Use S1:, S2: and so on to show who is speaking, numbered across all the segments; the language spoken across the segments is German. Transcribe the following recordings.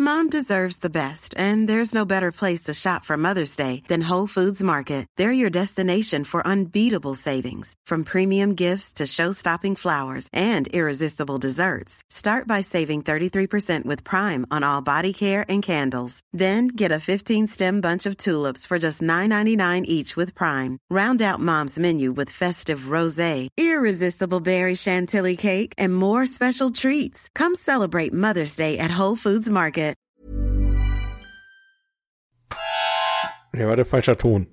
S1: Mom deserves the best, and there's no better place to shop for Mother's Day than Whole Foods Market. They're your destination for unbeatable savings, from premium gifts to show-stopping flowers and irresistible desserts. Start by saving 33% with Prime on all body care and candles. Then get a 15-stem bunch of tulips for just $9.99 each with Prime. Round out Mom's menu with festive rosé, irresistible berry chantilly cake, and more special treats. Come celebrate Mother's Day at Whole Foods Market.
S2: Ja, war der falsche Ton.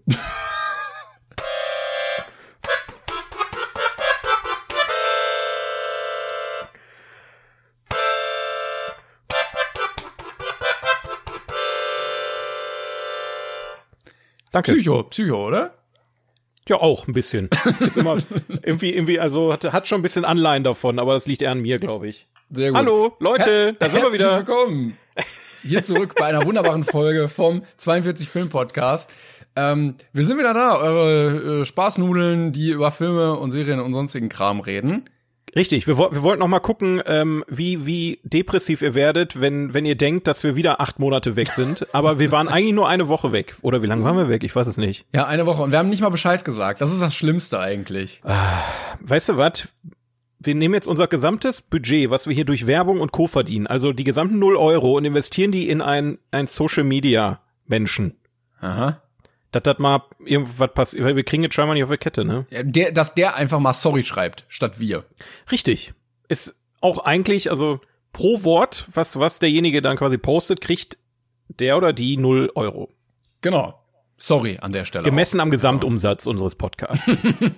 S2: Danke.
S3: Psycho, oder?
S2: Ja, auch ein bisschen. Ist immer irgendwie, also hat schon ein bisschen Anleihen davon, aber das liegt eher an mir, glaube ich.
S3: Sehr gut.
S2: Hallo, Leute, da sind wir wieder.
S3: Herzlich willkommen. Hier zurück bei einer wunderbaren Folge vom 42 Film Podcast. Wir sind wieder da, eure Spaßnudeln, die über Filme und Serien und sonstigen Kram reden.
S2: Richtig, wir wollten noch mal gucken, wie depressiv ihr werdet, wenn ihr denkt, dass wir wieder 8 Monate weg sind. Aber wir waren eigentlich nur eine Woche weg. Oder wie lange waren wir weg? Ich weiß es nicht.
S3: Ja, eine Woche. Und wir haben nicht mal Bescheid gesagt. Das ist das Schlimmste eigentlich.
S2: Weißt du was? Wir nehmen jetzt unser gesamtes Budget, was wir hier durch Werbung und Co. verdienen, also die gesamten 0 Euro, und investieren die in ein Social-Media-Menschen.
S3: Aha.
S2: Dass mal irgendwas passiert, weil wir kriegen jetzt scheinbar nicht auf der Kette, ne?
S3: Dass der einfach mal sorry schreibt, statt wir.
S2: Richtig. Ist auch eigentlich, also pro Wort, was derjenige dann quasi postet, kriegt der oder die 0 Euro.
S3: Genau. Sorry an der Stelle.
S2: Gemessen am Gesamtumsatz unseres Podcasts.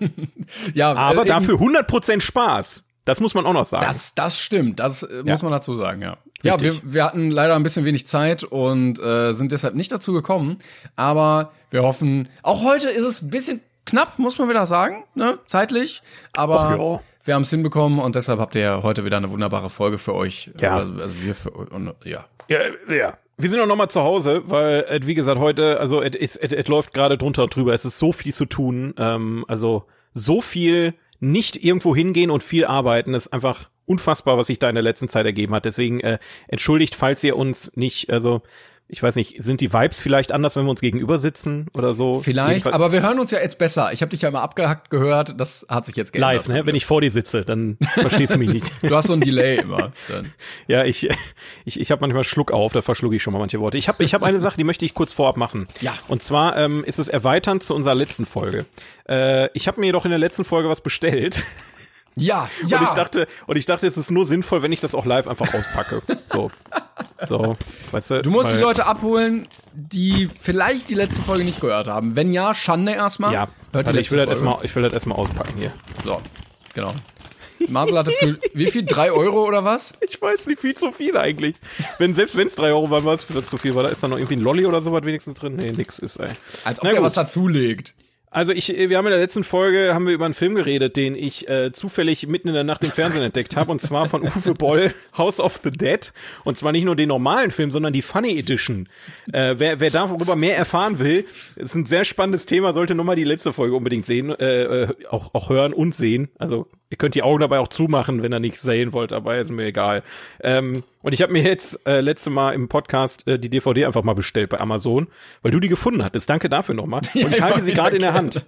S3: Ja,
S2: aber dafür 100% Spaß. Das muss man auch noch sagen.
S3: Das stimmt, das muss man dazu sagen, ja.
S2: Richtig.
S3: Ja, wir hatten leider ein bisschen wenig Zeit und sind deshalb nicht dazu gekommen. Aber wir hoffen, auch heute ist es ein bisschen knapp, muss man wieder sagen, ne, zeitlich. Aber wir haben es hinbekommen und deshalb habt ihr heute wieder eine wunderbare Folge für euch.
S2: Ja.
S3: Also wir für ja.
S2: Ja. Wir sind auch noch mal zu Hause, weil, wie gesagt, heute, also es läuft gerade drunter und drüber. Es ist so viel zu tun, also so viel nicht irgendwo hingehen und viel arbeiten. Das ist einfach unfassbar, was sich da in der letzten Zeit ergeben hat. Deswegen entschuldigt, falls ihr uns nicht, also ich weiß nicht, sind die Vibes vielleicht anders, wenn wir uns gegenüber sitzen oder so?
S3: Vielleicht, aber wir hören uns ja jetzt besser. Ich habe dich ja immer abgehackt gehört, das hat sich jetzt geändert.
S2: Live, ne? Wenn ich vor dir sitze, dann verstehst du mich nicht.
S3: Du hast so ein Delay immer. Dann.
S2: Ja, ich habe manchmal Schluck auf, da verschlucke ich schon mal manche Worte. Ich hab eine Sache, die möchte ich kurz vorab machen.
S3: Ja.
S2: Und zwar ist es erweiternd zu unserer letzten Folge. Ich habe mir jedoch in der letzten Folge was bestellt.
S3: Ja.
S2: Und ich dachte, es ist nur sinnvoll, wenn ich das auch live einfach auspacke. So, weißt du.
S3: Du musst die Leute abholen, die vielleicht die letzte Folge nicht gehört haben. Wenn ja, Schande erstmal.
S2: Ja, ich will das erstmal auspacken hier.
S3: So, genau. Marcel hatte für, wie viel? 3 Euro oder was?
S2: Ich weiß nicht, viel zu viel eigentlich. Selbst wenn es 3 Euro waren, war es zu viel. Da ist da noch irgendwie ein Lolli oder sowas wenigstens drin? Nee, nix ist, ey.
S3: Als ob der was dazulegt.
S2: Also wir haben in der letzten Folge über einen Film geredet, den ich zufällig mitten in der Nacht im Fernsehen entdeckt habe, und zwar von Uwe Boll, House of the Dead, und zwar nicht nur den normalen Film, sondern die Funny Edition. Wer darüber mehr erfahren will, ist ein sehr spannendes Thema, sollte nochmal die letzte Folge unbedingt sehen, auch hören und sehen. Also ihr könnt die Augen dabei auch zumachen, wenn ihr nicht sehen wollt, aber ist mir egal. Und ich habe mir jetzt letzte Mal im Podcast die DVD einfach mal bestellt bei Amazon, weil du die gefunden hattest. Danke dafür nochmal. Und ich halte sie gerade in der Hand.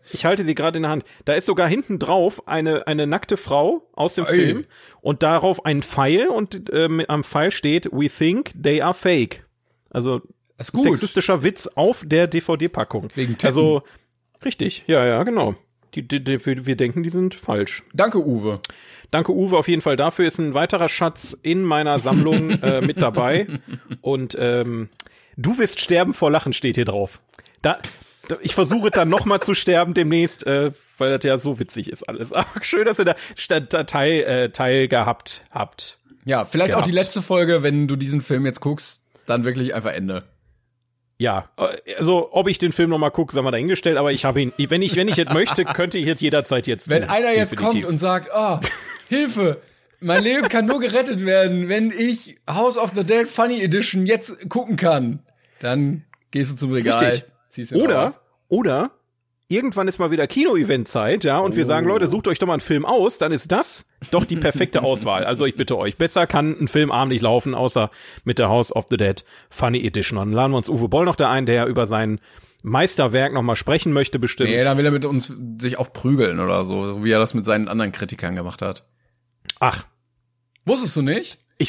S2: Da ist sogar hinten drauf eine nackte Frau aus dem Film und darauf ein Pfeil, und am Pfeil steht "We think they are fake". Also sexistischer Witz auf der DVD-Packung.
S3: Wegen Titten.
S2: Also richtig, ja, genau. Wir denken, die sind falsch.
S3: Danke, Uwe.
S2: Danke, Uwe, auf jeden Fall dafür. Ist ein weiterer Schatz in meiner Sammlung mit dabei. Und du wirst sterben vor Lachen, steht hier drauf. Ich versuche dann noch mal zu sterben demnächst, weil das ja so witzig ist alles. Aber schön, dass ihr da Teil gehabt habt.
S3: Ja, vielleicht auch die letzte Folge, wenn du diesen Film jetzt guckst, dann wirklich einfach Ende.
S2: Ja, also ob ich den Film noch mal gucke, sagen wir dahingestellt, aber ich habe ihn, wenn ich jetzt möchte, könnte ich jetzt jederzeit jetzt
S3: Wenn
S2: tun,
S3: einer jetzt
S2: definitiv.
S3: kommt und sagt, Hilfe, mein Leben kann nur gerettet werden, wenn ich House of the Dead Funny Edition jetzt gucken kann, dann gehst du zum Regal,
S2: Richtig.
S3: ziehst ihn raus.
S2: Oder irgendwann ist mal wieder Kino-Event-Zeit, ja, und wir sagen, Leute, sucht euch doch mal einen Film aus, dann ist das doch die perfekte Auswahl. Also ich bitte euch, besser kann ein Filmabend nicht laufen, außer mit der House of the Dead Funny Edition. Und dann laden wir uns Uwe Boll noch da ein, der über sein Meisterwerk noch mal sprechen möchte, bestimmt.
S3: Nee, dann will er mit uns sich auch prügeln oder so wie er das mit seinen anderen Kritikern gemacht hat.
S2: Ach.
S3: Wusstest du nicht?
S2: Ich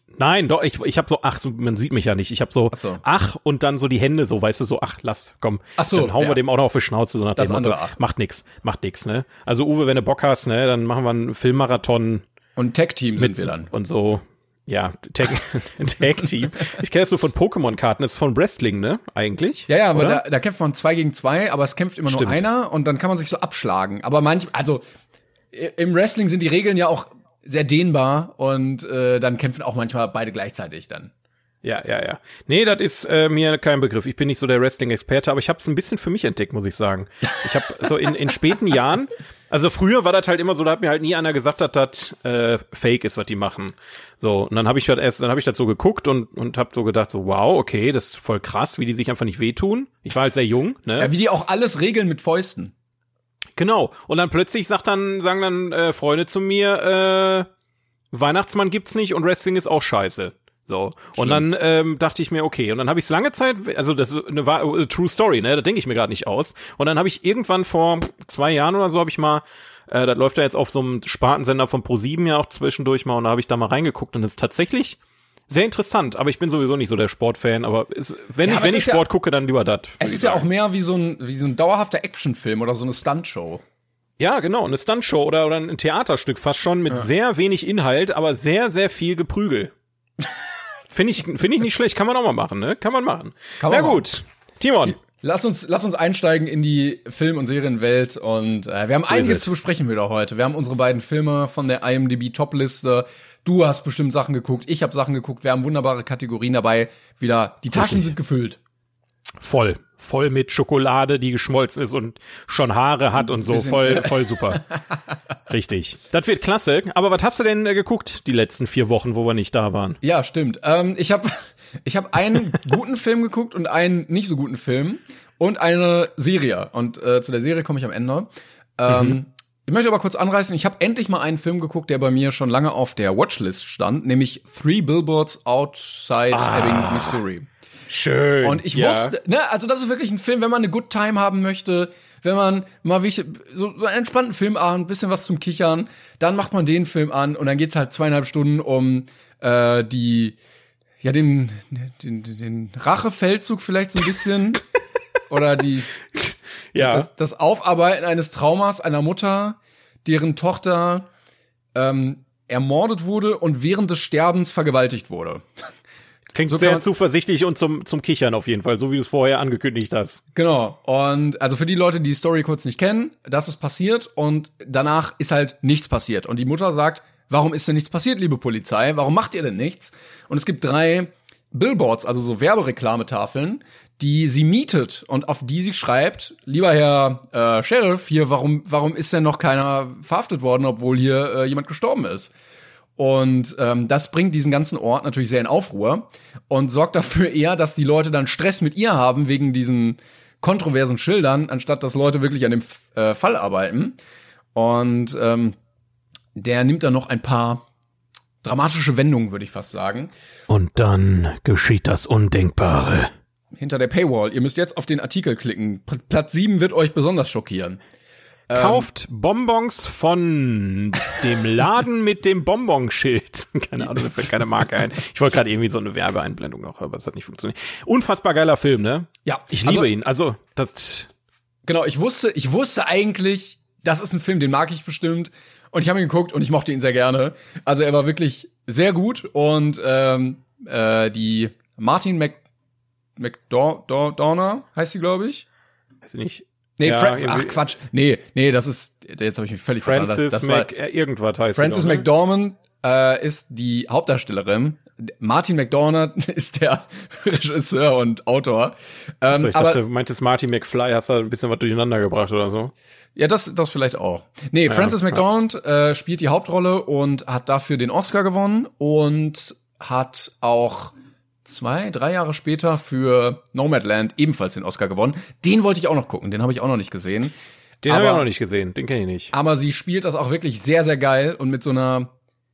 S2: habe so, ach, so, man sieht mich ja nicht. Ich habe so, ach, und dann so die Hände so, weißt du, so, ach, lass, komm.
S3: Ach so,
S2: dann hauen wir dem auch noch auf die Schnauze, so nach
S3: das
S2: dem Motto, macht nix, ne. Also Uwe, wenn du Bock hast, ne, dann machen wir einen Filmmarathon.
S3: Und Tag-Team sind wir dann.
S2: Und so, ja, Tag-Team. Ich kenne das so von Pokémon-Karten, das ist von Wrestling, ne, eigentlich.
S3: Ja, aber da kämpft man 2 gegen 2, aber es kämpft immer nur einer und dann kann man sich so abschlagen. Aber also, im Wrestling sind die Regeln ja auch sehr dehnbar und dann kämpfen auch manchmal beide gleichzeitig dann.
S2: Ja. Nee, das ist mir kein Begriff. Ich bin nicht so der Wrestling-Experte, aber ich habe es ein bisschen für mich entdeckt, muss ich sagen. Ich habe so in späten Jahren, also früher war das halt immer so, da hat mir halt nie einer gesagt, dass das Fake ist, was die machen. So, und dann habe ich das so geguckt und habe so gedacht, so wow, okay, das ist voll krass, wie die sich einfach nicht wehtun. Ich war halt sehr jung, ne?
S3: Ja, wie die auch alles regeln mit Fäusten.
S2: Genau. Und dann plötzlich sagen dann Freunde zu mir, Weihnachtsmann gibt's nicht und Wrestling ist auch scheiße. So. Und dann dachte ich mir, okay. Und dann habe ich lange Zeit, also das ist eine True Story, ne? Das denke ich mir gerade nicht aus. Und dann habe ich irgendwann vor 2 Jahren oder so, habe ich mal, das läuft ja jetzt auf so einem Spartensender von Pro7 ja auch zwischendurch mal, und da habe ich da mal reingeguckt und es ist tatsächlich sehr interessant, aber ich bin sowieso nicht so der Sportfan, aber wenn ich Sport gucke, dann lieber das.
S3: Es ist ja auch mehr wie so ein dauerhafter Actionfilm oder so eine Stuntshow.
S2: Ja, genau, eine Stuntshow oder ein Theaterstück fast schon mit sehr wenig Inhalt, aber sehr, sehr viel Geprügel. Finde ich nicht schlecht, kann man auch mal machen, ne? Kann man machen. Na gut, Timon.
S3: Lass uns einsteigen in die Film- und Serienwelt und wir haben einiges zu besprechen wieder heute. Wir haben unsere beiden Filme von der IMDb Topliste. Du hast bestimmt Sachen geguckt, ich habe Sachen geguckt. Wir haben wunderbare Kategorien dabei. Wieder, die Taschen sind gefüllt.
S2: Voll mit Schokolade, die geschmolzen ist und schon Haare hat und so. Voll super. Richtig. Das wird klasse. Aber was hast du denn geguckt die letzten 4 Wochen, wo wir nicht da waren?
S3: Ja, stimmt. Ich hab einen guten Film geguckt und einen nicht so guten Film und eine Serie. Und zu der Serie komme ich am Ende. Ich möchte aber kurz anreißen, ich habe endlich mal einen Film geguckt, der bei mir schon lange auf der Watchlist stand, nämlich 3 Billboards Outside Ebbing, Missouri.
S2: Schön.
S3: Und ich wusste, ne, also das ist wirklich ein Film, wenn man eine Good Time haben möchte, wenn man mal so einen entspannten Filmabend, ein bisschen was zum Kichern, dann macht man den Film an und dann geht's halt 2,5 Stunden um den Rachefeldzug vielleicht so ein bisschen oder das Aufarbeiten eines Traumas einer Mutter, deren Tochter ermordet wurde und während des Sterbens vergewaltigt wurde.
S2: Klingt so sehr zuversichtlich und zum Kichern auf jeden Fall, so wie du es vorher angekündigt hast.
S3: Genau. Und also für die Leute, die die Story kurz nicht kennen, das ist passiert und danach ist halt nichts passiert. Und die Mutter sagt, warum ist denn nichts passiert, liebe Polizei? Warum macht ihr denn nichts? Und es gibt 3 Billboards, also so Werbereklametafeln, die sie mietet und auf die sie schreibt, lieber Herr Sheriff, hier, warum ist denn noch keiner verhaftet worden, obwohl hier jemand gestorben ist? Und das bringt diesen ganzen Ort natürlich sehr in Aufruhr und sorgt dafür eher, dass die Leute dann Stress mit ihr haben wegen diesen kontroversen Schildern, anstatt dass Leute wirklich an dem Fall arbeiten. Und der nimmt dann noch ein paar dramatische Wendungen, würde ich fast sagen.
S2: Und dann geschieht das Undenkbare.
S3: Hinter der Paywall. Ihr müsst jetzt auf den Artikel klicken. Platz 7 wird euch besonders schockieren.
S2: Kauft Bonbons von dem Laden mit dem Bonbonschild. Keine Ahnung, mir fällt keine Marke ein. Ich wollte gerade irgendwie so eine Werbeeinblendung noch, aber es hat nicht funktioniert. Unfassbar geiler Film, ne?
S3: Ja.
S2: Ich liebe ihn. Also, das...
S3: Genau, ich wusste eigentlich, das ist ein Film, den mag ich bestimmt. Und ich habe ihn geguckt und ich mochte ihn sehr gerne. Also er war wirklich sehr gut. Und die Martin McDonough heißt sie, glaube ich.
S2: Weiß ich nicht.
S3: Nee, ja, ach Quatsch. Nee, das ist, jetzt habe ich mich völlig vertan.
S2: Das irgendwas heißt
S3: Frances McDormand ist die Hauptdarstellerin. Martin McDonough ist der Regisseur und Autor.
S2: Also ich dachte, du meintest Martin McFly, hast da ein bisschen was durcheinander gebracht oder so.
S3: Ja, das vielleicht auch. Nee, Frances McDormand spielt die Hauptrolle und hat dafür den Oscar gewonnen und hat auch 3 Jahre später für Nomadland ebenfalls den Oscar gewonnen. Den wollte ich auch noch gucken, den habe ich auch noch nicht gesehen.
S2: Den habe ich auch noch nicht gesehen, den kenne ich nicht.
S3: Aber sie spielt das auch wirklich sehr, sehr geil und mit so einer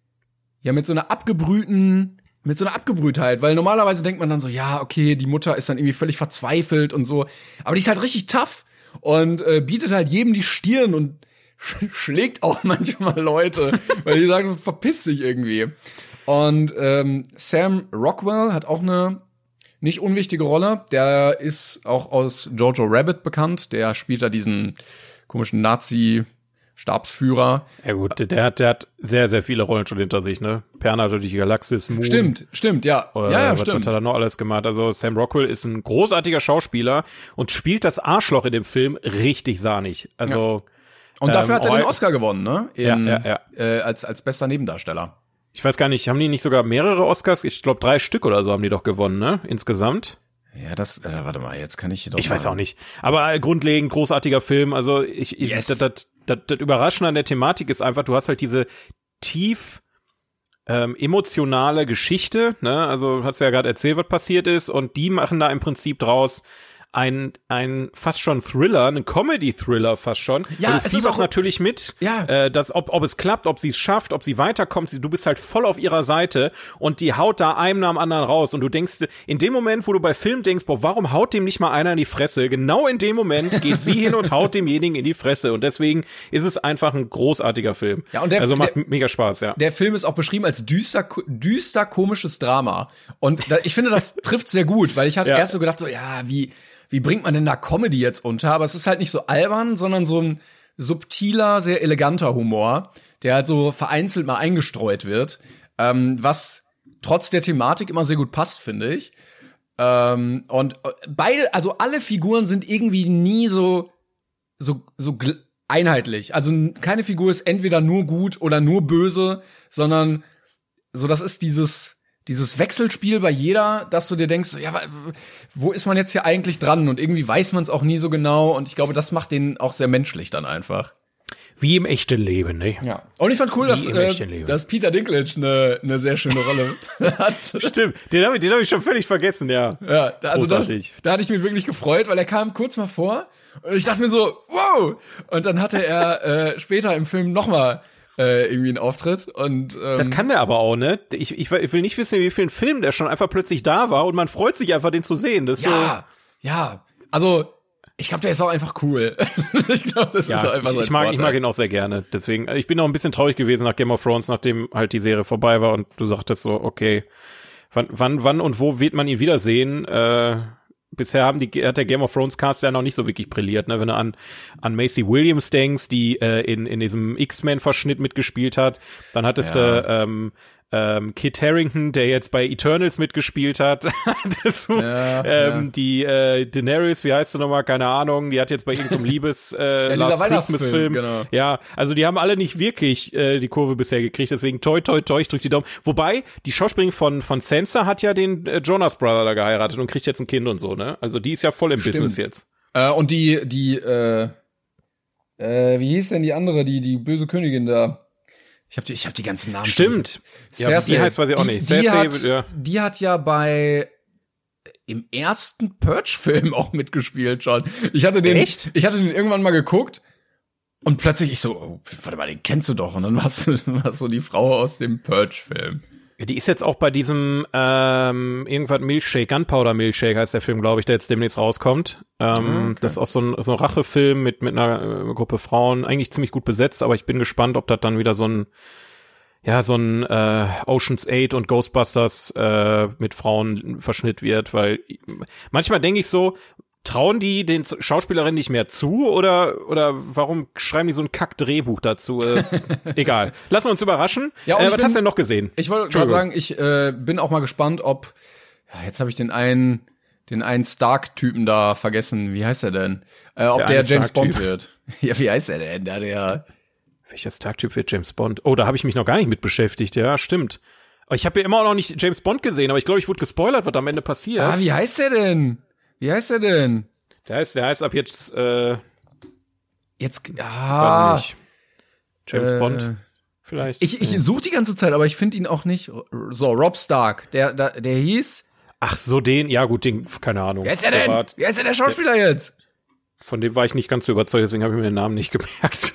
S3: Abgebrühtheit, weil normalerweise denkt man dann so, ja, okay, die Mutter ist dann irgendwie völlig verzweifelt und so, aber die ist halt richtig tough und bietet halt jedem die Stirn und schlägt auch manchmal Leute, weil die sagen, verpiss dich irgendwie. Und Sam Rockwell hat auch eine nicht unwichtige Rolle. Der ist auch aus Jojo Rabbit bekannt. Der spielt da diesen komischen Nazi-Stabsführer.
S2: Ja gut, der hat sehr, sehr viele Rollen schon hinter sich, ne? Perna durch die Galaxis, Moon.
S3: Stimmt, ja.
S2: Was
S3: stimmt.
S2: hat er noch alles gemacht? Also Sam Rockwell ist ein großartiger Schauspieler und spielt das Arschloch in dem Film richtig sahnig. Also
S3: und dafür hat er den Oscar gewonnen, ne? Als bester Nebendarsteller.
S2: Ich weiß gar nicht, haben die nicht sogar mehrere Oscars? Ich glaube 3 Stück oder so haben die doch gewonnen, ne? Insgesamt.
S3: Ja, warte mal, jetzt kann ich doch
S2: Ich weiß auch nicht. Aber grundlegend großartiger Film. Also das Überraschende an der Thematik ist einfach, du hast halt diese tief emotionale Geschichte, ne? Also hast ja gerade erzählt, was passiert ist, und die machen da im Prinzip draus ein fast schon Thriller, einen Comedy-Thriller fast schon.
S3: Ja,
S2: du fieberst natürlich mit, dass ob es klappt, ob sie es schafft, ob sie weiterkommt. Du bist halt voll auf ihrer Seite und die haut da einem nach dem anderen raus. Und du denkst, in dem Moment, wo du bei Film denkst, boah, warum haut dem nicht mal einer in die Fresse? Genau in dem Moment geht sie hin und haut demjenigen in die Fresse. Und deswegen ist es einfach ein großartiger Film.
S3: Ja, und
S2: macht mega Spaß, ja.
S3: Der Film ist auch beschrieben als düster komisches Drama. Und ich finde, das trifft sehr gut, weil ich hatte erst so gedacht, so, ja, wie bringt man denn da Comedy jetzt unter? Aber es ist halt nicht so albern, sondern so ein subtiler, sehr eleganter Humor, der halt so vereinzelt mal eingestreut wird, was trotz der Thematik immer sehr gut passt, finde ich. Und alle Figuren sind irgendwie nie so einheitlich. Also keine Figur ist entweder nur gut oder nur böse, sondern so, das ist dieses Wechselspiel bei jeder, dass du dir denkst, ja, wo ist man jetzt hier eigentlich dran? Und irgendwie weiß man es auch nie so genau. Und ich glaube, das macht den auch sehr menschlich dann einfach.
S2: Wie im echten Leben, ne?
S3: Ja. Und ich fand cool, dass Peter Dinklage eine sehr schöne Rolle hat.
S2: Stimmt, den hab ich schon völlig vergessen, ja.
S3: Ja, also da hatte ich mich wirklich gefreut, weil er kam kurz mal vor und ich dachte mir so, wow! Und dann hatte er später im Film nochmal irgendwie einen Auftritt und
S2: das kann der aber auch, ne? Ich will nicht wissen, wie vielen Film der schon einfach plötzlich da war und man freut sich einfach, den zu sehen. Das
S3: ja. Also ich glaube, der ist auch einfach cool. Ich glaube, das ist auch einfach so.
S2: Ich mag ihn auch sehr gerne. Deswegen, ich bin auch ein bisschen traurig gewesen nach Game of Thrones, nachdem halt die Serie vorbei war und du sagtest so, okay, wann und wo wird man ihn wiedersehen? Bisher hat der Game of Thrones Cast ja noch nicht so wirklich brilliert, ne? Wenn du an Maisie Williams denkst, die in diesem X-Men-Verschnitt mitgespielt hat, dann hattest du Kit Harington, der jetzt bei Eternals mitgespielt hat. Die Daenerys, wie heißt sie nochmal? Keine Ahnung. Die hat jetzt bei irgendeinem Last Christmas-Film. Genau. Ja, also die haben alle nicht wirklich die Kurve bisher gekriegt. Deswegen toi, ich drück die Daumen. Wobei, die Schauspielerin von Sansa hat ja den Jonas Brother da geheiratet und kriegt jetzt ein Kind und so, ne? Also die ist ja voll im Business jetzt.
S3: Und wie hieß denn die andere, die böse Königin da? Ich hab die ganzen Namen.
S2: Stimmt. Ja, die heißt, weiß ich auch nicht.
S3: Die hat ja im ersten Purge-Film auch mitgespielt schon. Ich hatte den irgendwann mal geguckt und plötzlich ich so, oh, warte mal, den kennst du doch. Und dann warst du so die Frau aus dem Purge-Film.
S2: Ja, die ist jetzt auch bei diesem irgendwas Milkshake, Gunpowder Milkshake heißt der Film, glaube ich, der jetzt demnächst rauskommt. Okay. Das ist auch so ein Rachefilm mit einer Gruppe Frauen, eigentlich ziemlich gut besetzt, aber ich bin gespannt, ob das dann wieder so ein Ocean's 8 und Ghostbusters mit Frauen Verschnitt wird, weil manchmal denke ich so, trauen die den Schauspielerinnen nicht mehr zu oder warum schreiben die so ein Kack-Drehbuch dazu? Egal. Lassen wir uns überraschen. Ja, was hast du denn noch gesehen?
S3: Ich wollte gerade sagen, ich bin auch mal gespannt, ob jetzt habe ich den einen Stark-Typen da vergessen. Wie heißt er denn? Ob der James Bond wird. Ja, wie heißt er denn?
S2: Welcher Stark-Typ wird James Bond? Oh, da habe ich mich noch gar nicht mit beschäftigt. Ja, stimmt. Ich habe ja immer noch nicht James Bond gesehen, aber ich glaube, ich wurde gespoilert, was am Ende passiert.
S3: Wie heißt der denn? Der heißt
S2: ab jetzt,
S3: Weiß
S2: nicht. James Bond, vielleicht.
S3: Ich suche die ganze Zeit, aber ich finde ihn auch nicht. So, Rob Stark, der hieß.
S2: Ach so, ja gut, keine Ahnung.
S3: Wer ist der denn? Wer ist denn der Schauspieler jetzt?
S2: Von dem war ich nicht ganz so überzeugt, deswegen habe ich mir den Namen nicht gemerkt.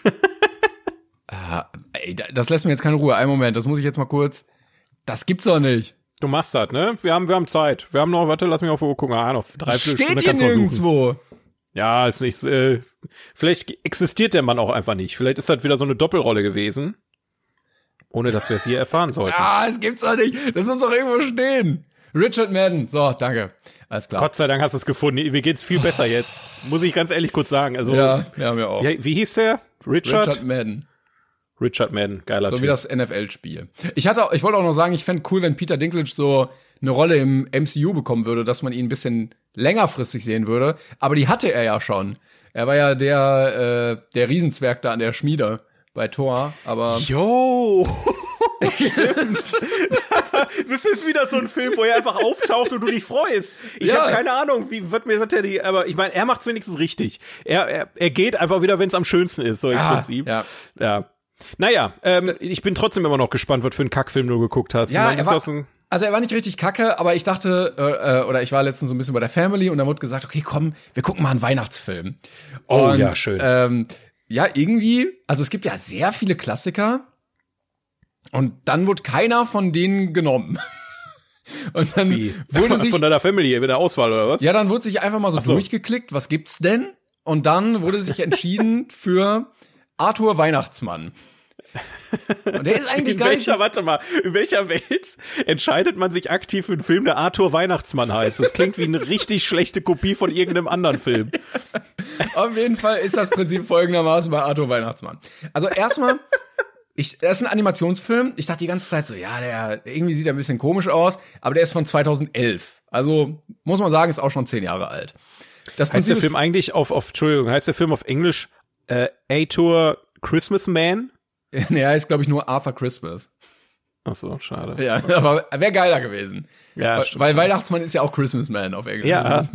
S3: Ey, das lässt mir jetzt keine Ruhe. Einen Moment, das muss ich jetzt mal kurz. Das gibt's doch nicht.
S2: Du machst das, ne? Wir haben Zeit. Wir haben noch, warte, lass mich auf die Uhr gucken. Noch 3 Stunden.
S3: Steht hier nirgendwo.
S2: Ja, ist nicht, vielleicht existiert der Mann auch einfach nicht. Vielleicht ist das wieder so eine Doppelrolle gewesen. Ohne, dass wir es hier erfahren sollten.
S3: Es gibt's doch nicht. Das muss doch irgendwo stehen. Richard Madden. So, danke. Alles klar.
S2: Gott sei Dank hast du es gefunden. Mir geht's viel besser jetzt. Muss ich ganz ehrlich kurz sagen. Also,
S3: ja, mir auch.
S2: Wie hieß der?
S3: Richard Madden.
S2: Richard Madden, geiler Typ.
S3: So wie das NFL-Spiel. Ich wollte auch noch sagen, ich fände cool, wenn Peter Dinklage so eine Rolle im MCU bekommen würde, dass man ihn ein bisschen längerfristig sehen würde. Aber die hatte er ja schon. Er war ja der Riesenzwerg da an der Schmiede bei Thor, aber...
S2: Jo! Stimmt. Das ist wieder so ein Film, wo er einfach auftaucht und du dich freust. Ich habe keine Ahnung, aber ich meine, er macht's wenigstens richtig. Er geht einfach wieder, wenn es am schönsten ist, so im Prinzip. Ja. Naja, ich bin trotzdem immer noch gespannt, was für einen Kackfilm du geguckt hast.
S3: Ja, er war nicht richtig kacke, aber ich dachte, oder ich war letztens so ein bisschen bei der Family und da wurde gesagt, okay, komm, wir gucken mal einen Weihnachtsfilm. Und,
S2: ja, schön.
S3: Ja, irgendwie, also es gibt ja sehr viele Klassiker und dann wurde keiner von denen genommen. Und dann wurde sich
S2: von deiner Family mit der Auswahl oder was?
S3: Ja, dann wurde sich einfach mal so durchgeklickt, was gibt's denn? Und dann wurde sich entschieden für Arthur Weihnachtsmann. Und der ist eigentlich gar nicht.
S2: Warte mal, in welcher Welt entscheidet man sich aktiv für einen Film, der Arthur Weihnachtsmann heißt? Das klingt wie eine richtig schlechte Kopie von irgendeinem anderen Film.
S3: Auf jeden Fall ist das Prinzip folgendermaßen bei Arthur Weihnachtsmann. Also erstmal, das ist ein Animationsfilm. Ich dachte die ganze Zeit so, ja, irgendwie sieht er ein bisschen komisch aus, aber der ist von 2011. Also muss man sagen, ist auch schon 10 Jahre alt.
S2: Heißt der Film eigentlich heißt der Film auf Englisch Arthur Christmas Man?
S3: Nee, heißt, glaube ich, nur Arthur Christmas.
S2: Ach so, schade.
S3: Ja, aber wäre geiler gewesen.
S2: Ja,
S3: weil Weihnachtsmann ist ja auch Christmas Man auf Englisch.
S2: Ja.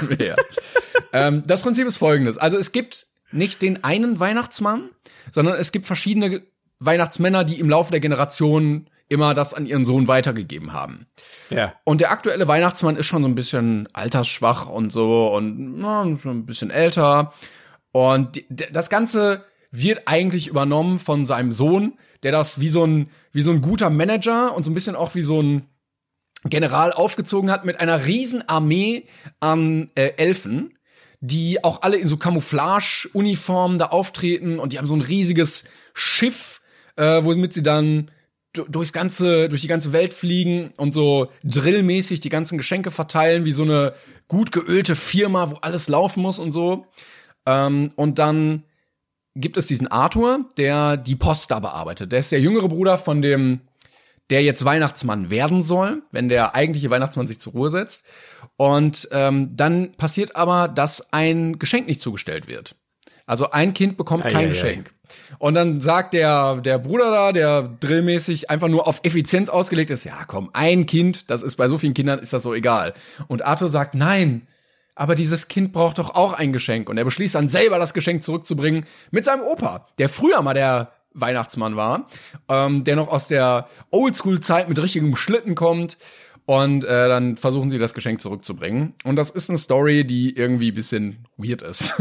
S3: Das Prinzip ist folgendes. Also es gibt nicht den einen Weihnachtsmann, sondern es gibt verschiedene Weihnachtsmänner, die im Laufe der Generationen immer das an ihren Sohn weitergegeben haben.
S2: Ja.
S3: Und der aktuelle Weihnachtsmann ist schon so ein bisschen altersschwach und so und so ein bisschen älter. Und das Ganze wird eigentlich übernommen von seinem Sohn, der das wie so ein guter Manager und so ein bisschen auch wie so ein General aufgezogen hat mit einer riesen Armee an Elfen, die auch alle in so Camouflage-Uniformen da auftreten und die haben so ein riesiges Schiff, womit sie dann durch die ganze Welt fliegen und so drillmäßig die ganzen Geschenke verteilen, wie so eine gut geölte Firma, wo alles laufen muss und so. Und dann gibt es diesen Arthur, der die Post da bearbeitet. Der ist der jüngere Bruder von dem, der jetzt Weihnachtsmann werden soll, wenn der eigentliche Weihnachtsmann sich zur Ruhe setzt. Und dann passiert aber, dass ein Geschenk nicht zugestellt wird. Also ein Kind bekommt kein Geschenk. Und dann sagt der Bruder da, der drillmäßig einfach nur auf Effizienz ausgelegt ist, ja komm, ein Kind, das ist bei so vielen Kindern, ist das so egal. Und Arthur sagt, nein, aber dieses Kind braucht doch auch ein Geschenk. Und er beschließt dann selber, das Geschenk zurückzubringen mit seinem Opa, der früher mal der Weihnachtsmann war, der noch aus der Oldschool-Zeit mit richtigem Schlitten kommt. Und dann versuchen sie, das Geschenk zurückzubringen. Und das ist eine Story, die irgendwie ein bisschen weird ist.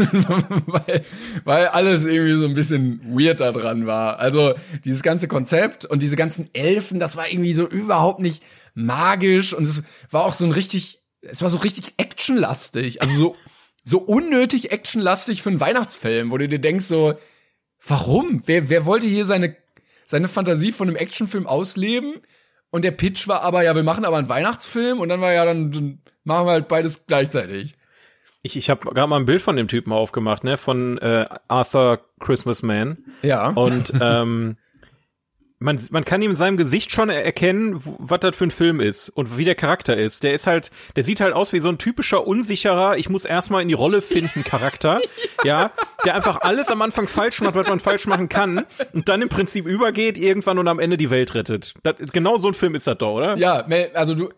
S3: weil alles irgendwie so ein bisschen weird da dran war. Also dieses ganze Konzept und diese ganzen Elfen, das war irgendwie so überhaupt nicht magisch. Und es war auch so richtig actionlastig. Also so unnötig actionlastig für einen Weihnachtsfilm, wo du dir denkst so, warum? Wer wollte hier seine Fantasie von einem Actionfilm ausleben? Und der Pitch war aber, ja, wir machen aber einen Weihnachtsfilm und dann dann machen wir halt beides gleichzeitig.
S2: Ich habe gerade mal ein Bild von dem Typen aufgemacht, ne, von Arthur Christmas Man.
S3: Ja.
S2: Und man kann ihm in seinem Gesicht schon erkennen, was das für ein Film ist und wie der Charakter ist. Der sieht halt aus wie so ein typischer unsicherer, ich muss erstmal in die Rolle finden Charakter, ja, der einfach alles am Anfang falsch macht, was man falsch machen kann und dann im Prinzip übergeht irgendwann und am Ende die Welt rettet. Genau so ein Film ist das doch, oder?
S3: Ja, also du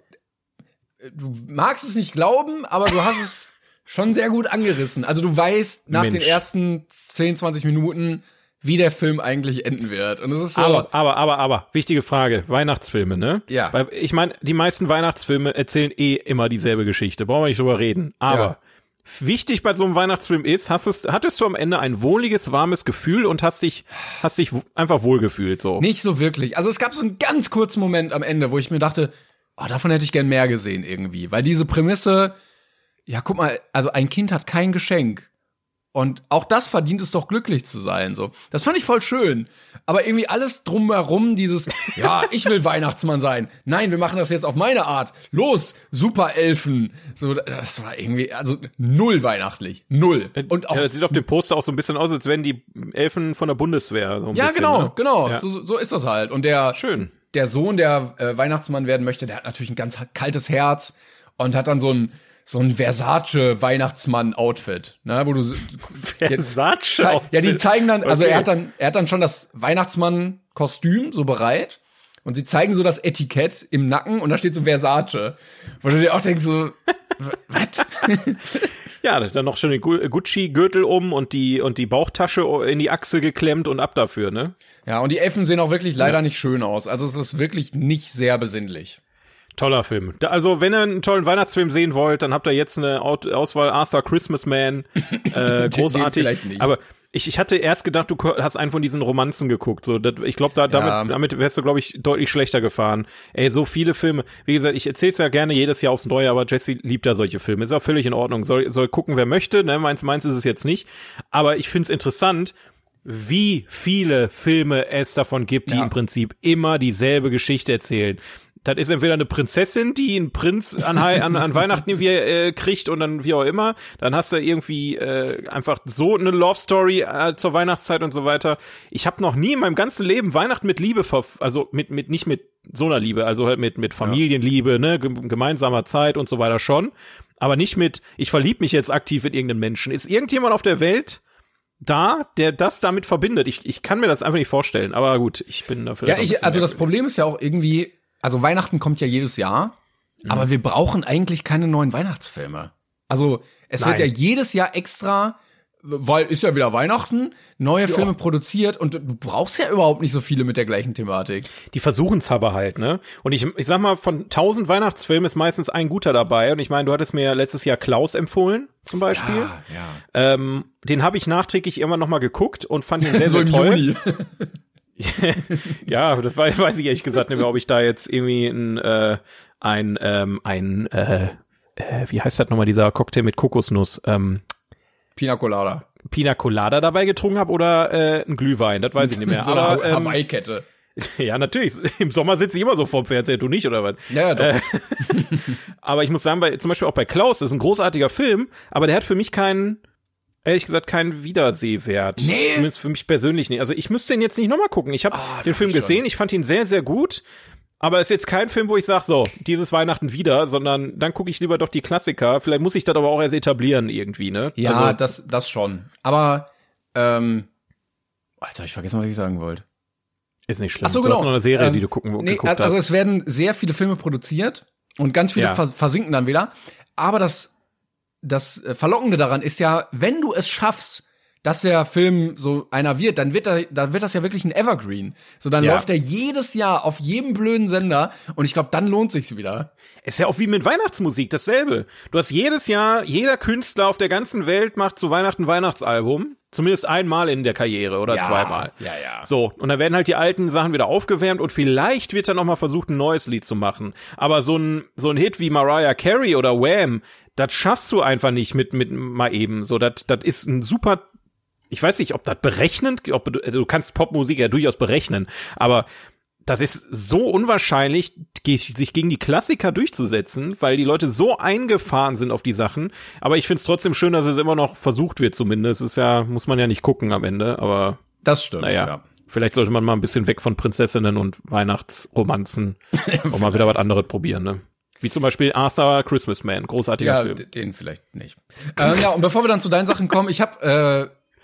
S3: magst es nicht glauben, aber du hast es schon sehr gut angerissen. Also du weißt nach den ersten 10, 20 Minuten, wie der Film eigentlich enden wird. Und es ist so.
S2: Aber, wichtige Frage. Weihnachtsfilme, ne?
S3: Ja.
S2: Weil ich meine, die meisten Weihnachtsfilme erzählen immer dieselbe Geschichte. Brauchen wir nicht drüber reden. Aber wichtig bei so einem Weihnachtsfilm ist, hattest du am Ende ein wohliges, warmes Gefühl und hast dich einfach wohlgefühlt, so?
S3: Nicht so wirklich. Also es gab so einen ganz kurzen Moment am Ende, wo ich mir dachte, davon hätte ich gern mehr gesehen irgendwie. Weil diese Prämisse, ja, guck mal, also ein Kind hat kein Geschenk. Und auch das verdient es doch, glücklich zu sein, so. Das fand ich voll schön. Aber irgendwie alles drumherum, dieses, ja, ich will Weihnachtsmann sein. Nein, wir machen das jetzt auf meine Art. Los, Superelfen. So, das war irgendwie, also null weihnachtlich. Null.
S2: Und auch, das sieht auf dem Poster auch so ein bisschen aus, als wären die Elfen von der Bundeswehr. So ein bisschen,
S3: genau.
S2: Ja.
S3: So ist das halt. Und
S2: schön.
S3: Der Sohn, der Weihnachtsmann werden möchte, der hat natürlich ein ganz kaltes Herz und hat dann so ein Versace-Weihnachtsmann-Outfit, ne, wo du
S2: Versace-Outfit?
S3: Ja, die zeigen dann, also
S2: okay.
S3: er hat dann schon das Weihnachtsmann-Kostüm so bereit und sie zeigen so das Etikett im Nacken und da steht so Versace. Wo du dir auch denkst so, was?
S2: Ja, dann noch schon den Gucci-Gürtel und die Bauchtasche in die Achsel geklemmt und ab dafür, ne?
S3: Ja, und die Elfen sehen auch wirklich leider nicht schön aus. Also es ist wirklich nicht sehr besinnlich.
S2: Toller Film. Also, wenn ihr einen tollen Weihnachtsfilm sehen wollt, dann habt ihr jetzt eine Auswahl. Arthur Christmas Man, großartig.
S3: Vielleicht nicht.
S2: Aber ich hatte erst gedacht, du hast einen von diesen Romanzen geguckt. So, ich glaube, damit wärst du, glaube ich, deutlich schlechter gefahren. Ey, so viele Filme. Wie gesagt, ich erzähl's ja gerne jedes Jahr aufs Neue, aber Jesse liebt ja solche Filme. Ist auch völlig in Ordnung. Soll gucken, wer möchte. Ne? Meins ist es jetzt nicht. Aber ich find's interessant, wie viele Filme es davon gibt, die im Prinzip immer dieselbe Geschichte erzählen. Das ist entweder eine Prinzessin, die einen Prinz an Weihnachten irgendwie kriegt und dann wie auch immer. Dann hast du irgendwie einfach so eine Love Story zur Weihnachtszeit und so weiter. Ich habe noch nie in meinem ganzen Leben Weihnachten mit Liebe, also nicht mit so einer Liebe, also halt mit Familienliebe, ne, gemeinsamer Zeit und so weiter schon. Aber nicht mit, ich verlieb mich jetzt aktiv in irgendeinen Menschen. Ist irgendjemand auf der Welt da, der das damit verbindet? Ich kann mir das einfach nicht vorstellen. Aber gut, ich bin dafür.
S3: Ja, also das Problem ist ja auch irgendwie, also Weihnachten kommt ja jedes Jahr, aber wir brauchen eigentlich keine neuen Weihnachtsfilme. Also es wird ja jedes Jahr extra, weil ist ja wieder Weihnachten, neue Filme produziert und du brauchst ja überhaupt nicht so viele mit der gleichen Thematik.
S2: Die versuchen's aber halt, ne? Und ich sag mal, von 1000 Weihnachtsfilmen ist meistens ein guter dabei. Und ich meine, du hattest mir ja letztes Jahr Klaus empfohlen, zum Beispiel.
S3: Ja.
S2: Den habe ich nachträglich immer noch mal geguckt und fand ihn sehr, sehr toll. Im Juni. Ja, das weiß ich ehrlich gesagt nicht mehr, ob ich da jetzt irgendwie wie heißt das nochmal, dieser Cocktail mit Kokosnuss?
S3: Pina Colada
S2: dabei getrunken habe oder ein Glühwein, das weiß ich nicht mehr.
S3: So eine Hawaii-Kette.
S2: Ja, natürlich. Im Sommer sitze ich immer so vorm Fernseher, du nicht, oder was?
S3: Ja, doch.
S2: Aber ich muss sagen, zum Beispiel auch bei Klaus, das ist ein großartiger Film, aber der hat für mich ehrlich gesagt, keinen Wiedersehwert.
S3: Nee.
S2: Zumindest für mich persönlich nicht. Also ich müsste ihn jetzt nicht nochmal gucken. Ich habe den Film gesehen, ich fand ihn sehr, sehr gut. Aber es ist jetzt kein Film, wo ich sage, so, dieses Weihnachten wieder, sondern dann gucke ich lieber doch die Klassiker. Vielleicht muss ich das aber auch erst etablieren irgendwie, ne?
S3: Ja, also, das schon. Aber, jetzt habe ich vergessen, was ich sagen wollte.
S2: Ist nicht schlimm.
S3: Ach so,
S2: genau. Du hast noch eine Serie, die du geguckt hast.
S3: Also es werden sehr viele Filme produziert und ganz viele versinken dann wieder. Aber das Verlockende daran ist ja, wenn du es schaffst, dass der Film so einer wird, dann wird das ja wirklich ein Evergreen. So, dann läuft er jedes Jahr auf jedem blöden Sender und ich glaube, dann lohnt sich's wieder.
S2: Ist ja auch wie mit Weihnachtsmusik dasselbe. Du hast jedes Jahr, jeder Künstler auf der ganzen Welt macht zu Weihnachten ein Weihnachtsalbum. Zumindest einmal in der Karriere oder zweimal.
S3: Ja.
S2: So, und dann werden halt die alten Sachen wieder aufgewärmt und vielleicht wird dann noch mal versucht, ein neues Lied zu machen. Aber so ein Hit wie Mariah Carey oder Wham, das schaffst du einfach nicht mit mal eben. So, das ist ein super, ich weiß nicht, ob das berechnend, du kannst Popmusik ja durchaus berechnen, aber das ist so unwahrscheinlich, sich gegen die Klassiker durchzusetzen, weil die Leute so eingefahren sind auf die Sachen. Aber ich find's trotzdem schön, dass es immer noch versucht wird zumindest. Ist ja, muss man ja nicht gucken am Ende, aber
S3: das stimmt,
S2: naja. Vielleicht sollte man mal ein bisschen weg von Prinzessinnen und Weihnachtsromanzen und mal wieder was anderes probieren, ne? Wie zum Beispiel Arthur Christmas Man, großartiger Film.
S3: Den vielleicht nicht. Ja, und bevor wir dann zu deinen Sachen kommen, ich habe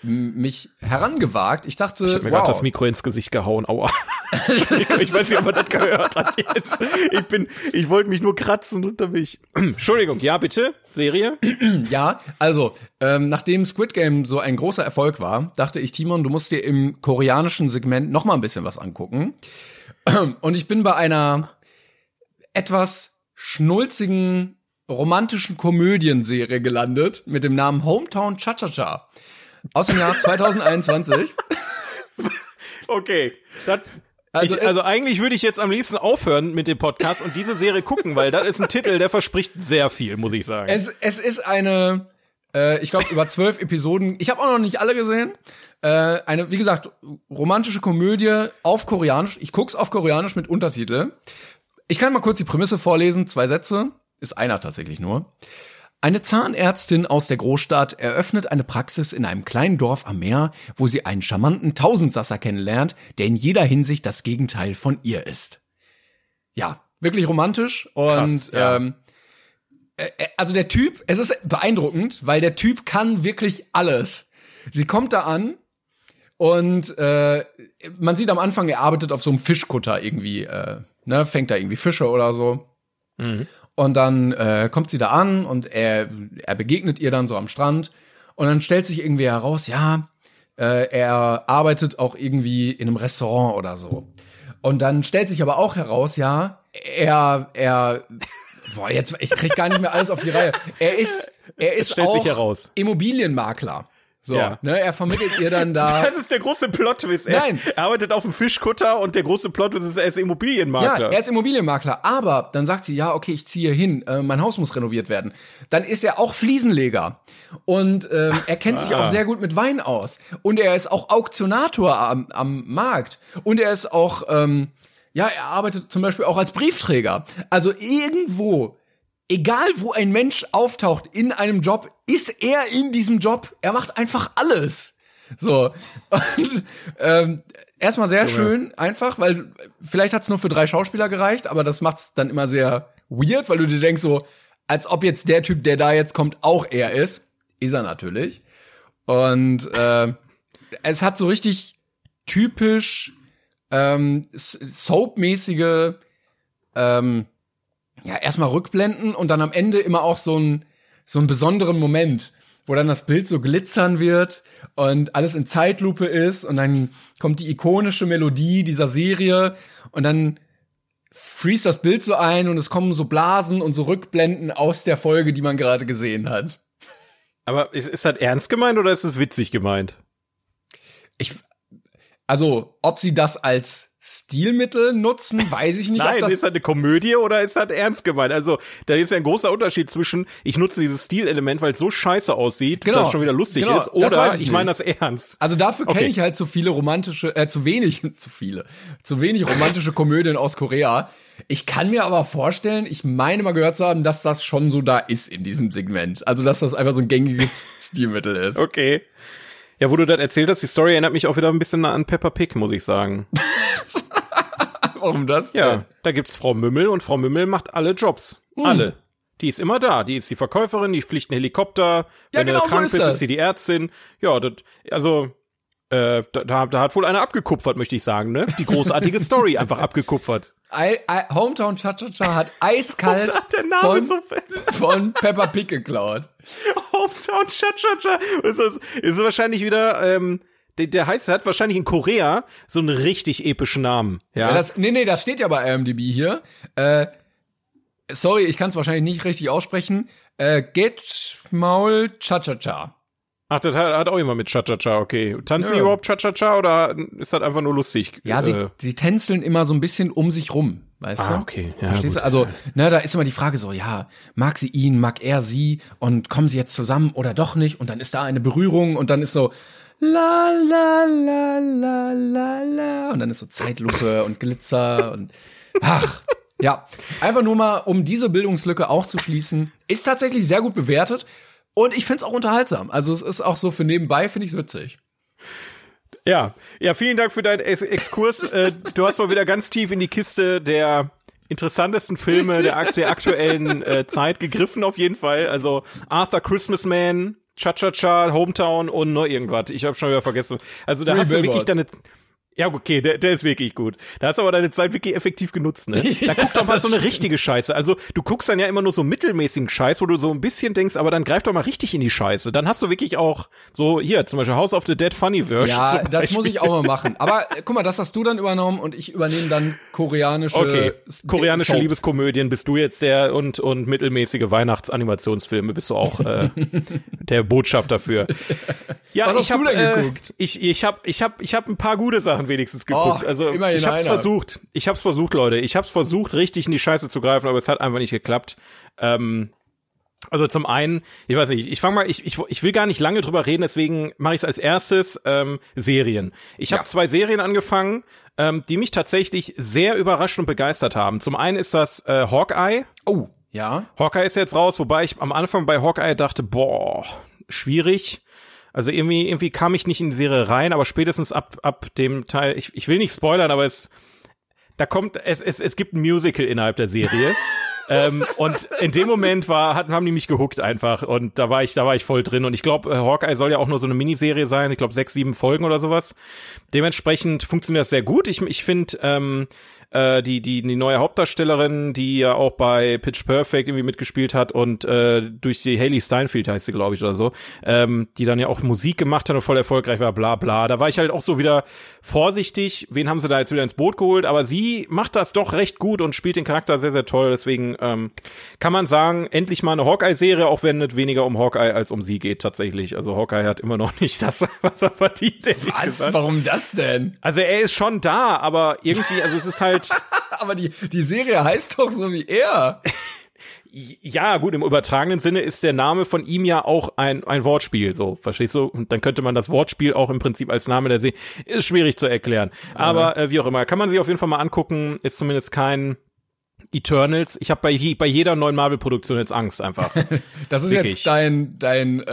S3: mich herangewagt. Ich dachte,
S2: ich hab mir gerade das Mikro ins Gesicht gehauen. Aua. Ich weiß nicht, ob man das gehört hat jetzt. Ich wollte mich nur kratzen und da bin ich. Entschuldigung, ja bitte, Serie?
S3: Ja, also, nachdem Squid Game so ein großer Erfolg war, dachte ich, Timon, du musst dir im koreanischen Segment noch mal ein bisschen was angucken. Und ich bin bei einer etwas schnulzigen romantischen Komödienserie gelandet mit dem Namen Hometown Cha-Cha-Cha aus dem Jahr 2021.
S2: Okay, also eigentlich würde ich jetzt am liebsten aufhören mit dem Podcast und diese Serie gucken, weil das ist ein Titel, der verspricht sehr viel, muss ich sagen.
S3: Es ist eine, ich glaube, über 12 Episoden. Ich habe auch noch nicht alle gesehen. Eine, wie gesagt, romantische Komödie auf Koreanisch. Ich guck's auf Koreanisch mit Untertitel. Ich kann mal kurz die Prämisse vorlesen, 2 Sätze. Ist einer tatsächlich nur. Eine Zahnärztin aus der Großstadt eröffnet eine Praxis in einem kleinen Dorf am Meer, wo sie einen charmanten Tausendsasser kennenlernt, der in jeder Hinsicht das Gegenteil von ihr ist. Ja, wirklich romantisch. Und
S2: krass, ja.
S3: Also der Typ, es ist beeindruckend, weil der Typ kann wirklich alles. Sie kommt da an und man sieht am Anfang, er arbeitet auf so einem Fischkutter irgendwie, fängt da irgendwie Fische oder so. Mhm. Und dann kommt sie da an und er begegnet ihr dann so am Strand. Und dann stellt sich irgendwie heraus, ja, er arbeitet auch irgendwie in einem Restaurant oder so. Und dann stellt sich aber auch heraus, ja, ich krieg gar nicht mehr alles auf die Reihe. Er ist auch Immobilienmakler. So, ja. Er vermittelt ihr dann da.
S2: Das ist der große Plot-Twist. Er arbeitet auf dem Fischkutter und der große Plot-Twist ist, er ist Immobilienmakler.
S3: Ja, er ist Immobilienmakler. Aber dann sagt sie, ja, okay, ich ziehe hin, mein Haus muss renoviert werden. Dann ist er auch Fliesenleger. Und er kennt sich auch sehr gut mit Wein aus. Und er ist auch Auktionator am Markt. Und er ist auch, er arbeitet zum Beispiel auch als Briefträger. Also irgendwo, egal wo ein Mensch auftaucht in einem Job, ist er in diesem Job. Er macht einfach alles. So. Und erstmal sehr schön, einfach, weil vielleicht hat's nur für 3 Schauspieler gereicht, aber das macht's dann immer sehr weird, weil du dir denkst so, als ob jetzt der Typ, der da jetzt kommt, auch er ist. Ist er natürlich. Und es hat so richtig typisch Soap-mäßige erstmal Rückblenden und dann am Ende immer auch so einen besonderen Moment, wo dann das Bild so glitzern wird und alles in Zeitlupe ist und dann kommt die ikonische Melodie dieser Serie und dann freeze das Bild so ein und es kommen so Blasen und so Rückblenden aus der Folge, die man gerade gesehen hat.
S2: Aber ist das ernst gemeint oder ist es witzig gemeint?
S3: Also, ob sie das als Stilmittel nutzen, weiß ich nicht.
S2: Nein, ist das eine Komödie oder ist das ernst gemeint? Also, da ist ja ein großer Unterschied zwischen, ich nutze dieses Stilelement, weil es so scheiße aussieht, dass es schon wieder lustig ist, oder ich meine das ernst.
S3: Also dafür kenne ich halt zu wenig romantische Komödien aus Korea. Ich kann mir aber vorstellen, ich meine mal gehört zu haben, dass das schon so da ist in diesem Segment. Also, dass das einfach so ein gängiges Stilmittel ist.
S2: Okay. Ja, wo du das erzählt hast, die Story erinnert mich auch wieder ein bisschen an Peppa Pig, muss ich sagen.
S3: Warum das?
S2: Ja, da gibt's Frau Mümmel und Frau Mümmel macht alle Jobs. Alle. Die ist immer da. Die ist die Verkäuferin, die fliegt einen Helikopter. Wenn du krank bist, ist sie die Ärztin. Ja, da hat wohl einer abgekupfert, möchte ich sagen, ne? Die großartige Story einfach abgekupfert.
S3: Hometown Cha-Cha-Cha hat eiskalt von Peppa Pig geklaut.
S2: Hometown Cha-Cha-Cha. Ist wahrscheinlich wieder, der hat wahrscheinlich in Korea so einen richtig epischen Namen. Ja,
S3: das steht ja bei IMDb hier. Sorry, ich kann es wahrscheinlich nicht richtig aussprechen. Getmaul Cha-Cha-Cha.
S2: Ach, das hat auch immer mit Cha-Cha-Cha, okay. Tanzen die überhaupt Cha-Cha-Cha oder ist das einfach nur lustig?
S3: Ja, sie tänzeln immer so ein bisschen um sich rum, weißt du?
S2: Okay. Ja,
S3: verstehst du? Also, da ist immer die Frage so, ja, mag sie ihn, mag er sie und kommen sie jetzt zusammen oder doch nicht? Und dann ist da eine Berührung und dann ist so la la la la la la und dann ist so Zeitlupe und Glitzer und ja, einfach nur mal, um diese Bildungslücke auch zu schließen, ist tatsächlich sehr gut bewertet. Und ich find's auch unterhaltsam. Also es ist auch so für nebenbei, finde ich's witzig.
S2: Ja, vielen Dank für deinen Exkurs. Du hast mal wieder ganz tief in die Kiste der interessantesten Filme der aktuellen Zeit gegriffen auf jeden Fall. Also Arthur Christmas Man, Cha-Cha-Cha, Hometown und noch irgendwas. Ich habe schon wieder vergessen. Also da hast du wirklich deine... Ja, okay, der ist wirklich gut. Da hast du aber deine Zeit wirklich effektiv genutzt, ne? Da guck doch mal so eine richtige Scheiße. Also, du guckst dann ja immer nur so mittelmäßigen Scheiß, wo du so ein bisschen denkst, aber dann greif doch mal richtig in die Scheiße. Dann hast du wirklich auch so, hier, zum Beispiel House of the Dead Funny Version.
S3: Ja, das muss ich auch mal machen. Aber guck mal, das hast du dann übernommen und ich übernehme dann koreanische
S2: koreanische Liebeskomödien bist du jetzt der und mittelmäßige Weihnachtsanimationsfilme bist du auch der Botschafter für. Ja,
S3: was hast du denn geguckt?
S2: Ich hab ein paar gute Sachen wenigstens geguckt. Also ich hab's versucht, Leute. Ich hab's versucht, richtig in die Scheiße zu greifen, aber es hat einfach nicht geklappt. Also zum einen, ich weiß nicht, ich will gar nicht lange drüber reden, deswegen mache ich es als erstes, Serien. Ich habe 2 Serien angefangen, die mich tatsächlich sehr überrascht und begeistert haben. Zum einen ist das Hawkeye.
S3: Oh, ja.
S2: Hawkeye ist jetzt raus, wobei ich am Anfang bei Hawkeye dachte, schwierig. Also irgendwie kam ich nicht in die Serie rein, aber spätestens ab dem Teil, ich will nicht spoilern, aber es gibt ein Musical innerhalb der Serie. Und in dem Moment haben die mich gehuckt einfach und da war ich voll drin und ich glaube, Hawkeye soll ja auch nur so eine Miniserie sein, ich glaube 6, 7 Folgen oder sowas. Dementsprechend funktioniert das sehr gut. Ich finde, die neue Hauptdarstellerin, die ja auch bei Pitch Perfect irgendwie mitgespielt hat und durch die Hailey Steinfeld heißt sie, glaube ich, oder so, die dann ja auch Musik gemacht hat und voll erfolgreich war, bla bla. Da war ich halt auch so wieder vorsichtig, wen haben sie da jetzt wieder ins Boot geholt, aber sie macht das doch recht gut und spielt den Charakter sehr, sehr toll, deswegen kann man sagen, endlich mal eine Hawkeye-Serie, auch wenn es weniger um Hawkeye als um sie geht tatsächlich. Also Hawkeye hat immer noch nicht das, was er verdient.
S3: Was? Warum das denn?
S2: Also er ist schon da, aber irgendwie, also es ist halt
S3: aber die Serie heißt doch so wie er.
S2: Ja, gut, im übertragenen Sinne ist der Name von ihm ja auch ein Wortspiel, so, verstehst du? Und dann könnte man das Wortspiel auch im Prinzip als Name der Serie, ist schwierig zu erklären. Aber wie auch immer, kann man sich auf jeden Fall mal angucken, ist zumindest kein Eternals. Ich habe bei jeder neuen Marvel-Produktion jetzt Angst einfach.
S3: Das ist wirklich. Jetzt dein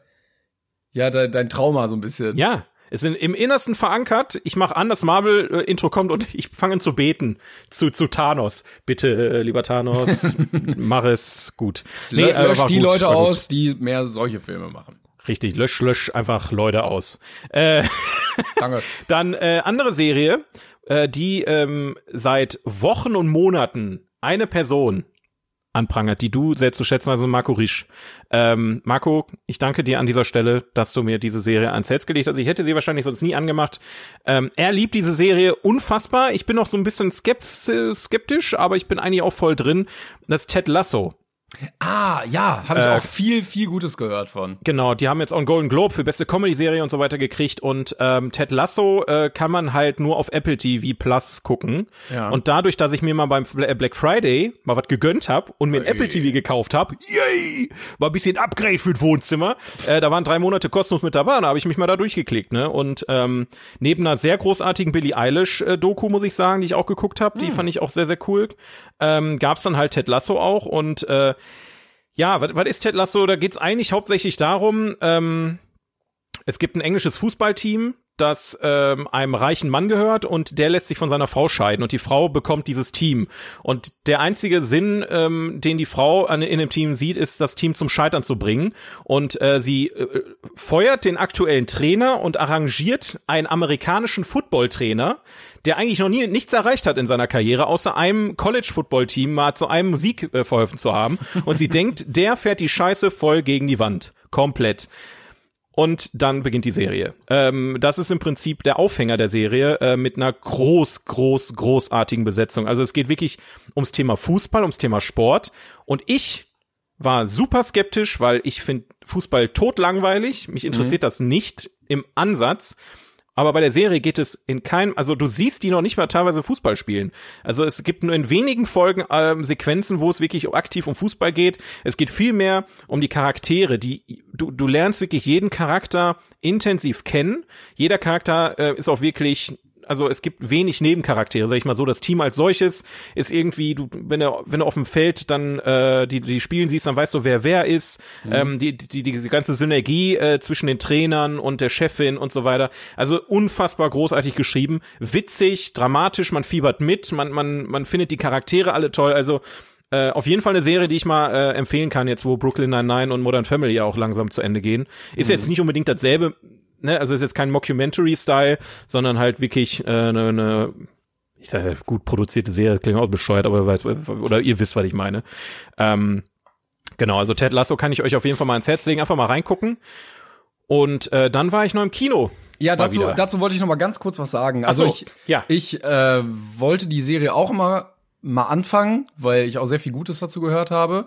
S3: Trauma so ein bisschen.
S2: Ja. Es sind im Innersten verankert. Ich mache an, das Marvel-Intro kommt und ich fange an zu beten zu Thanos. Bitte, lieber Thanos, mach es gut.
S3: Nee, lösch die Leute aus, die mehr solche Filme machen.
S2: Richtig, lösch einfach Leute aus.
S3: Danke.
S2: Dann andere Serie, die seit Wochen und Monaten eine Person anprangert, die du sehr zu schätzen, also Marco Risch. Marco, ich danke dir an dieser Stelle, dass du mir diese Serie ans Herz gelegt hast. Ich hätte sie wahrscheinlich sonst nie angemacht. Er liebt diese Serie unfassbar. Ich bin noch so ein bisschen skeptisch, aber ich bin eigentlich auch voll drin. Das ist Ted Lasso.
S3: Ah, ja, habe ich auch viel Gutes gehört von.
S2: Genau, die haben jetzt auch einen Golden Globe für beste Comedy-Serie und so weiter gekriegt und Ted Lasso kann man halt nur auf Apple TV Plus gucken. Ja. Und dadurch, dass ich mir mal beim Black Friday mal was gegönnt habe und mir ein Apple TV gekauft habe, yay, war ein bisschen Upgrade für das Wohnzimmer. Da waren 3 Monate kostenlos mit dabei, da habe ich mich mal da durchgeklickt, ne? Und neben einer sehr großartigen Billie Eilish Doku, muss ich sagen, die ich auch geguckt habe, die fand ich auch sehr, sehr cool, gab's dann halt Ted Lasso auch und ja, was ist Ted Lasso? Da geht's eigentlich hauptsächlich darum, es gibt ein englisches Fußballteam, das einem reichen Mann gehört und der lässt sich von seiner Frau scheiden und die Frau bekommt dieses Team. Und der einzige Sinn, den die Frau in dem Team sieht, ist, das Team zum Scheitern zu bringen. Und sie feuert den aktuellen Trainer und arrangiert einen amerikanischen Football-Trainer, der eigentlich noch nichts erreicht hat in seiner Karriere, außer einem College-Football-Team mal zu einem Sieg verholfen zu haben. Und sie denkt, der fährt die Scheiße voll gegen die Wand. Komplett. Und dann beginnt die Serie. Das ist im Prinzip der Aufhänger der Serie mit einer großartigen Besetzung. Also es geht wirklich ums Thema Fußball, ums Thema Sport. Und ich war super skeptisch, weil ich finde Fußball totlangweilig. Mich interessiert das nicht im Ansatz. Aber bei der Serie geht es in keinem, also du siehst die noch nicht mal teilweise Fußball spielen. Also es gibt nur in wenigen Folgen Sequenzen, wo es wirklich aktiv um Fußball geht. Es geht viel mehr um die Charaktere, die du lernst wirklich jeden Charakter intensiv kennen. Jeder Charakter ist auch wirklich, also es gibt wenig Nebencharaktere, sag ich mal so. Das Team als solches ist irgendwie, wenn du auf dem Feld dann die spielen siehst, dann weißt du, wer ist. Die ganze Synergie zwischen den Trainern und der Chefin und so weiter. Also unfassbar großartig geschrieben, witzig, dramatisch, man fiebert mit, man findet die Charaktere alle toll. Also Auf jeden Fall eine Serie, die ich mal empfehlen kann, jetzt wo Brooklyn Nine-Nine und Modern Family ja auch langsam zu Ende gehen. Ist jetzt nicht unbedingt dasselbe, ne? Also ist jetzt kein Mockumentary-Style, sondern halt wirklich eine ich sage gut produzierte Serie, klingt auch bescheuert, aber oder ihr wisst, was ich meine. Genau, also Ted Lasso kann ich euch auf jeden Fall mal ins Herz legen, einfach mal reingucken. Und dann war ich noch im Kino.
S3: Ja, dazu wollte ich noch mal ganz kurz was sagen. Also ich wollte die Serie auch mal anfangen, weil ich auch sehr viel Gutes dazu gehört habe.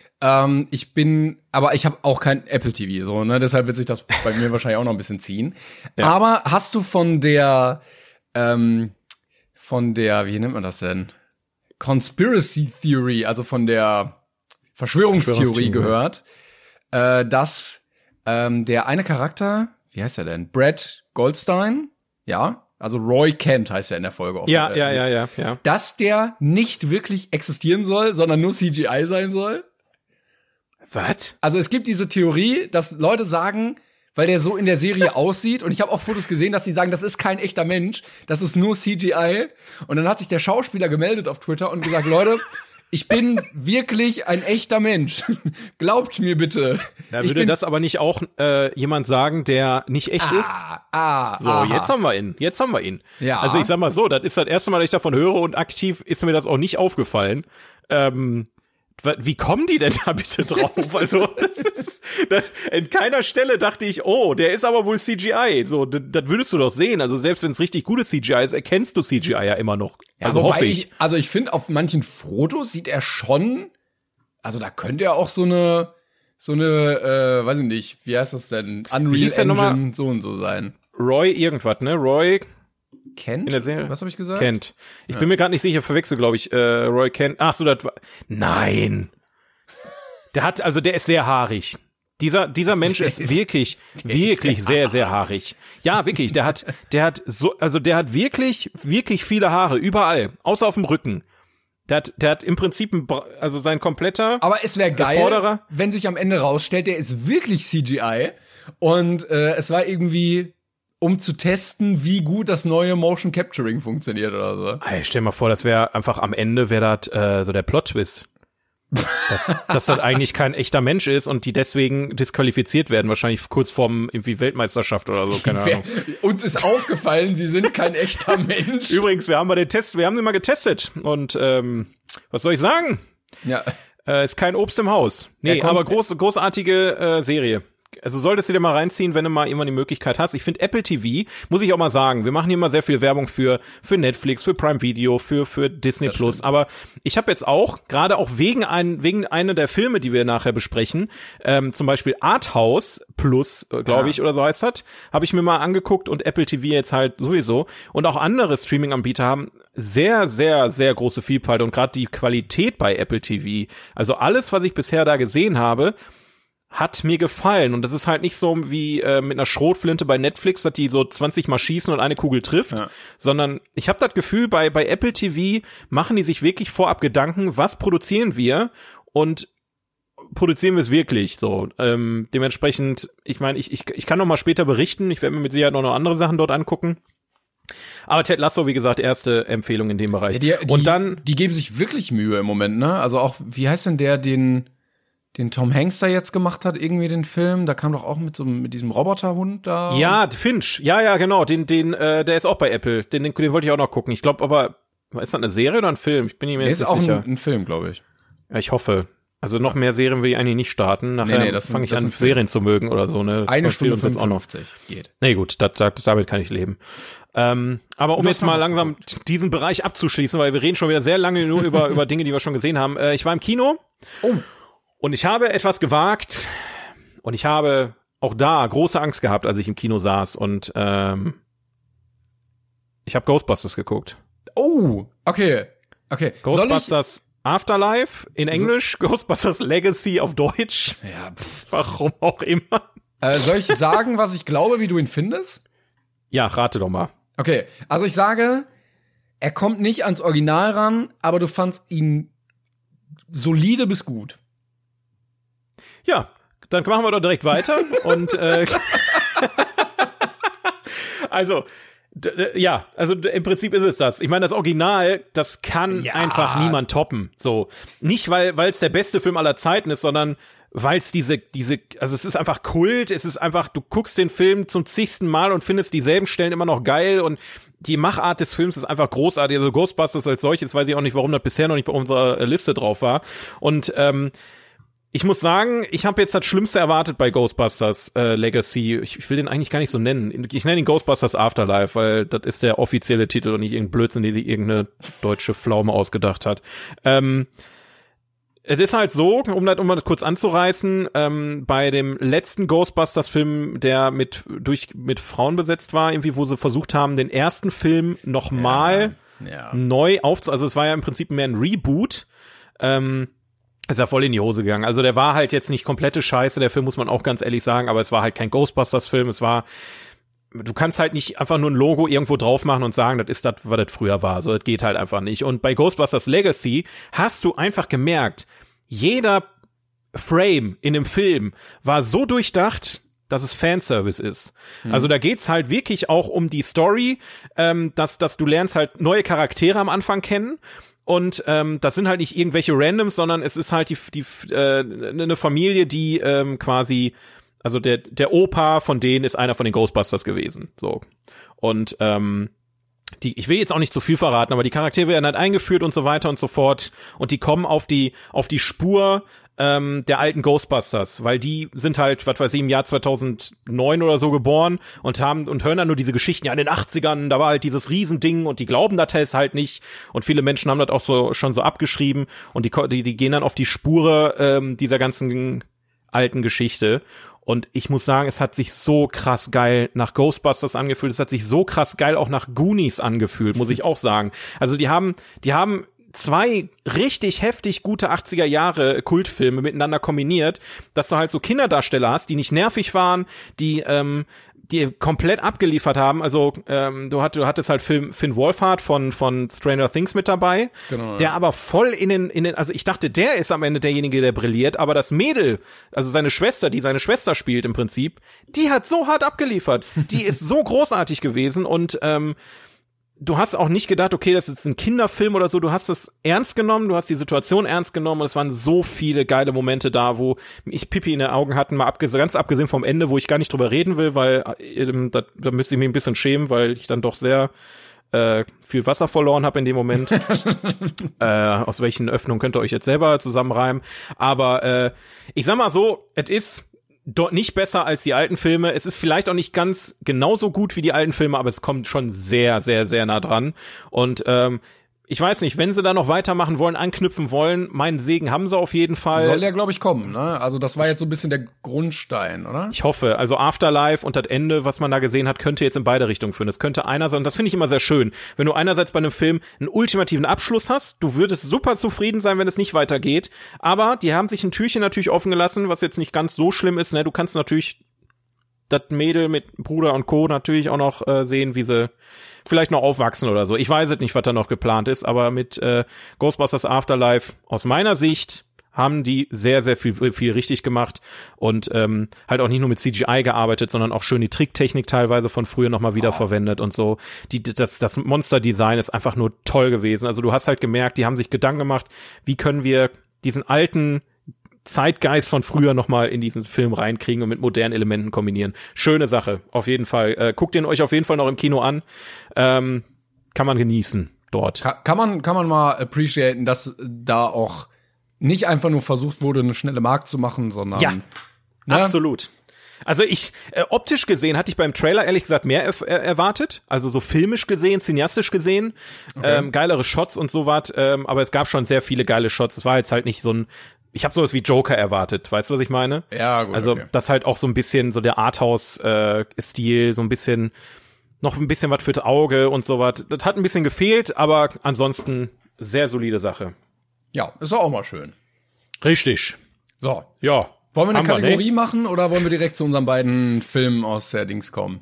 S3: Aber ich habe auch kein Apple TV, so, ne? Deshalb wird sich das bei mir wahrscheinlich auch noch ein bisschen ziehen. Ja. Aber hast du von der, wie nennt man das denn? Conspiracy Theory, also von der Verschwörungstheorie gehört, dass der eine Charakter, wie heißt er denn? Brad Goldstein, ja, also Roy Kent heißt er in der Folge.
S2: Ja.
S3: Dass der nicht wirklich existieren soll, sondern nur CGI sein soll.
S2: Was?
S3: Also es gibt diese Theorie, dass Leute sagen, weil der so in der Serie aussieht, und ich habe auch Fotos gesehen, dass die sagen, das ist kein echter Mensch, das ist nur CGI. Und dann hat sich der Schauspieler gemeldet auf Twitter und gesagt, Leute, ich bin wirklich ein echter Mensch. Glaubt mir bitte.
S2: Da würde das aber nicht auch jemand sagen, der nicht echt ist? Jetzt haben wir ihn. Ja. Also ich sag mal so, das ist das erste Mal, dass ich davon höre, und aktiv ist mir das auch nicht aufgefallen. Wie kommen die denn da bitte drauf? Also in keiner Stelle dachte ich, oh, der ist aber wohl CGI. So, das würdest du doch sehen. Also selbst wenn es richtig gutes CGI ist, erkennst du CGI ja immer noch. Also hoffe ich.
S3: Also ich finde, auf manchen Fotos sieht er schon, also da könnte er auch so eine, weiß ich nicht, wie heißt das denn? Unreal Engine so und so sein.
S2: Roy irgendwas, ne? Roy
S3: Kent?
S2: In der Serie?
S3: Was habe ich gesagt?
S2: Kent. Ich bin mir gerade nicht sicher, verwechsel, glaube ich, Roy Kent. Ach so, das war, nein. Der ist sehr haarig. Dieser Mensch ist wirklich sehr, sehr haarig. Ja, wirklich, der hat wirklich, wirklich viele Haare, überall, außer auf dem Rücken. Der hat im Prinzip sein kompletter.
S3: Aber es wäre geil,
S2: Vorderer,
S3: wenn sich am Ende rausstellt, der ist wirklich CGI, und es war irgendwie, um zu testen, wie gut das neue Motion Capturing funktioniert oder so.
S2: Ey, stell mal vor, das wäre einfach am Ende so der Plot-Twist. Dass das eigentlich kein echter Mensch ist und die deswegen disqualifiziert werden, wahrscheinlich kurz vorm irgendwie Weltmeisterschaft oder so, keine Ahnung.
S3: Uns ist aufgefallen, sie sind kein echter Mensch.
S2: Übrigens, wir haben den mal getestet und was soll ich sagen?
S3: Ja.
S2: Ist kein Obst im Haus. Nee, aber großartige Serie. Also solltest du dir mal reinziehen, wenn du mal irgendwann die Möglichkeit hast. Ich finde Apple TV, muss ich auch mal sagen, wir machen hier mal sehr viel Werbung für Netflix, für Prime Video, für Disney Plus. Aber ich habe jetzt auch, gerade auch wegen einer der Filme, die wir nachher besprechen, zum Beispiel Arthouse Plus, glaube ich, oder so heißt das, habe ich mir mal angeguckt, und Apple TV jetzt halt sowieso. Und auch andere Streaming-Anbieter haben sehr, sehr, sehr große Vielfalt, und gerade die Qualität bei Apple TV, also alles, was ich bisher da gesehen habe, hat mir gefallen. Und das ist halt nicht so wie mit einer Schrotflinte bei Netflix, dass die so 20 Mal schießen und eine Kugel trifft, sondern ich habe das Gefühl, bei Apple TV machen die sich wirklich vorab Gedanken, was produzieren wir, und produzieren wir es wirklich so. Dementsprechend, ich meine, ich kann noch mal später berichten, ich werde mir mit Sicherheit noch andere Sachen dort angucken. Aber Ted Lasso, wie gesagt, erste Empfehlung in dem Bereich.
S3: Die geben sich wirklich Mühe im Moment, ne? Also auch, wie heißt denn der, den Tom Hanks da jetzt gemacht hat, irgendwie den Film, da kam doch auch mit diesem Roboterhund da.
S2: Ja, Finch, ja, genau, der ist auch bei Apple, den wollte ich auch noch gucken. Ich glaube aber, ist das eine Serie oder ein Film? Ich bin mir jetzt nicht sicher.
S3: Ist auch ein Film, glaube ich.
S2: Ja, ich hoffe. Also noch mehr Serien will ich eigentlich nicht starten. Nachher fange ich an, Serien zu mögen oder so. Ne?
S3: 1 Stunde 55 geht.
S2: Nee, gut, damit kann ich leben. Aber um jetzt mal langsam diesen Bereich abzuschließen, weil wir reden schon wieder sehr lange nur über Dinge, die wir schon gesehen haben. Ich war im Kino.
S3: Oh.
S2: Und ich habe etwas gewagt, und ich habe auch da große Angst gehabt, als ich im Kino saß, und ich habe Ghostbusters geguckt.
S3: Oh, okay.
S2: Ghostbusters Afterlife in Englisch, Ghostbusters Legacy auf Deutsch.
S3: Ja,
S2: warum auch immer.
S3: Soll ich sagen, was ich glaube, wie du ihn findest?
S2: Ja, rate doch mal.
S3: Okay, also ich sage, er kommt nicht ans Original ran, aber du fandst ihn solide bis gut.
S2: Ja, dann machen wir doch direkt weiter. Und also, Ja, also im Prinzip ist es das. Ich meine, das Original, das kann einfach niemand toppen. So, nicht weil es der beste Film aller Zeiten ist, sondern weil es also es ist einfach Kult, es ist einfach, du guckst den Film zum zigsten Mal und findest dieselben Stellen immer noch geil und die Machart des Films ist einfach großartig. Also Ghostbusters als solches, weiß ich auch nicht, warum das bisher noch nicht bei unserer Liste drauf war. Und ich muss sagen, ich habe jetzt das Schlimmste erwartet bei Ghostbusters Legacy. Ich will den eigentlich gar nicht so nennen. Ich nenne ihn Ghostbusters Afterlife, weil das ist der offizielle Titel und nicht irgendein Blödsinn, den sich irgendeine deutsche Pflaume ausgedacht hat. Es ist halt so, um das kurz anzureißen, bei dem letzten Ghostbusters-Film, der mit Frauen besetzt war, irgendwie, wo sie versucht haben, den ersten Film nochmal neu also es war ja im Prinzip mehr ein Reboot, ist ja voll in die Hose gegangen. Also der war halt jetzt nicht komplette Scheiße, der Film muss man auch ganz ehrlich sagen, aber es war halt kein Ghostbusters-Film, du kannst halt nicht einfach nur ein Logo irgendwo drauf machen und sagen, das ist das, was das früher war. So, das geht halt einfach nicht. Und bei Ghostbusters Legacy hast du einfach gemerkt, jeder Frame in dem Film war so durchdacht, dass es Fanservice ist. Also da geht's halt wirklich auch um die Story, dass du lernst halt neue Charaktere am Anfang kennen. Und das sind halt nicht irgendwelche Randoms, sondern es ist halt eine Familie, die quasi, also der Opa von denen ist einer von den Ghostbusters gewesen. So. Und ich will jetzt auch nicht zu viel verraten, aber die Charaktere werden halt eingeführt und so weiter und so fort. Und die kommen auf die Spur der alten Ghostbusters, weil die sind halt, was weiß ich, im Jahr 2009 oder so geboren und hören dann nur diese Geschichten, ja, in den 80ern, da war halt dieses Riesending und die glauben das halt nicht und viele Menschen haben das auch schon so abgeschrieben und die gehen dann auf die Spur dieser ganzen alten Geschichte. Und ich muss sagen, es hat sich so krass geil nach Ghostbusters angefühlt, es hat sich so krass geil auch nach Goonies angefühlt, muss ich auch sagen. Also die haben zwei richtig heftig gute 80er Jahre Kultfilme miteinander kombiniert, dass du halt so Kinderdarsteller hast, die nicht nervig waren, die komplett abgeliefert haben. Also du hattest halt Finn Wolfhard von Stranger Things mit dabei, genau, der aber voll in den, also ich dachte, der ist am Ende derjenige, der brilliert, aber das Mädel, also seine Schwester, die seine Schwester spielt im Prinzip, die hat so hart abgeliefert. Die ist so großartig gewesen und du hast auch nicht gedacht, okay, das ist jetzt ein Kinderfilm oder so, du hast es ernst genommen, du hast die Situation ernst genommen und es waren so viele geile Momente da, wo ich Pipi in den Augen hatte, ganz abgesehen vom Ende, wo ich gar nicht drüber reden will, weil da müsste ich mich ein bisschen schämen, weil ich dann doch sehr viel Wasser verloren habe in dem Moment. Aus welchen Öffnungen könnt ihr euch jetzt selber zusammenreimen. Aber ich sag mal so, es ist dort nicht besser als die alten Filme. Es ist vielleicht auch nicht ganz genauso gut wie die alten Filme, aber es kommt schon sehr, sehr, sehr nah dran. Und ich weiß nicht, wenn sie da noch weitermachen wollen, anknüpfen wollen, meinen Segen haben sie auf jeden Fall.
S3: Soll ja, glaube ich, kommen, ne? Also das war jetzt so ein bisschen der Grundstein, oder?
S2: Ich hoffe. Also Afterlife und das Ende, was man da gesehen hat, könnte jetzt in beide Richtungen führen. Das könnte einerseits, und das finde ich immer sehr schön, wenn du einerseits bei einem Film einen ultimativen Abschluss hast, du würdest super zufrieden sein, wenn es nicht weitergeht, aber die haben sich ein Türchen natürlich offen gelassen, was jetzt nicht ganz so schlimm ist, ne? Du kannst natürlich das Mädel mit Bruder und Co. natürlich auch noch sehen, wie sie vielleicht noch aufwachsen oder so. Ich weiß jetzt nicht, was da noch geplant ist, aber mit Ghostbusters Afterlife aus meiner Sicht haben die sehr, sehr viel richtig gemacht und halt auch nicht nur mit CGI gearbeitet, sondern auch schön die Tricktechnik teilweise von früher nochmal wiederverwendet und so. Das Monster-Design ist einfach nur toll gewesen. Also du hast halt gemerkt, die haben sich Gedanken gemacht, wie können wir diesen alten Zeitgeist von früher nochmal in diesen Film reinkriegen und mit modernen Elementen kombinieren. Schöne Sache, auf jeden Fall. Guckt ihn euch auf jeden Fall noch im Kino an. Kann man genießen dort.
S3: Kann man mal appreciaten, dass da auch nicht einfach nur versucht wurde, eine schnelle Mark zu machen, sondern
S2: ja, absolut. Also optisch gesehen hatte ich beim Trailer ehrlich gesagt mehr erwartet, also so filmisch gesehen, cineastisch gesehen, okay. Geilere Shots und sowas, aber es gab schon sehr viele geile Shots. Es war jetzt halt nicht so ein, ich habe sowas wie Joker erwartet, weißt du, was ich meine?
S3: Ja, gut.
S2: Also
S3: okay.
S2: Das halt auch so ein bisschen so der Arthouse-Stil, so ein bisschen, noch ein bisschen was fürs Auge und sowas. Das hat ein bisschen gefehlt, aber ansonsten sehr solide Sache.
S3: Ja, ist auch mal schön.
S2: Richtig.
S3: So.
S2: Ja.
S3: Wollen wir eine Kategorie machen oder wollen wir direkt zu unseren beiden Filmen aus der Dings kommen?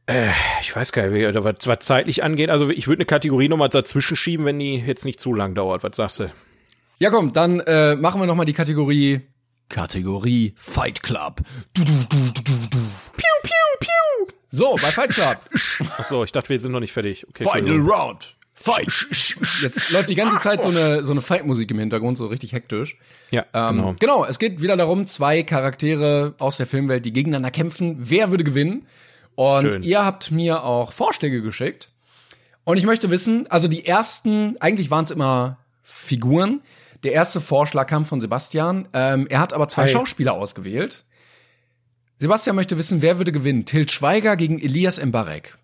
S2: Ich weiß gar nicht, was zeitlich angeht. Also ich würde eine Kategorie nochmal dazwischen schieben, wenn die jetzt nicht zu lang dauert. Was sagst du?
S3: Ja komm, dann machen wir nochmal die Kategorie Fight Club.
S2: Piu, piu, piu.
S3: So, bei Fight Club.
S2: Achso, ich dachte, wir sind noch nicht fertig. Okay,
S3: Final Round. Fight. Jetzt läuft die ganze Zeit so eine Fight-Musik im Hintergrund, so richtig hektisch.
S2: Ja, genau.
S3: Genau, es geht wieder darum, 2 Charaktere aus der Filmwelt, die gegeneinander kämpfen. Wer würde gewinnen? Und
S2: Schön.
S3: Ihr habt mir auch Vorschläge geschickt. Und ich möchte wissen, also die ersten, eigentlich waren es immer Figuren. Der erste Vorschlag kam von Sebastian. Er hat aber 2 Schauspieler ausgewählt. Sebastian möchte wissen, wer würde gewinnen? Til Schweiger gegen Elias Mbarek.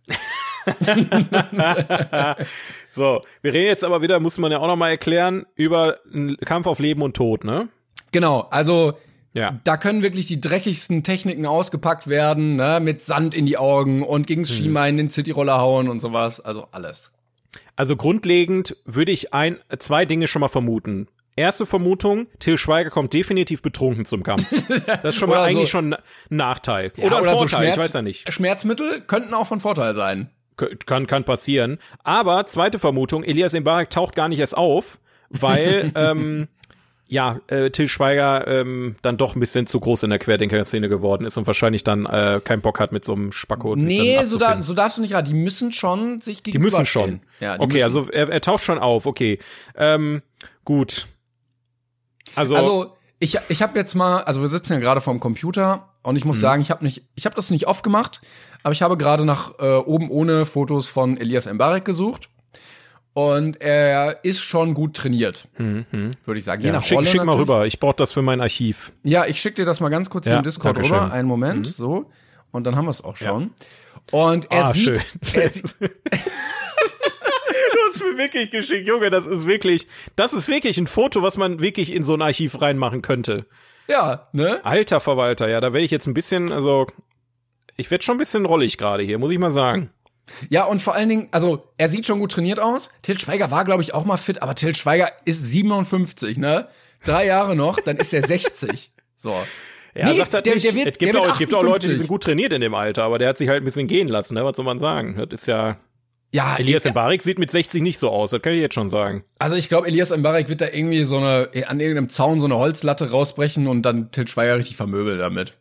S2: So, wir reden jetzt aber wieder, muss man ja auch noch mal erklären, über einen Kampf auf Leben und Tod, ne?
S3: Genau, also
S2: Ja.
S3: da können wirklich die dreckigsten Techniken ausgepackt werden, ne? Mit Sand in die Augen und gegen das Schienbein den Cityroller hauen und sowas, also alles.
S2: Also grundlegend würde ich 2 Dinge schon mal vermuten. Erste Vermutung, Til Schweiger kommt definitiv betrunken zum Kampf. Das ist schon mal
S3: Oder
S2: eigentlich
S3: so-
S2: schon ein Nachteil.
S3: Ja,
S2: oder ein Vorteil,
S3: Schmerz-
S2: ich weiß ja nicht.
S3: Schmerzmittel könnten auch von Vorteil sein.
S2: Kann passieren. Aber zweite Vermutung, Elias Mbarek taucht gar nicht erst auf, weil Til Schweiger dann doch ein bisschen zu groß in der Querdenker-Szene geworden ist und wahrscheinlich dann keinen Bock hat mit so einem Spacko.
S3: Nee, so darfst du nicht raten. Die müssen schon sich
S2: Die müssen schon.
S3: gegenüberstehen. Ja, die
S2: okay,
S3: müssen.
S2: also er taucht schon auf, okay. Gut.
S3: Also ich habe jetzt mal, also wir sitzen ja gerade vorm Computer und ich muss sagen, ich habe das nicht oft gemacht, aber ich habe gerade nach oben ohne Fotos von Elias Mbarek gesucht und er ist schon gut trainiert, würde ich sagen. Je nach Rolle
S2: schick mal
S3: natürlich.
S2: rüber, ich brauche das für mein Archiv.
S3: Ja, ich schicke dir das mal ganz kurz hier
S2: Ja,
S3: im Discord
S2: Dankeschön.
S3: rüber. Einen Moment, so. Und dann haben wir es auch schon. Und er sieht,
S2: schön. Du hast mir wirklich geschickt, Junge, das ist wirklich ein Foto, was man wirklich in so ein Archiv reinmachen könnte.
S3: ja, ne?
S2: Alter Verwalter, ja, da werde ich jetzt ein bisschen, ich werde schon ein bisschen rollig gerade hier, muss ich mal sagen.
S3: Ja, und vor allen Dingen, also er sieht schon gut trainiert aus. Til Schweiger war, glaube ich, auch mal fit, aber Til Schweiger ist 57, ne? 3 Jahre noch, dann ist er 60. So.
S2: Ja,
S3: Nee,
S2: sagt das
S3: der-
S2: nicht.
S3: der wird-
S2: Es gibt
S3: der
S2: auch
S3: wird
S2: Leute, die
S3: 58.
S2: sind gut trainiert in dem Alter, aber der hat sich halt ein bisschen gehen lassen, ne? Was soll man sagen? Das ist ja,
S3: Ja,
S2: Elias Mbarek sieht mit 60 nicht so aus, das kann ich jetzt schon sagen.
S3: also ich glaube, Elias Mbarek wird da irgendwie an irgendeinem Zaun so eine Holzlatte rausbrechen und dann Til Schweiger richtig vermöbeln damit.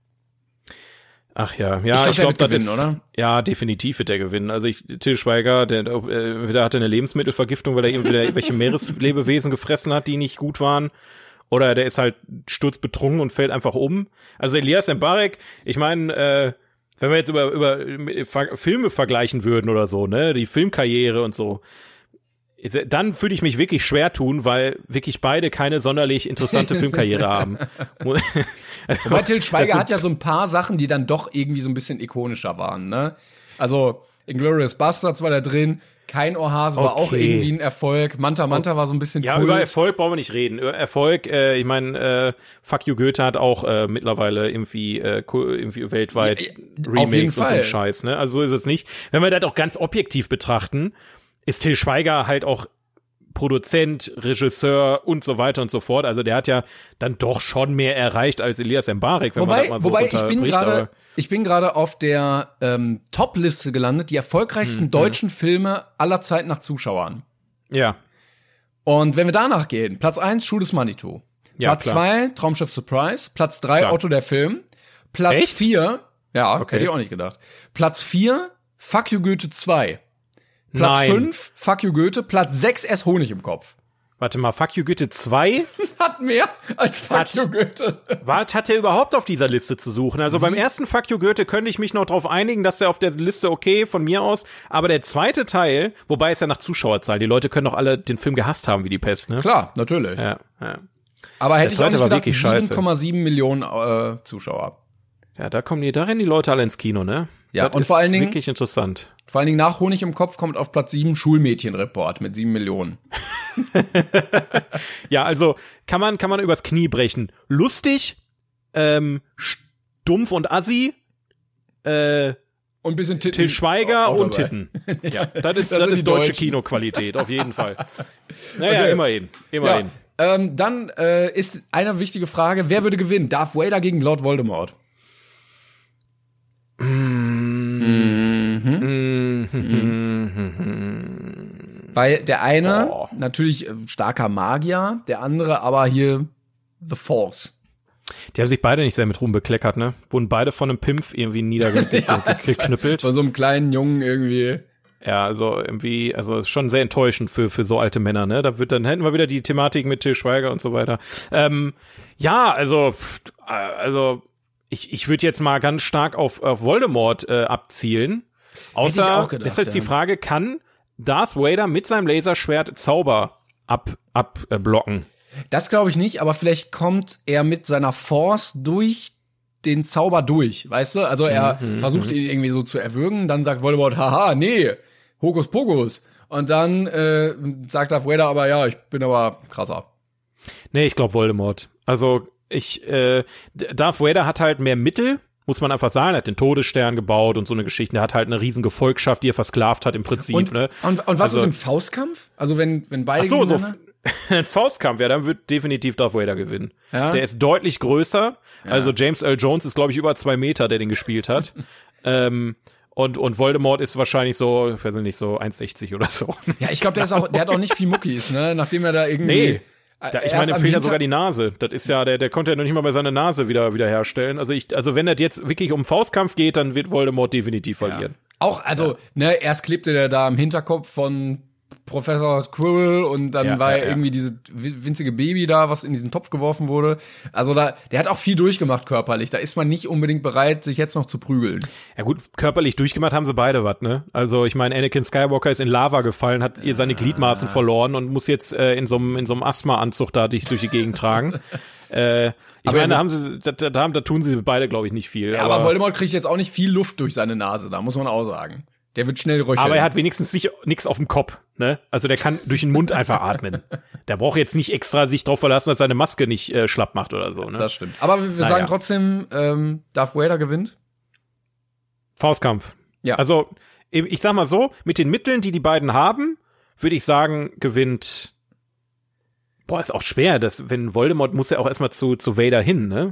S2: Ach ja,
S3: Ich glaub,
S2: das
S3: der wird gewinnen,
S2: ist,
S3: oder?
S2: Ja, definitiv wird der gewinnen. Also Til Schweiger, der hatte eine Lebensmittelvergiftung, weil er irgendwie irgendwelche Meereslebewesen gefressen hat, die nicht gut waren. Oder der ist halt sturzbetrunken und fällt einfach um. Also Elias Mbarek, ich meine, wenn wir jetzt über Filme vergleichen würden oder so, ne, die Filmkarriere und so, dann würde ich mich wirklich schwer tun, weil wirklich beide keine sonderlich interessante Filmkarriere haben.
S3: Wobei Til Schweiger
S2: Das sind-
S3: hat ja so ein paar Sachen, die dann doch irgendwie so ein bisschen ikonischer waren, ne? Also, Inglourious Basterds war da drin, Kein Ohrhase war auch
S2: Okay.
S3: irgendwie ein Erfolg, Manta war so ein bisschen
S2: Ja,
S3: Kult.
S2: über Erfolg brauchen wir nicht reden. Über Erfolg, ich meine, Fuck You Goethe hat auch mittlerweile irgendwie weltweit
S3: Ja, auf jeden
S2: Remakes und so
S3: Fall.
S2: ein Scheiß, ne? Also so ist es nicht. Wenn wir das auch ganz objektiv betrachten, ist Til Schweiger halt auch Produzent, Regisseur und so weiter und so fort. Also der hat ja dann doch schon mehr erreicht als Elias Mbarek, wenn man das mal so
S3: Wobei
S2: runterbricht.
S3: ich bin gerade auf der Top-Liste gelandet, die erfolgreichsten deutschen Filme aller Zeit nach Zuschauern.
S2: Ja,
S3: Und wenn wir danach gehen, Platz 1, Schuh des Manitou.
S2: Ja,
S3: Platz
S2: klar.
S3: 2, Traumschiff Surprise. Platz 3,
S2: Klar.
S3: Otto der Film. Platz
S2: Echt?
S3: 4, ja,
S2: Okay.
S3: hätte ich auch nicht gedacht. Platz 4, Fuck You Goethe 2. Platz
S2: Nein.
S3: 5, Fuck You Goethe. Platz 6, erst Honig im Kopf.
S2: warte mal, Fuck You Goethe 2?
S3: Hat mehr als Fuck
S2: Hat-
S3: You Goethe.
S2: Was hat er überhaupt auf dieser Liste zu suchen? Also beim ersten Fuck You Goethe könnte ich mich noch drauf einigen, dass der auf der Liste okay, von mir aus. Aber der zweite Teil, wobei es ja nach Zuschauerzahl, die Leute können doch alle den Film gehasst haben wie die Pest, ne?
S3: Klar, natürlich.
S2: Ja.
S3: Aber hätte
S2: Der
S3: ich auch
S2: zweite
S3: nicht
S2: war
S3: gedacht,
S2: wirklich scheiße.
S3: 7,7 Millionen Zuschauer.
S2: Ja, da rennen die Leute alle ins Kino, ne?
S3: Ja,
S2: Das
S3: und
S2: ist
S3: vor allen Dingen-
S2: wirklich interessant.
S3: Vor allen Dingen nach Honig im Kopf kommt auf Platz 7 Schulmädchenreport mit 7 Millionen.
S2: Ja, also kann man übers Knie brechen. Lustig, stumpf und assi,
S3: Und ein bisschen Titten.
S2: Til Schweiger
S3: auch
S2: und
S3: dabei.
S2: Titten. Ja, das ist
S3: sind die
S2: deutsche
S3: Deutschen.
S2: Kinoqualität, auf jeden Fall. Naja,
S3: Okay.
S2: immerhin.
S3: Ja, dann ist eine wichtige Frage, wer würde gewinnen? Darth Vader gegen Lord Voldemort? Weil der eine natürlich starker Magier, der andere aber hier The Force.
S2: Die haben sich beide nicht sehr mit Ruhm bekleckert, ne? Wurden beide von einem Pimpf irgendwie niedergeknüppelt.
S3: Von so einem kleinen Jungen irgendwie.
S2: Ja, also irgendwie, also ist schon sehr enttäuschend für so alte Männer, ne? Dann hätten wir wieder die Thematik mit Til Schweiger und so weiter. Ja, also ich würde jetzt mal ganz stark auf Voldemort abzielen. Außer
S3: Hätte ich auch gedacht,
S2: ist jetzt die Frage, kann Darth Vader mit seinem Laserschwert Zauber abblocken?
S3: Das glaube ich nicht, aber vielleicht kommt er mit seiner Force durch den Zauber durch, weißt du? Also er versucht ihn irgendwie so zu erwürgen, dann sagt Voldemort, haha, nee, Hokus Pokus. Und dann sagt Darth Vader aber, ja, ich bin aber krasser.
S2: Nee, ich glaube Voldemort. Also Darth Vader hat halt mehr Mittel, muss man einfach sagen. Er hat den Todesstern gebaut und so eine Geschichte. Er hat halt eine riesen Gefolgschaft, die er versklavt hat im Prinzip.
S3: Und
S2: ne?
S3: Was ist im Faustkampf? Also wenn beide gegeneinander?
S2: Ein Faustkampf, ja, dann wird definitiv Darth Vader gewinnen. Ja? Der ist deutlich größer. Ja. Also James Earl Jones ist, glaube ich, über 2 Meter, der den gespielt hat. Und Voldemort ist wahrscheinlich so, ich weiß nicht, so 1,60 oder so.
S3: Ja, ich glaube, der hat auch nicht viel Muckis, ne? Nachdem er da irgendwie.
S2: Nee. Ich meine, ihm fehlt ja sogar die Nase. Das ist ja, der konnte ja noch nicht mal bei seiner Nase wieder herstellen. Also wenn das jetzt wirklich um Faustkampf geht, dann wird Voldemort definitiv verlieren.
S3: Auch, ne, erst klebte der da im Hinterkopf von Professor Quirrell und dann war irgendwie dieses winzige Baby da, was in diesen Topf geworfen wurde. Also der hat auch viel durchgemacht körperlich. Da ist man nicht unbedingt bereit, sich jetzt noch zu prügeln.
S2: Ja gut, körperlich durchgemacht haben sie beide was, ne? Also ich meine, Anakin Skywalker ist in Lava gefallen, hat ihr seine Gliedmaßen verloren und muss jetzt in so einem Asthma-Anzug da durch die Gegend tragen. Ich meine, da tun sie beide, glaube ich, nicht viel.
S3: Ja, aber Voldemort kriegt jetzt auch nicht viel Luft durch seine Nase, da muss man auch sagen. Der wird schnell röcheln.
S2: Aber er hat wenigstens nichts auf dem Kopf, ne? Also der kann durch den Mund einfach atmen. Der braucht jetzt nicht extra sich drauf verlassen, dass seine Maske nicht schlapp macht oder so, ne?
S3: Das stimmt. Aber wir sagen trotzdem, Darth Vader gewinnt.
S2: Faustkampf.
S3: Ja.
S2: Also, ich sag mal so, mit den Mitteln, die beiden haben, würde ich sagen, gewinnt. Boah, ist auch schwer, wenn Voldemort muss ja auch erstmal zu Vader hin, ne?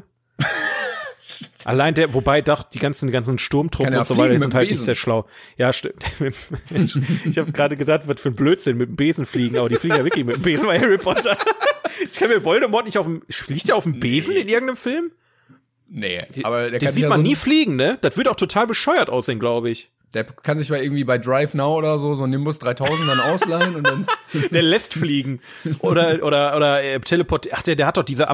S2: Allein wobei doch die ganzen Sturmtruppen und so weiter sind halt nicht sehr schlau. Ja, stimmt. Ich habe gerade gedacht, was für ein Blödsinn mit dem Besen fliegen, aber die fliegen ja wirklich mit dem Besen bei Harry Potter. Ich kann mir Voldemort nicht fliegt der auf dem Besen in irgendeinem Film?
S3: Nee, aber der kann
S2: sieht man nie fliegen, ne? Das wird auch total bescheuert aussehen, glaube ich.
S3: Der kann sich irgendwie bei Drive Now oder so ein Nimbus 3000 dann ausleihen und dann
S2: der lässt fliegen oder Teleport. Ach, der hat doch diese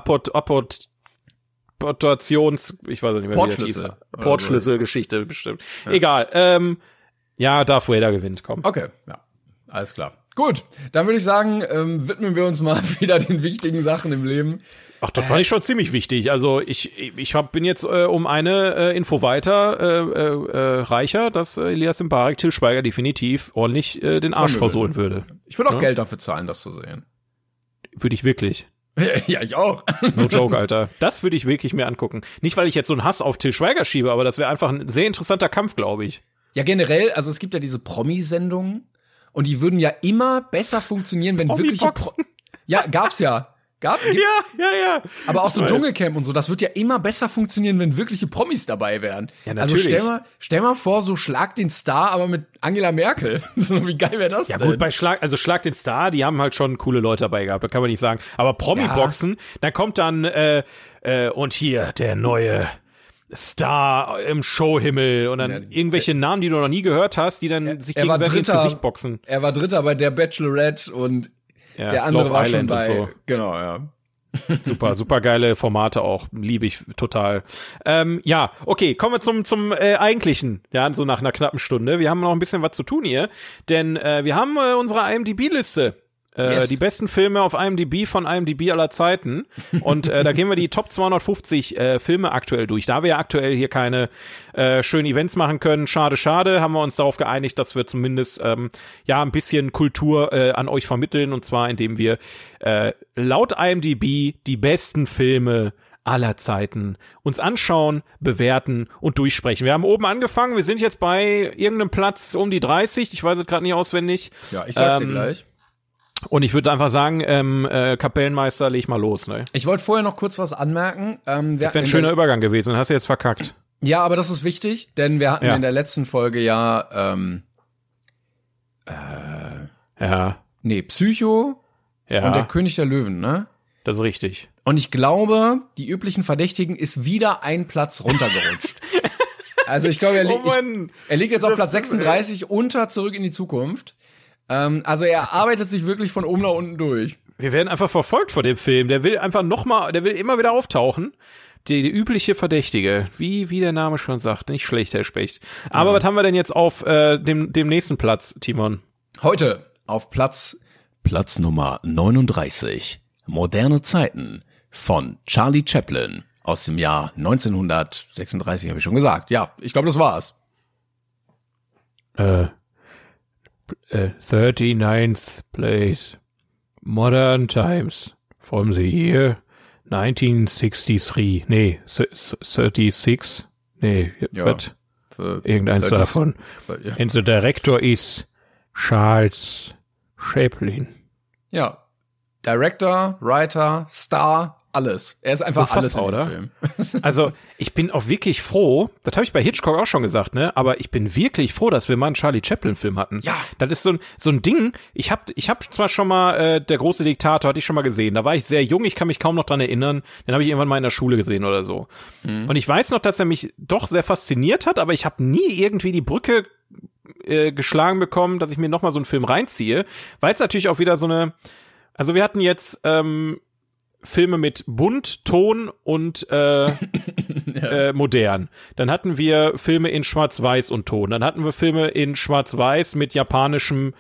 S2: ich weiß nicht mehr, Portschlüssel-Geschichte bestimmt. Ja. Egal. Ja, Darth Vader gewinnt, komm.
S3: Okay, ja, alles klar. Gut, dann würde ich sagen, widmen wir uns mal wieder den wichtigen Sachen im Leben.
S2: Ach, das fand ich schon ziemlich wichtig. Also ich bin jetzt um eine Info weiter reicher, dass Elias Mbarek Til Schweiger definitiv ordentlich den Arsch versohlen würde.
S3: Ich würde auch Geld dafür zahlen, das zu sehen.
S2: Würde ich wirklich.
S3: Ja, ich auch.
S2: No joke, Alter. Das würde ich wirklich mir angucken. Nicht, weil ich jetzt so einen Hass auf Til Schweiger schiebe, aber das wäre einfach ein sehr interessanter Kampf, glaube ich.
S3: Ja, generell, also es gibt ja diese Promi-Sendungen und die würden ja immer besser funktionieren, wenn wirkliche Ja, gab's ja. Ja. Aber auch so Dschungelcamp und so, das wird ja immer besser funktionieren, wenn wirkliche Promis dabei wären.
S2: Ja, natürlich.
S3: Also stell mal vor, so Schlag den Star, aber mit Angela Merkel. Wie geil wäre das denn?
S2: Ja gut, bei Schlag den Star, die haben halt schon coole Leute dabei gehabt, da kann man nicht sagen. Aber Promi-Boxen, da kommt dann und hier der neue Star im Showhimmel und dann irgendwelche Namen, die du noch nie gehört hast, die dann sich gegenseitig ins Gesicht boxen.
S3: Er war Dritter bei der Bachelorette und der andere
S2: Love
S3: war
S2: Island
S3: schon bei,
S2: und so.
S3: Genau, ja.
S2: Super geile Formate auch, liebe ich total. Ja, okay, kommen wir zum Eigentlichen, ja, so nach einer knappen Stunde. Wir haben noch ein bisschen was zu tun hier, denn wir haben unsere IMDb-Liste.
S3: Yes.
S2: Die besten Filme auf IMDb von IMDb aller Zeiten. Und da gehen wir die Top 250 Filme aktuell durch. Da wir ja aktuell hier keine schönen Events machen können, schade, haben wir uns darauf geeinigt, dass wir zumindest ein bisschen Kultur an euch vermitteln. Und zwar, indem wir laut IMDb die besten Filme aller Zeiten uns anschauen, bewerten und durchsprechen. Wir haben oben angefangen, wir sind jetzt bei irgendeinem Platz um die 30. Ich weiß es gerade nicht auswendig.
S3: Ja, ich sag's dir gleich.
S2: Und ich würde einfach sagen, Kapellenmeister, leg mal los, ne?
S3: Ich wollte vorher noch kurz was anmerken.
S2: Das wäre ein schöner Übergang gewesen, hast du jetzt verkackt.
S3: Ja, aber das ist wichtig, denn wir hatten in der letzten Folge Psycho und der König der Löwen, ne?
S2: Das ist richtig.
S3: Und ich glaube, die üblichen Verdächtigen ist wieder ein Platz runtergerutscht. Also ich glaube, er liegt jetzt auf Platz 36 unter Zurück in die Zukunft. Also er arbeitet sich wirklich von oben nach unten durch.
S2: Wir werden einfach verfolgt vor dem Film. Der will einfach der will immer wieder auftauchen. Die übliche Verdächtige, wie der Name schon sagt, nicht schlecht, Herr Specht. Aber was haben wir denn jetzt auf dem nächsten Platz, Timon?
S3: Heute auf Platz Nummer 39. Moderne Zeiten von Charlie Chaplin aus dem Jahr 1936, habe ich schon gesagt. Ja, ich glaube, das war's.
S2: 39th place. Modern Times from the year 1963. Nee, 36. Nee,
S3: ja,
S2: was? Irgendeins 30, davon. Ja. And the director is Charles Chaplin.
S3: Ja. Director, Writer, Star, alles. Er ist einfach
S2: unfassbar,
S3: alles in dem
S2: Film. Also, ich bin auch wirklich froh, das habe ich bei Hitchcock auch schon gesagt, ne, aber ich bin wirklich froh, dass wir mal einen Charlie Chaplin Film hatten.
S3: Ja.
S2: Das ist so ein Ding, ich hab zwar schon mal Der große Diktator hatte ich schon mal gesehen, da war ich sehr jung, ich kann mich kaum noch dran erinnern, den habe ich irgendwann mal in der Schule gesehen oder so. Und ich weiß noch, dass er mich doch sehr fasziniert hat, aber ich habe nie irgendwie die Brücke geschlagen bekommen, dass ich mir noch mal so einen Film reinziehe, weil es natürlich auch wieder also wir hatten jetzt Filme mit Bunt, Ton und modern. Dann hatten wir Filme in Schwarz-Weiß und Ton. Dann hatten wir Filme in Schwarz-Weiß mit japanischem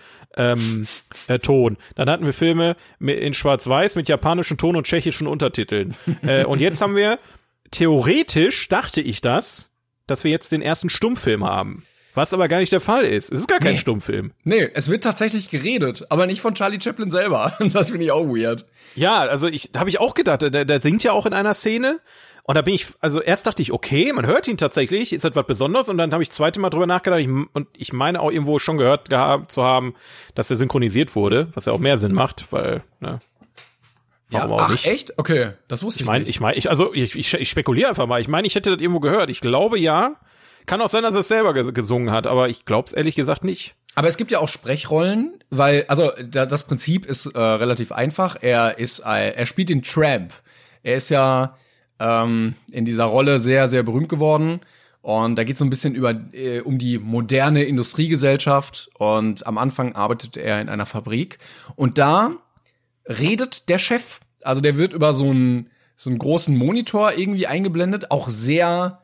S2: Ton. Dann hatten wir Filme in Schwarz-Weiß mit japanischem Ton und tschechischen Untertiteln. Und jetzt haben wir, theoretisch dachte ich dass wir jetzt den ersten Stummfilm haben. Was aber gar nicht der Fall ist. Es ist gar kein Stummfilm.
S3: Nee, es wird tatsächlich geredet, aber nicht von Charlie Chaplin selber. Das finde ich auch weird.
S2: Ja, also habe ich auch gedacht, der singt ja auch in einer Szene. Und da erst dachte ich, okay, man hört ihn tatsächlich, ist etwas Besonderes. Und dann habe ich zweite Mal drüber nachgedacht und ich meine auch irgendwo schon gehört zu haben, dass er synchronisiert wurde, was ja auch mehr Sinn macht, weil, ne.
S3: Warum ja, auch nicht? Echt? Okay, das wusste ich nicht.
S2: Ich spekuliere einfach mal. Ich meine, ich hätte das irgendwo gehört. Ich glaube, ja. Kann auch sein, dass er es selber gesungen hat, aber ich glaube es ehrlich gesagt nicht.
S3: Aber es gibt ja auch Sprechrollen, weil, also das Prinzip ist relativ einfach. Er spielt den Tramp. Er ist ja in dieser Rolle sehr, sehr berühmt geworden. Und da geht es so ein bisschen um die moderne Industriegesellschaft. Und am Anfang arbeitet er in einer Fabrik. Und da redet der Chef. Also der wird über so einen großen Monitor irgendwie eingeblendet. Auch sehr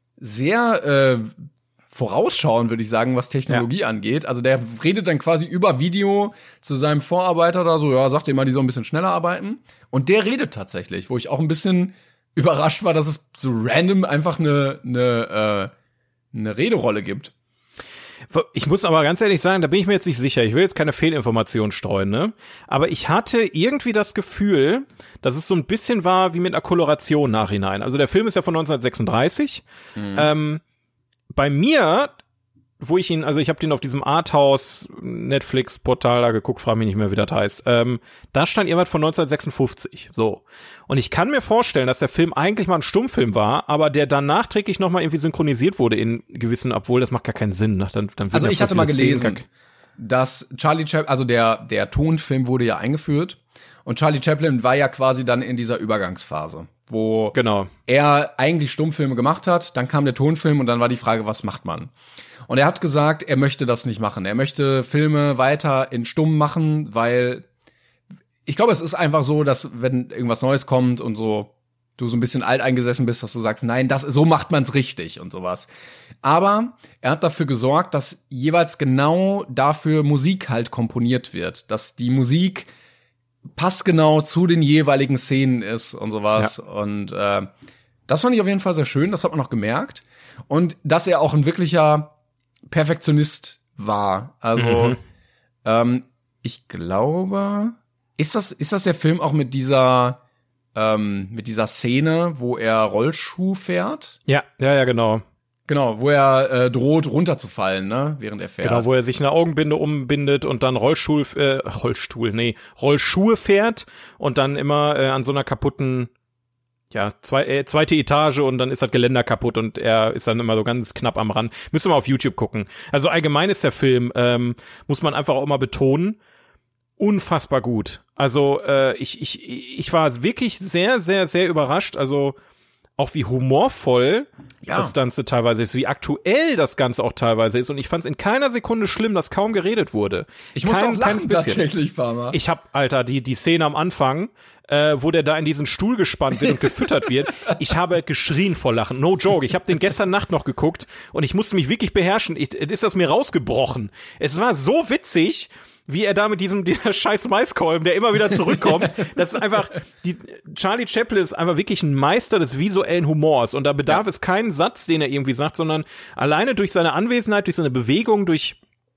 S3: vorausschauend, würde ich sagen, was Technologie angeht. Also der redet dann quasi über Video zu seinem Vorarbeiter da so, ja, sagt ihm mal, die so ein bisschen schneller arbeiten. Und der redet tatsächlich, wo ich auch ein bisschen überrascht war, dass es so random einfach eine Rederolle gibt.
S2: Ich muss aber ganz ehrlich sagen, da bin ich mir jetzt nicht sicher. Ich will jetzt keine Fehlinformationen streuen, ne? Aber ich hatte irgendwie das Gefühl, dass es so ein bisschen war wie mit einer Koloration nachhinein. Also der Film ist ja von 1936. Bei mir, ich habe den auf diesem Arthouse Netflix-Portal da geguckt, frage mich nicht mehr, wie das heißt. Da stand irgendwas von 1956. So. Und ich kann mir vorstellen, dass der Film eigentlich mal ein Stummfilm war, aber der dann nachträglich nochmal irgendwie synchronisiert wurde in gewissen, obwohl das macht gar keinen Sinn. Dann
S3: also ich hatte mal gelesen, dass Charlie Chaplin, also der Tonfilm wurde ja eingeführt und Charlie Chaplin war ja quasi dann in dieser Übergangsphase, wo er eigentlich Stummfilme gemacht hat, dann kam der Tonfilm und dann war die Frage, was macht man? Und er hat gesagt, er möchte das nicht machen. Er möchte Filme weiter in Stumm machen, weil ich glaube, es ist einfach so, dass wenn irgendwas Neues kommt und so du so ein bisschen alteingesessen bist, dass du sagst, nein, so macht man's richtig und sowas. Aber er hat dafür gesorgt, dass jeweils genau dafür Musik halt komponiert wird, dass die Musik passgenau zu den jeweiligen Szenen ist und sowas. Ja. Und das fand ich auf jeden Fall sehr schön, das hat man noch gemerkt. Und dass er auch ein wirklicher Perfektionist war. Also ich glaube, ist das der Film auch mit dieser Szene, wo er Rollschuh fährt?
S2: Ja, genau.
S3: Genau, wo er droht runterzufallen, ne, während er fährt.
S2: Genau, wo er sich eine Augenbinde umbindet und dann Rollschuhe fährt und dann immer an so einer kaputten zweite Etage und dann ist das Geländer kaputt und er ist dann immer so ganz knapp am Rand. Müssen wir auf YouTube gucken. Also allgemein ist der Film, muss man einfach auch mal betonen, unfassbar gut. Also ich war wirklich sehr, sehr, sehr überrascht. Also auch wie humorvoll das Ganze teilweise ist, wie aktuell das Ganze auch teilweise ist. Und ich fand es in keiner Sekunde schlimm, dass kaum geredet wurde.
S3: Ich muss auch lachen tatsächlich, Palmer.
S2: Ich hab, Alter, die Szene am Anfang, wo der da in diesen Stuhl gespannt wird und gefüttert wird. Ich habe geschrien vor Lachen. No joke. Ich habe den gestern Nacht noch geguckt und ich musste mich wirklich beherrschen. Ist das mir rausgebrochen. Es war so witzig, wie er da mit dieser scheiß Maiskolben, der immer wieder zurückkommt. Das ist einfach, Charlie Chaplin ist einfach wirklich ein Meister des visuellen Humors und da bedarf es keinen Satz, den er irgendwie sagt, sondern alleine durch seine Anwesenheit, durch seine Bewegung, durch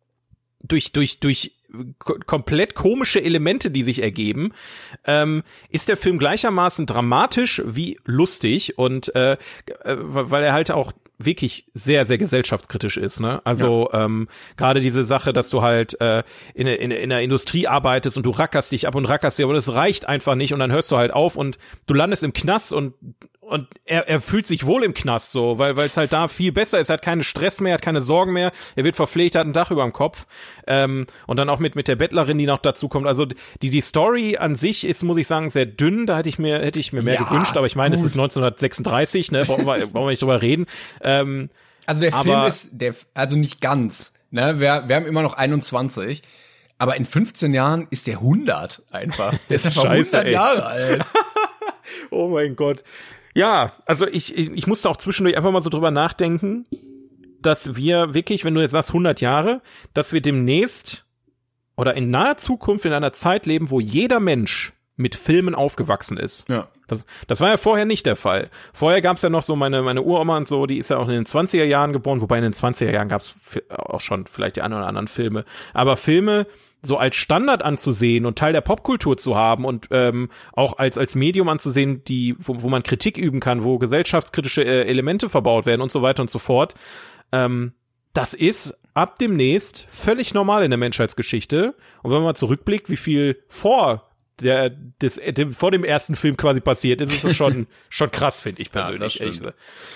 S2: komplett komische Elemente, die sich ergeben, ist der Film gleichermaßen dramatisch wie lustig und weil er halt auch wirklich sehr, sehr gesellschaftskritisch ist, ne? Also gerade diese Sache, dass du halt in der Industrie arbeitest und du rackerst dich ab und rackerst dich, aber das reicht einfach nicht und dann hörst du halt auf und du landest im Knast und er fühlt sich wohl im Knast so, weil es halt da viel besser ist, er hat keinen Stress mehr, er hat keine Sorgen mehr, er wird verpflegt, hat ein Dach über dem Kopf und dann auch mit der Bettlerin, die noch dazu kommt, also die Story an sich ist, muss ich sagen, sehr dünn, da hätte ich mir mehr gewünscht, aber ich meine, es ist 1936, ne, brauchen wir nicht drüber reden.
S3: Also der Film ist, also nicht ganz, ne, wir haben immer noch 21, aber in 15 Jahren ist der 100 einfach, der ist einfach 100 Jahre alt.
S2: Oh mein Gott. Ja, also ich musste auch zwischendurch einfach mal so drüber nachdenken, dass wir wirklich, wenn du jetzt sagst 100 Jahre, dass wir demnächst oder in naher Zukunft in einer Zeit leben, wo jeder Mensch mit Filmen aufgewachsen ist.
S3: Ja.
S2: Das war ja vorher nicht der Fall. Vorher gab's ja noch so meine Uroma und so, die ist ja auch in den 20er Jahren geboren, wobei in den 20er Jahren gab's auch schon vielleicht die einen oder anderen Filme. Aber Filme so als Standard anzusehen und Teil der Popkultur zu haben und auch als Medium anzusehen, wo man Kritik üben kann, wo gesellschaftskritische Elemente verbaut werden und so weiter und so fort. Das ist ab demnächst völlig normal in der Menschheitsgeschichte. Und wenn man mal zurückblickt, wie viel vor dem ersten Film quasi passiert ist es schon krass, finde ich persönlich.
S3: Ja,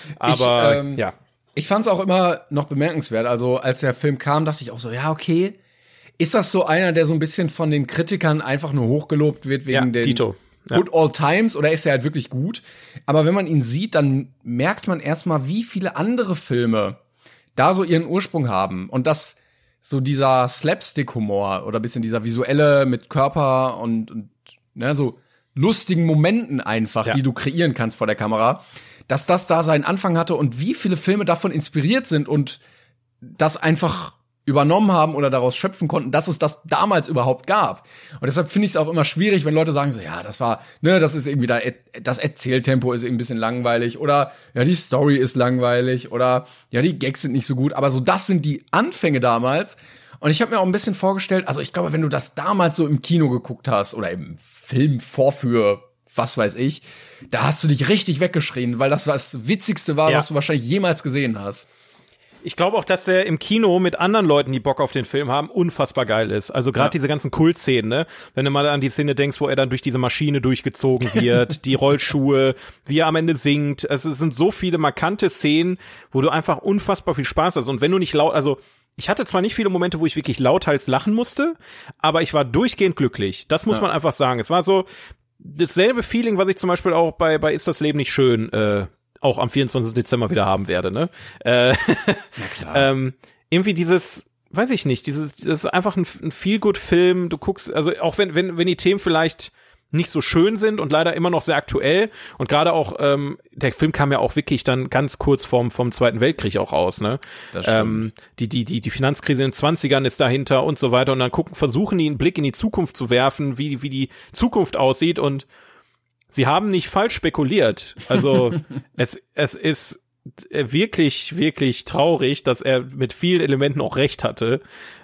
S2: aber ja.
S3: Ich fand es auch immer noch bemerkenswert. Also als der Film kam, dachte ich auch so, ja, okay. Ist das so einer, der so ein bisschen von den Kritikern einfach nur hochgelobt wird wegen den
S2: Dito.
S3: Good Old Times, oder ist er halt wirklich gut? Aber wenn man ihn sieht, dann merkt man erstmal, wie viele andere Filme da so ihren Ursprung haben. Und dass so dieser Slapstick-Humor oder bisschen dieser visuelle mit Körper und ne, so lustigen Momenten einfach, die du kreieren kannst vor der Kamera, dass das da seinen Anfang hatte und wie viele Filme davon inspiriert sind und das einfach übernommen haben oder daraus schöpfen konnten, dass es das damals überhaupt gab. Und deshalb finde ich es auch immer schwierig, wenn Leute sagen so, ja, das ist irgendwie das Erzähltempo ist irgendwie ein bisschen langweilig oder ja, die Story ist langweilig oder ja, die Gags sind nicht so gut, aber so das sind die Anfänge damals. Und ich habe mir auch ein bisschen vorgestellt, also ich glaube, wenn du das damals so im Kino geguckt hast oder im Filmvorführ, was weiß ich, da hast du dich richtig weggeschrien, weil das das Witzigste war, was du wahrscheinlich jemals gesehen hast.
S2: Ich glaube auch, dass der im Kino mit anderen Leuten, die Bock auf den Film haben, unfassbar geil ist. Also gerade diese ganzen Kultszenen, ne? Wenn du mal an die Szene denkst, wo er dann durch diese Maschine durchgezogen wird, die Rollschuhe, wie er am Ende singt. Es sind so viele markante Szenen, wo du einfach unfassbar viel Spaß hast. Und wenn du nicht laut, also ich hatte zwar nicht viele Momente, wo ich wirklich lauthals lachen musste, aber ich war durchgehend glücklich. Das muss man einfach sagen. Es war so dasselbe Feeling, was ich zum Beispiel auch bei Ist das Leben nicht schön auch am 24. Dezember wieder haben werde, ne? Na klar. Irgendwie dieses, weiß ich nicht, das ist einfach ein Feel-Good-Film. Du guckst, also auch wenn die Themen vielleicht nicht so schön sind und leider immer noch sehr aktuell und gerade auch, der Film kam ja auch wirklich dann ganz kurz vom Zweiten Weltkrieg auch aus, ne?
S3: Das stimmt.
S2: Die Finanzkrise in den 20ern ist dahinter und so weiter und dann versuchen die einen Blick in die Zukunft zu werfen, wie die Zukunft aussieht und sie haben nicht falsch spekuliert. Also es ist wirklich, wirklich traurig, dass er mit vielen Elementen auch recht hatte.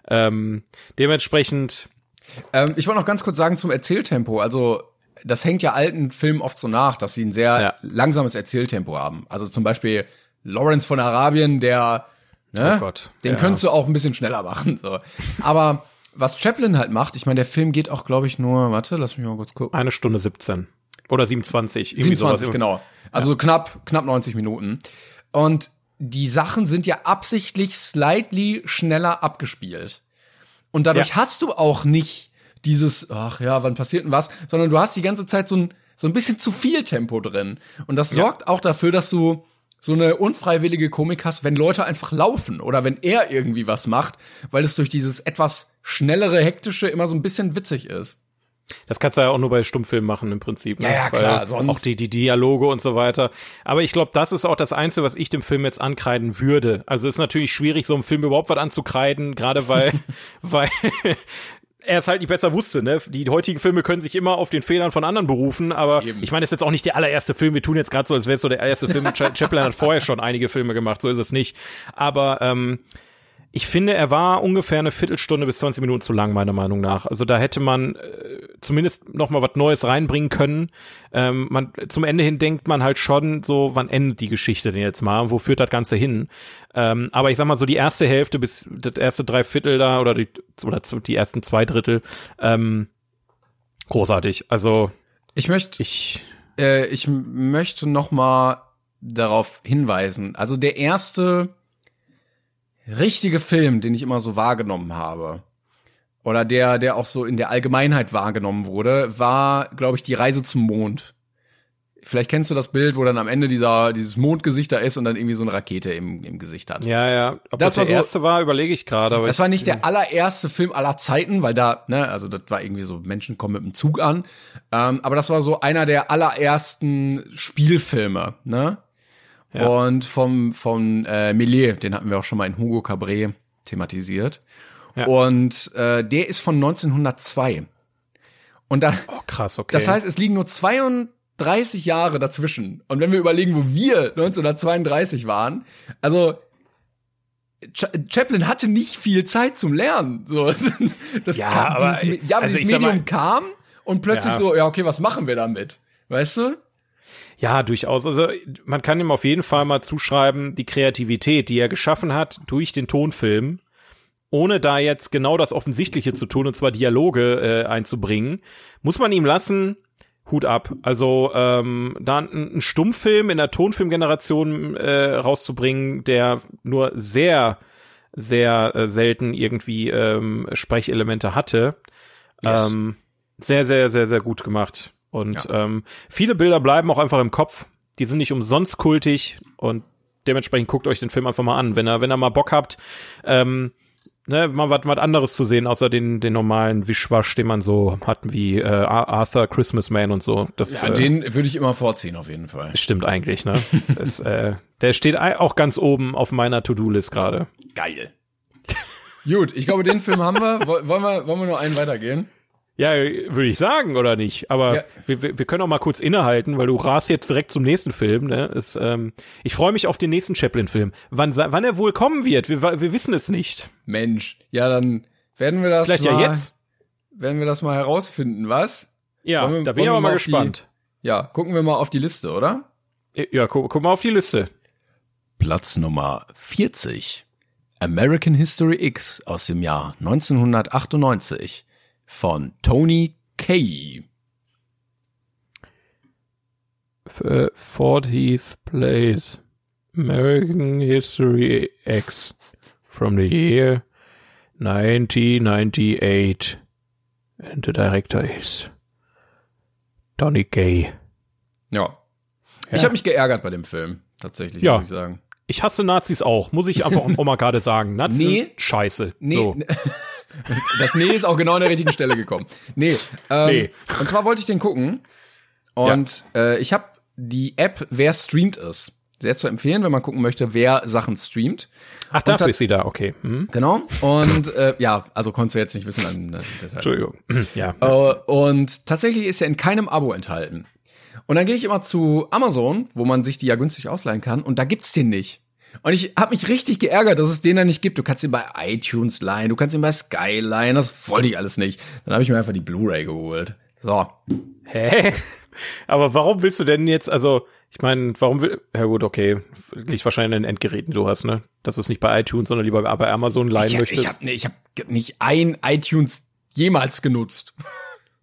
S2: Dementsprechend.
S3: Ich wollte noch ganz kurz sagen zum Erzähltempo. Also das hängt ja alten Filmen oft so nach, dass sie ein sehr langsames Erzähltempo haben. Also zum Beispiel Lawrence von Arabien, der, ne,
S2: oh Gott,
S3: den könntest du auch ein bisschen schneller machen. So. Aber was Chaplin halt macht, ich meine, der Film geht auch, glaube ich, nur, lass mich mal kurz gucken.
S2: 1 Stunde 17. Oder 27.
S3: 27, genau. Also knapp 90 Minuten. Und die Sachen sind ja absichtlich slightly schneller abgespielt. Und dadurch hast du auch nicht dieses, ach ja, wann passiert denn was, sondern du hast die ganze Zeit so ein bisschen zu viel Tempo drin. Und das sorgt auch dafür, dass du so eine unfreiwillige Komik hast, wenn Leute einfach laufen oder wenn er irgendwie was macht, weil es durch dieses etwas schnellere, hektische immer so ein bisschen witzig ist.
S2: Das kannst du ja auch nur bei Stummfilmen machen im Prinzip. Ne?
S3: Ja, klar. Sonst
S2: auch die Dialoge und so weiter. Aber ich glaube, das ist auch das Einzige, was ich dem Film jetzt ankreiden würde. Also ist natürlich schwierig, so einem Film überhaupt was anzukreiden, gerade weil er es halt nicht besser wusste, ne? Die heutigen Filme können sich immer auf den Fehlern von anderen berufen, aber eben. Ich meine, das ist jetzt auch nicht der allererste Film. Wir tun jetzt gerade so, als wäre es so der erste Film. Chaplin hat vorher schon einige Filme gemacht, so ist es nicht. Aber ich finde, er war ungefähr eine Viertelstunde bis 20 Minuten zu lang, meiner Meinung nach. Also da hätte man zumindest noch mal was Neues reinbringen können. Zum Ende hin denkt man halt schon so, wann endet die Geschichte denn jetzt mal? Wo führt das Ganze hin? Aber ich sag mal so, die erste Hälfte bis das erste Dreiviertel da oder die ersten 2/3 großartig. Also ich
S3: möchte noch mal darauf hinweisen. Also der erste richtige Film, den ich immer so wahrgenommen habe, oder der auch so in der Allgemeinheit wahrgenommen wurde, war, glaube ich, die Reise zum Mond. Vielleicht kennst du das Bild, wo dann am Ende dieses Mondgesicht da ist und dann irgendwie so eine Rakete im Gesicht hat.
S2: Ja. Ob das der erste war, überlege ich gerade.
S3: Das war nicht der allererste Film aller Zeiten, weil also das war irgendwie so, Menschen kommen mit dem Zug an. Aber das war so einer der allerersten Spielfilme, ne? Ja. Und von Méliès, den hatten wir auch schon mal in Hugo Cabret thematisiert. Ja. Und der ist von 1902. Und da,
S2: krass, okay.
S3: Das heißt, es liegen nur 32 Jahre dazwischen. Und wenn wir überlegen, wo wir 1932 waren, also Chaplin hatte nicht viel Zeit zum Lernen. So, dieses Medium kam und plötzlich okay, was machen wir damit? Weißt du?
S2: Ja, durchaus. Also man kann ihm auf jeden Fall mal zuschreiben, die Kreativität, die er geschaffen hat durch den Tonfilm, ohne da jetzt genau das Offensichtliche zu tun, und zwar Dialoge einzubringen, muss man ihm lassen, Hut ab. Also da einen Stummfilm in der Tonfilmgeneration rauszubringen, der nur sehr, sehr selten irgendwie Sprechelemente hatte. Yes. Sehr, sehr, sehr, sehr gut gemacht. Und viele Bilder bleiben auch einfach im Kopf. Die sind nicht umsonst kultig und dementsprechend guckt euch den Film einfach mal an. Wenn ihr mal Bock habt, mal was anderes zu sehen, außer den normalen Wischwasch, den man so hat wie Arthur, Christmas Man und so.
S3: Den würde ich immer vorziehen, auf jeden Fall.
S2: Stimmt eigentlich, ne? Der steht auch ganz oben auf meiner To-Do-List gerade.
S3: Geil. Gut, ich glaube, den Film haben wir. Wollen wir nur einen weitergehen?
S2: Ja, würde ich sagen, oder nicht? Aber wir können auch mal kurz innehalten, weil du rast jetzt direkt zum nächsten Film. Ne? Ich freue mich auf den nächsten Chaplin-Film. Wann er wohl kommen wird, wir wissen es nicht.
S3: Mensch, ja, dann werden wir das
S2: vielleicht ja jetzt.
S3: Werden wir das mal herausfinden, was?
S2: Ja, da bin ich aber mal gespannt.
S3: Gucken wir mal auf die Liste, oder?
S2: Ja, guck mal auf die Liste.
S3: Platz Nummer 40. American History X aus dem Jahr 1998. Von Tony Kaye.
S2: 40th place. American History X. From the year 1998. And the director is Tony Kaye.
S3: Ja. Ich habe mich geärgert bei dem Film, tatsächlich, muss ich sagen.
S2: Ich hasse Nazis auch, muss ich einfach auch mal gerade sagen. Nazis scheiße.
S3: Nee.
S2: So.
S3: Das ist auch genau an der richtigen Stelle gekommen. Nee. Und zwar wollte ich den gucken. Und ich habe die App Wer streamt es sehr zu empfehlen, wenn man gucken möchte, wer Sachen streamt.
S2: Ach, dafür ist sie da, okay.
S3: Genau. Und also konntest du jetzt nicht wissen. Deshalb.
S2: Entschuldigung. Ja.
S3: Und tatsächlich ist er in keinem Abo enthalten. Und dann gehe ich immer zu Amazon, wo man sich die ja günstig ausleihen kann, und da gibt's den nicht. Und ich habe mich richtig geärgert, dass es den da nicht gibt. Du kannst ihn bei iTunes leihen, du kannst ihn bei Sky leihen, das wollte ich alles nicht. Dann habe ich mir einfach die Blu-ray geholt. So.
S2: Hä? Aber warum willst du denn jetzt, also, ich meine, ja gut, okay, liegt wahrscheinlich an den Endgeräten, die du hast, ne? Dass du es nicht bei iTunes, sondern lieber bei Amazon leihen möchtest.
S3: Ich hab nicht ein iTunes jemals genutzt.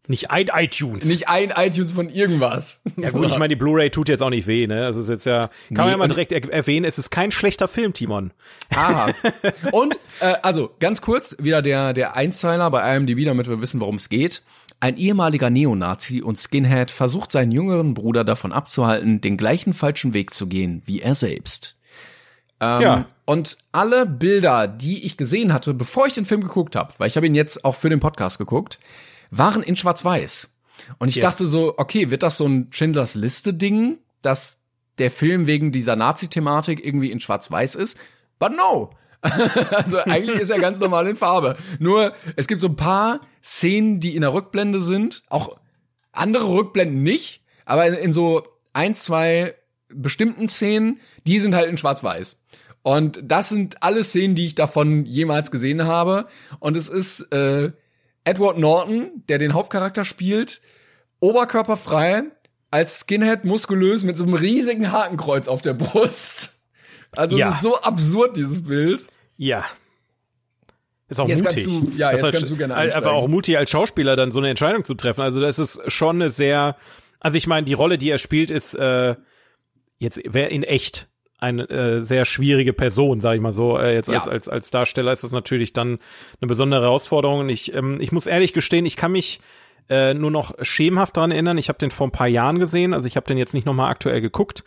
S2: Nicht ein iTunes.
S3: Nicht ein iTunes von irgendwas.
S2: Ja gut, ich meine, die Blu-ray tut jetzt auch nicht weh, ne? Also ist jetzt ja, kann man ja mal direkt erwähnen, es ist kein schlechter Film, Timon.
S3: Aha. Und, also, ganz kurz, wieder der Einzeiler bei IMDb, damit wir wissen, worum es geht. Ein ehemaliger Neonazi und Skinhead versucht seinen jüngeren Bruder davon abzuhalten, den gleichen falschen Weg zu gehen wie er selbst.
S2: Ja.
S3: Und alle Bilder, die ich gesehen hatte, bevor ich den Film geguckt habe, weil ich habe ihn jetzt auch für den Podcast geguckt, waren in Schwarz-Weiß. Und ich dachte so, okay, wird das so ein Schindlers Liste-Ding, dass der Film wegen dieser Nazi-Thematik irgendwie in Schwarz-Weiß ist? But no! Also eigentlich ist er ganz normal in Farbe. Nur, es gibt so ein paar Szenen, die in der Rückblende sind, auch andere Rückblenden nicht, aber in so 1, 2 bestimmten Szenen, die sind halt in Schwarz-Weiß. Und das sind alle Szenen, die ich davon jemals gesehen habe. Und es ist Edward Norton, der den Hauptcharakter spielt, oberkörperfrei, als Skinhead muskulös mit so einem riesigen Hakenkreuz auf der Brust. Also es ist so absurd, dieses Bild.
S2: Ja. Ist auch
S3: jetzt
S2: mutig.
S3: Kannst du gerne einsteigen.
S2: Aber auch mutig als Schauspieler dann so eine Entscheidung zu treffen. Also das ist schon eine sehr, also ich meine, die Rolle, die er spielt, ist jetzt wäre in echt eine sehr schwierige Person, sag ich mal so. Jetzt als Darsteller ist das natürlich dann eine besondere Herausforderung. Und ich muss ehrlich gestehen, ich kann mich nur noch schemenhaft dran erinnern. Ich habe den vor ein paar Jahren gesehen, also ich habe den jetzt nicht nochmal aktuell geguckt.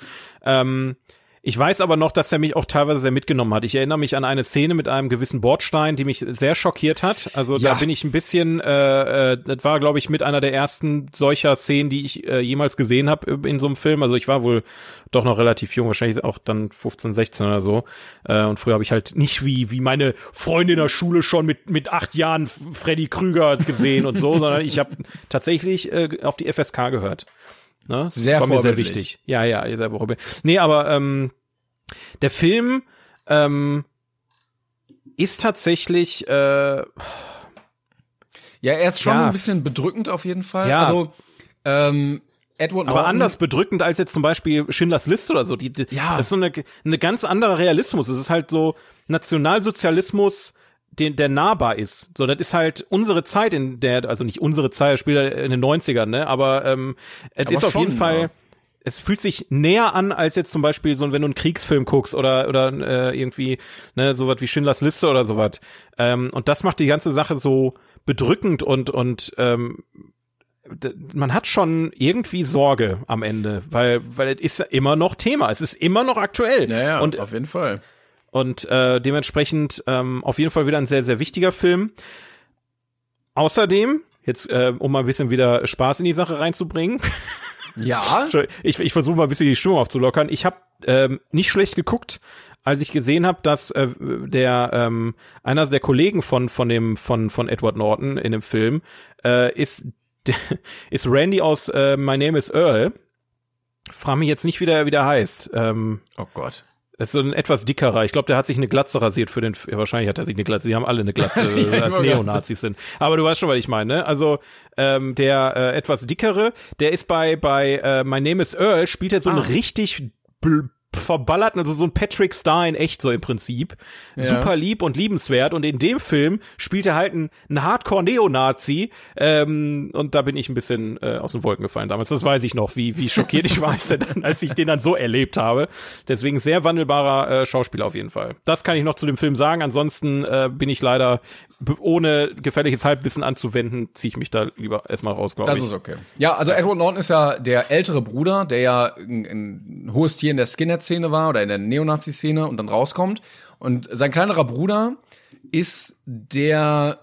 S2: Ich weiß aber noch, dass er mich auch teilweise sehr mitgenommen hat. Ich erinnere mich an eine Szene mit einem gewissen Bordstein, die mich sehr schockiert hat. Also da bin ich ein bisschen, das war, glaube ich, mit einer der ersten solcher Szenen, die ich jemals gesehen habe in so einem Film. Also ich war wohl doch noch relativ jung, wahrscheinlich auch dann 15, 16 oder so. Und früher habe ich halt nicht wie meine Freunde in der Schule schon mit 8 Jahren Freddy Krüger gesehen und so, sondern ich habe tatsächlich auf die FSK gehört. Ne?
S3: Sehr
S2: war mir sehr
S3: vorbildlich.
S2: wichtig. Ja, sehr vorbildlich. Nee, aber der Film ist tatsächlich
S3: ja, er ist schon ein bisschen bedrückend auf jeden Fall.
S2: Ja.
S3: Also Edward Norton.
S2: Aber anders bedrückend als jetzt zum Beispiel Schindlers Liste oder so. Das ist so eine ganz andere Realismus. Es ist halt so Nationalsozialismus, der nahbar ist. So, das ist halt unsere Zeit, in der, also nicht unsere Zeit, spielt er in den 90ern, ne? Aber es ist auf jeden Fall, es fühlt sich näher an, als jetzt zum Beispiel so, wenn du einen Kriegsfilm guckst oder irgendwie, ne, sowas wie Schindlers Liste oder sowas. Und das macht die ganze Sache so bedrückend und man hat schon irgendwie Sorge am Ende, weil es ist ja immer noch Thema, es ist immer noch aktuell.
S3: Ja,
S2: und
S3: auf jeden Fall.
S2: Und dementsprechend auf jeden Fall wieder ein sehr, sehr wichtiger Film. Außerdem, jetzt um mal ein bisschen wieder Spaß in die Sache reinzubringen.
S3: Ja.
S2: Ich versuche mal ein bisschen die Stimmung aufzulockern. Ich habe nicht schlecht geguckt, als ich gesehen habe, dass einer der Kollegen von Edward Norton in dem Film ist Randy aus My Name is Earl. Frag mich jetzt nicht, wie der heißt.
S3: Oh Gott.
S2: Das ist so ein etwas dickerer. Ich glaube, der hat sich eine Glatze rasiert für den. Wahrscheinlich hat er sich eine Glatze. Die haben alle eine Glatze, als Neonazis sind. Aber du weißt schon, was ich meine. Ne? Also der etwas dickere, der ist bei My Name is Earl, spielt er so einen richtig verballerten, also so ein Patrick Star in echt so im Prinzip. Ja. Super lieb und liebenswert. Und in dem Film spielt er halt einen Hardcore-Neonazi. Und da bin ich ein bisschen aus den Wolken gefallen damals. Das weiß ich noch, wie schockiert ich war, als ich den dann so erlebt habe. Deswegen sehr wandelbarer Schauspieler auf jeden Fall. Das kann ich noch zu dem Film sagen. Ansonsten bin ich leider, ohne gefährliches Halbwissen anzuwenden, ziehe ich mich da lieber erstmal raus, glaube ich.
S3: Das ist okay. Ja, also Edward Norton ist ja der ältere Bruder, der ja ein hohes Tier in der Skinhead-Szene war oder in der Neonazi-Szene und dann rauskommt. Und sein kleinerer Bruder ist der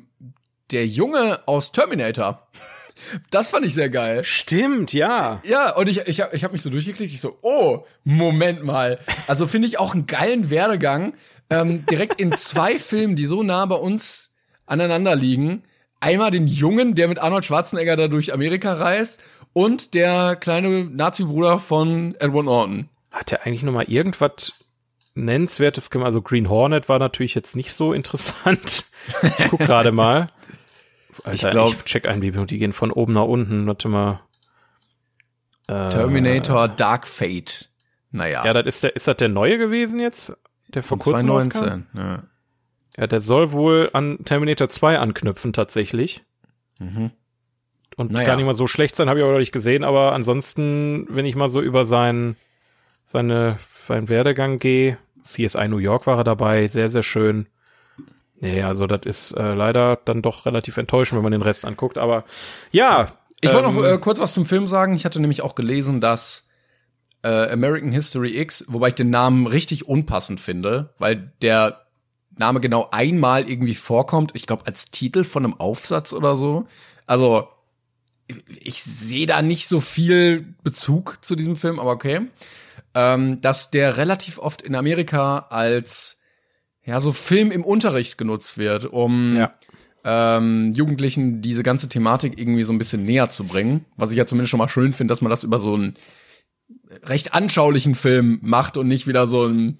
S3: Junge aus Terminator. Das fand ich sehr geil.
S2: Stimmt, ja.
S3: Ja, und ich hab mich so durchgeklickt. Ich so, oh, Moment mal. Also finde ich auch einen geilen Werdegang. Direkt in 2 Filmen, die so nah bei uns aneinander liegen. Einmal den Jungen, der mit Arnold Schwarzenegger da durch Amerika reist, und der kleine Nazi-Bruder von Edward Norton.
S2: Hat er eigentlich noch mal irgendwas Nennenswertes gemacht? Also Green Hornet war natürlich jetzt nicht so interessant. Ich guck gerade mal. Alter, ich check ein, die gehen von oben nach unten. Warte mal.
S3: Terminator Dark Fate. Naja.
S2: Ja, ist das der neue gewesen jetzt? Der vor kurzem
S3: 2019, ja.
S2: Ja, der soll wohl an Terminator 2 anknüpfen, tatsächlich.
S3: Mhm.
S2: und gar nicht mal so schlecht sein, habe ich aber noch nicht gesehen, aber ansonsten, wenn ich mal so über seinen Werdegang gehe, CSI New York war er dabei, sehr, sehr schön. Nee, also das ist leider dann doch relativ enttäuschend, wenn man den Rest anguckt, aber ja.
S3: Ich wollte noch kurz was zum Film sagen. Ich hatte nämlich auch gelesen, dass American History X, wobei ich den Namen richtig unpassend finde, weil der Name genau einmal irgendwie vorkommt, ich glaube als Titel von einem Aufsatz oder so. Also ich sehe da nicht so viel Bezug zu diesem Film, aber okay. Dass der relativ oft in Amerika als so Film im Unterricht genutzt wird, um Jugendlichen diese ganze Thematik irgendwie so ein bisschen näher zu bringen. Was ich ja zumindest schon mal schön finde, dass man das über so einen recht anschaulichen Film macht und nicht wieder so ein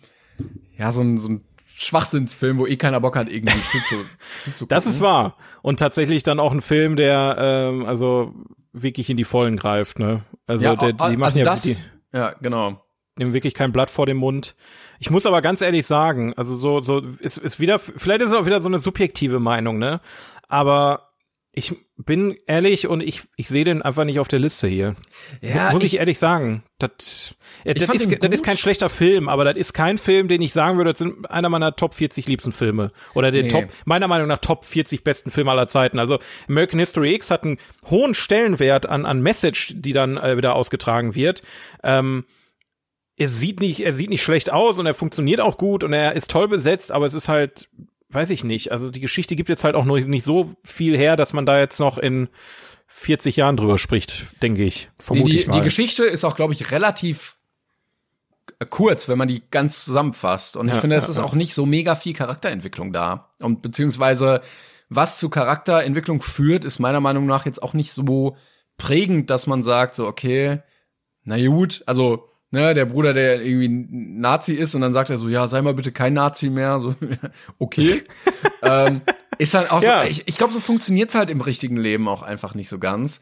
S3: Schwachsinnsfilm, wo keiner Bock hat, irgendwie zuzugucken.
S2: Das ist wahr. Und tatsächlich dann auch ein Film, der also wirklich in die Vollen greift, ne? Also die machen
S3: genau.
S2: Nehmen wirklich kein Blatt vor den Mund. Ich muss aber ganz ehrlich sagen, also so ist wieder, vielleicht ist es auch wieder so eine subjektive Meinung, ne? Aber ich bin ehrlich und ich sehe den einfach nicht auf der Liste hier. Ja, muss ich ehrlich sagen. Das ist kein schlechter Film, aber das ist kein Film, den ich sagen würde, das sind einer meiner Top 40 liebsten Filme. Oder meiner Meinung nach Top 40 besten Filme aller Zeiten. Also American History X hat einen hohen Stellenwert an Message, die dann wieder ausgetragen wird. Er sieht nicht schlecht aus und er funktioniert auch gut und er ist toll besetzt, aber es ist halt, weiß ich nicht, also die Geschichte gibt jetzt halt auch noch nicht so viel her, dass man da jetzt noch in 40 Jahren drüber spricht, denke ich, vermute ich mal.
S3: Die Geschichte ist auch, glaube ich, relativ kurz, wenn man die ganz zusammenfasst und ich finde, es ist auch nicht so mega viel Charakterentwicklung da und beziehungsweise was zu Charakterentwicklung führt, ist meiner Meinung nach jetzt auch nicht so prägend, dass man sagt, so okay, na gut, also der Bruder, der irgendwie Nazi ist und dann sagt er so, ja, sei mal bitte kein Nazi mehr, so, okay. Ist halt auch so, ich glaube, so funktioniert's halt im richtigen Leben auch einfach nicht so ganz.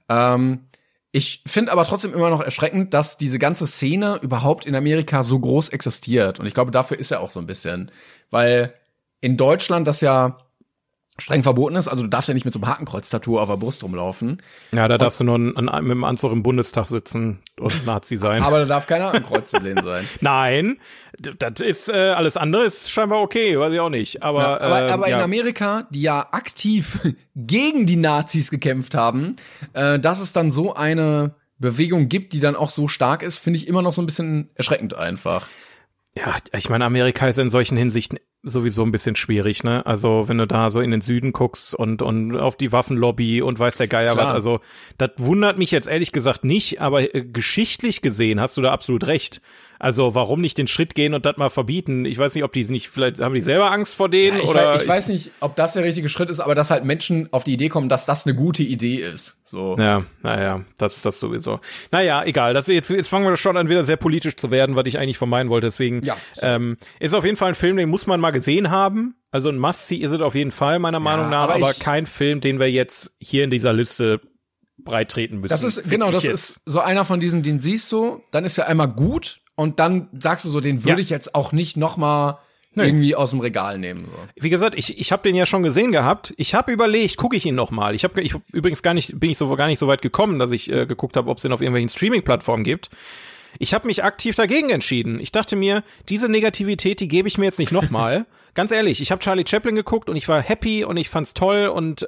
S3: Ich finde aber trotzdem immer noch erschreckend, dass diese ganze Szene überhaupt in Amerika so groß existiert. Und ich glaube, dafür ist er auch so ein bisschen. Weil in Deutschland das ja streng verboten ist, also du darfst ja nicht mit so einem Hakenkreuz-Tattoo auf der Brust rumlaufen.
S2: Ja, da darfst du nur mit dem Anzug im Bundestag sitzen und Nazi sein.
S3: Aber da darf kein Hakenkreuz zu sehen sein.
S2: Nein, das ist alles andere ist scheinbar okay, weiß ich auch nicht. Aber
S3: in Amerika, die ja aktiv gegen die Nazis gekämpft haben, dass es dann so eine Bewegung gibt, die dann auch so stark ist, finde ich immer noch so ein bisschen erschreckend einfach.
S2: Ja, ich meine, Amerika ist in solchen Hinsichten sowieso ein bisschen schwierig, ne? Also, wenn du da so in den Süden guckst und auf die Waffenlobby und weiß der Geier was, also, das wundert mich jetzt ehrlich gesagt nicht, aber geschichtlich gesehen hast du da absolut recht. Also, warum nicht den Schritt gehen und das mal verbieten? Ich weiß nicht, ob die nicht, vielleicht haben die selber Angst vor denen oder.
S3: Ich weiß nicht, ob das der richtige Schritt ist, aber dass halt Menschen auf die Idee kommen, dass das eine gute Idee ist. So.
S2: Ja, naja, das ist das sowieso. Naja, egal. Jetzt fangen wir schon an, wieder sehr politisch zu werden, was ich eigentlich vermeiden wollte. Deswegen ist auf jeden Fall ein Film, den muss man mal gesehen haben. Also ein Must-See ist es auf jeden Fall, meiner Meinung nach, aber kein Film, den wir jetzt hier in dieser Liste breit treten müssen.
S3: Das ist so einer von diesen, den siehst du, dann ist er einmal gut und dann sagst du so, den würde ich jetzt auch nicht noch mal irgendwie aus dem Regal nehmen. So.
S2: Wie gesagt, ich habe den ja schon gesehen gehabt. Ich habe überlegt, gucke ich ihn noch mal. Ich übrigens gar nicht so weit gekommen, dass ich geguckt habe, ob es den auf irgendwelchen Streaming-Plattformen gibt. Ich habe mich aktiv dagegen entschieden. Ich dachte mir, diese Negativität, die gebe ich mir jetzt nicht noch mal. Ganz ehrlich, ich habe Charlie Chaplin geguckt und ich war happy und ich fand's toll und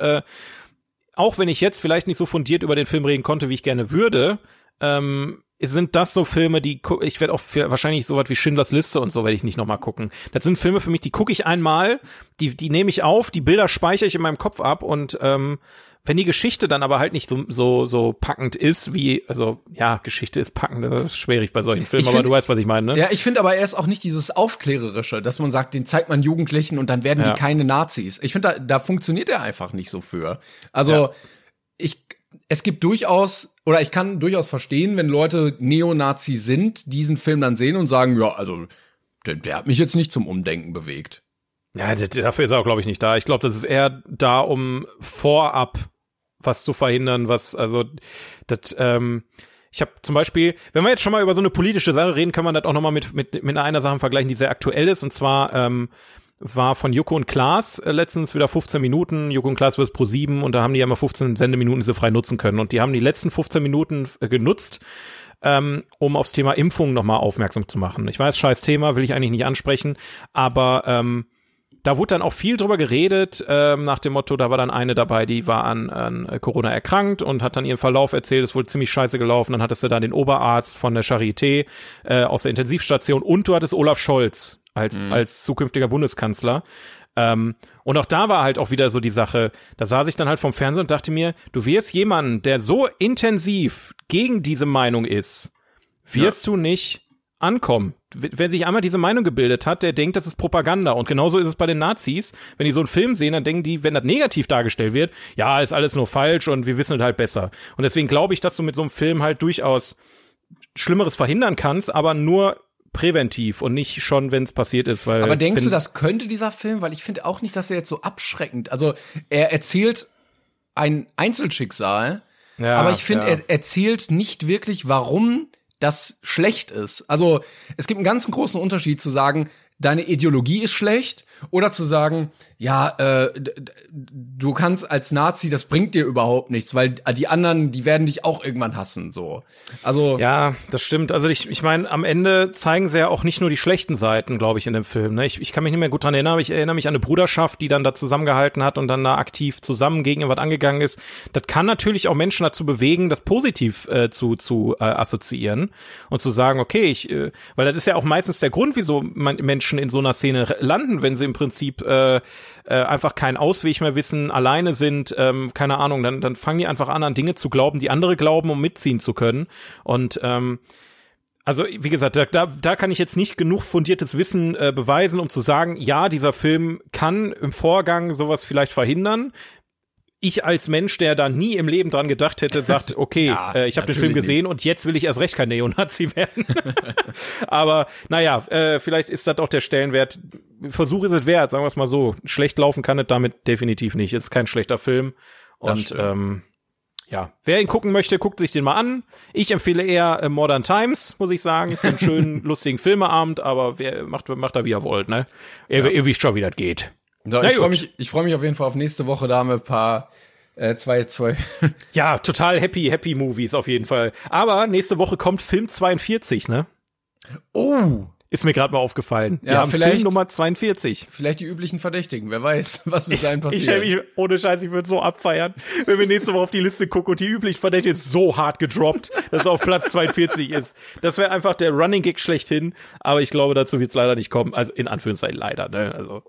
S2: auch wenn ich jetzt vielleicht nicht so fundiert über den Film reden konnte, wie ich gerne würde, sind das so Filme, die ich werde auch wahrscheinlich so was wie Schindlers Liste und so werde ich nicht nochmal gucken. Das sind Filme für mich, die gucke ich einmal, die nehme ich auf, die Bilder speichere ich in meinem Kopf ab und wenn die Geschichte dann aber halt nicht so packend ist, Geschichte ist packend, das ist schwierig bei solchen Filmen, aber du weißt, was ich meine, ne?
S3: Ja, ich finde aber er ist auch nicht dieses Aufklärerische, dass man sagt, den zeigt man Jugendlichen und dann werden die keine Nazis. Ich finde, da funktioniert er einfach nicht so für. Also, es gibt durchaus, oder ich kann durchaus verstehen, wenn Leute Neonazi sind, diesen Film dann sehen und sagen, ja, also, der hat mich jetzt nicht zum Umdenken bewegt.
S2: Ja, dafür ist er auch, glaube ich, nicht da. Ich glaube, das ist eher da, um vorab was zu verhindern, ich habe zum Beispiel, wenn wir jetzt schon mal über so eine politische Sache reden, kann man das auch nochmal mit einer Sache vergleichen, die sehr aktuell ist, und zwar war von Joko und Klaas letztens wieder 15 Minuten, Joko und Klaas vs. Pro7 und da haben die ja immer 15 Sendeminuten, die sie frei nutzen können und die haben die letzten 15 Minuten genutzt, um aufs Thema Impfung nochmal aufmerksam zu machen. Ich weiß, scheiß Thema, will ich eigentlich nicht ansprechen, aber da wurde dann auch viel drüber geredet, nach dem Motto, da war dann eine dabei, die war an Corona erkrankt und hat dann ihren Verlauf erzählt, es wurde ziemlich scheiße gelaufen, dann hattest du da den Oberarzt von der Charité aus der Intensivstation und du hattest Olaf Scholz als zukünftiger Bundeskanzler. Und auch da war halt auch wieder so die Sache, da saß ich dann halt vom Fernseher und dachte mir, du wirst jemanden, der so intensiv gegen diese Meinung ist, wirst du nicht ankommen. Wer sich einmal diese Meinung gebildet hat, der denkt, das ist Propaganda. Und genauso ist es bei den Nazis. Wenn die so einen Film sehen, dann denken die, wenn das negativ dargestellt wird, ja, ist alles nur falsch und wir wissen es halt besser. Und deswegen glaube ich, dass du mit so einem Film halt durchaus Schlimmeres verhindern kannst, aber nur präventiv und nicht schon, wenn es passiert ist. Weil
S3: aber denkst du, das könnte dieser Film? Weil ich finde auch nicht, dass er jetzt so abschreckend, also er erzählt ein Einzelschicksal, aber ich finde, er erzählt nicht wirklich, warum das schlecht ist. Also es gibt einen ganz großen Unterschied zu sagen, deine Ideologie ist schlecht oder zu sagen, ja, du kannst als Nazi, das bringt dir überhaupt nichts, weil die anderen, die werden dich auch irgendwann hassen, so. Also
S2: ja, das stimmt. Also ich meine, am Ende zeigen sie ja auch nicht nur die schlechten Seiten, glaube ich, in dem Film. Ne? Ich kann mich nicht mehr gut dran erinnern, aber ich erinnere mich an eine Bruderschaft, die dann da zusammengehalten hat und dann da aktiv zusammen gegen irgendwas angegangen ist. Das kann natürlich auch Menschen dazu bewegen, das positiv zu assoziieren und zu sagen, okay, weil das ist ja auch meistens der Grund, wieso Menschen in so einer Szene landen, wenn sie im Prinzip einfach keinen Ausweg mehr wissen, alleine sind, keine Ahnung, dann fangen die einfach an Dinge zu glauben, die andere glauben, um mitziehen zu können. Und also wie gesagt, da kann ich jetzt nicht genug fundiertes Wissen beweisen, um zu sagen, ja, dieser Film kann im Vorgang sowas vielleicht verhindern. Ich als Mensch, der da nie im Leben dran gedacht hätte, sagt, okay, ich habe den Film gesehen und jetzt will ich erst recht kein Neonazi werden. Aber naja, vielleicht ist das auch der Stellenwert. Versuch ist es wert, sagen wir es mal so. Schlecht laufen kann es damit definitiv nicht. Es ist kein schlechter Film. Und ja, wer ihn gucken möchte, guckt sich den mal an. Ich empfehle eher Modern Times, muss ich sagen, für einen schönen, lustigen Filmeabend. Aber wer macht da, wie er wollt, ne? Ihr wisst schon, wie das geht.
S3: So, ich freu mich auf jeden Fall auf nächste Woche, da haben wir ein paar zwei.
S2: Ja, total happy Movies auf jeden Fall. Aber nächste Woche kommt Film 42, ne?
S3: Oh!
S2: Ist mir gerade mal aufgefallen.
S3: Ja,
S2: wir haben Film Nummer 42.
S3: Vielleicht die üblichen Verdächtigen, wer weiß, was bis dahin passiert.
S2: Ohne Scheiß, ich würde so abfeiern, wenn wir nächste Woche auf die Liste gucken und die üblichen Verdächtigen ist so hart gedroppt, dass er auf Platz 42 ist. Das wäre einfach der Running Gag schlechthin, aber ich glaube, dazu wird es leider nicht kommen. Also in Anführungszeichen leider, ne? Also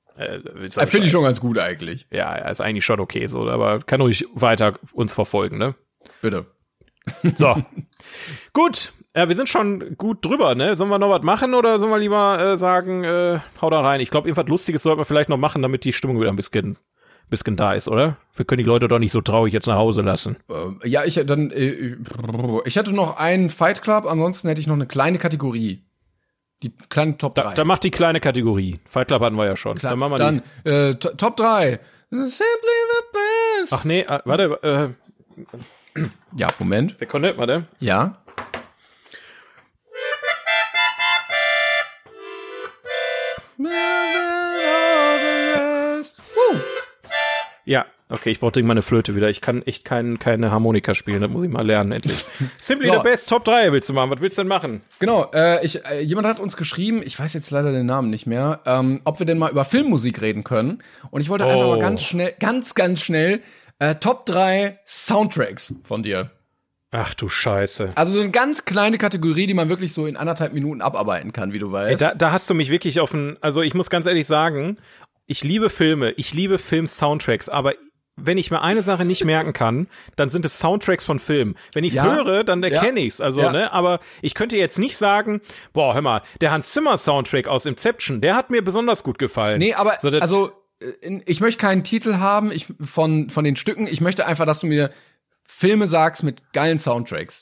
S3: finde ich schon ganz gut eigentlich.
S2: Ja, ist eigentlich schon okay so, aber kann ruhig weiter uns verfolgen, ne?
S3: Bitte.
S2: So. Gut, wir sind schon gut drüber, ne? Sollen wir noch was machen oder sollen wir lieber sagen, hau da rein? Ich glaube, irgendwas Lustiges sollten wir vielleicht noch machen, damit die Stimmung wieder ein bisschen da ist, oder? Wir können die Leute doch nicht so traurig jetzt nach Hause lassen.
S3: Ja, ich hätte noch einen Fight Club, ansonsten hätte ich noch eine kleine Kategorie. Die kleine Top 3.
S2: Da macht die kleine Kategorie. Fight Club hatten wir ja schon.
S3: Klar. Dann Top 3. Simply the best.
S2: Ach nee, warte.
S3: Ja, Moment.
S2: Sekunde, warte.
S3: Ja.
S2: Ja, okay, ich brauche dringend mal eine Flöte wieder. Ich kann echt keine Harmonika spielen, das muss ich mal lernen, endlich. Simply the best, Top 3 willst du machen, was willst du denn machen?
S3: Genau, jemand hat uns geschrieben, ich weiß jetzt leider den Namen nicht mehr, ob wir denn mal über Filmmusik reden können. Und ich wollte einfach mal ganz schnell Top 3 Soundtracks von dir.
S2: Ach du Scheiße.
S3: Also so eine ganz kleine Kategorie, die man wirklich so in 1,5 Minuten abarbeiten kann, wie du weißt.
S2: Ey, da hast du mich wirklich also ich muss ganz ehrlich sagen, ich liebe Filme, ich liebe Film-Soundtracks, aber wenn ich mir eine Sache nicht merken kann, dann sind es Soundtracks von Filmen. Wenn ich's höre, dann erkenne ich's. Also, ne, aber ich könnte jetzt nicht sagen, boah, hör mal, der Hans Zimmer Soundtrack aus Inception, der hat mir besonders gut gefallen.
S3: Nee, aber ich möchte keinen Titel haben von den Stücken. Ich möchte einfach, dass du mir Filme sagst mit geilen Soundtracks.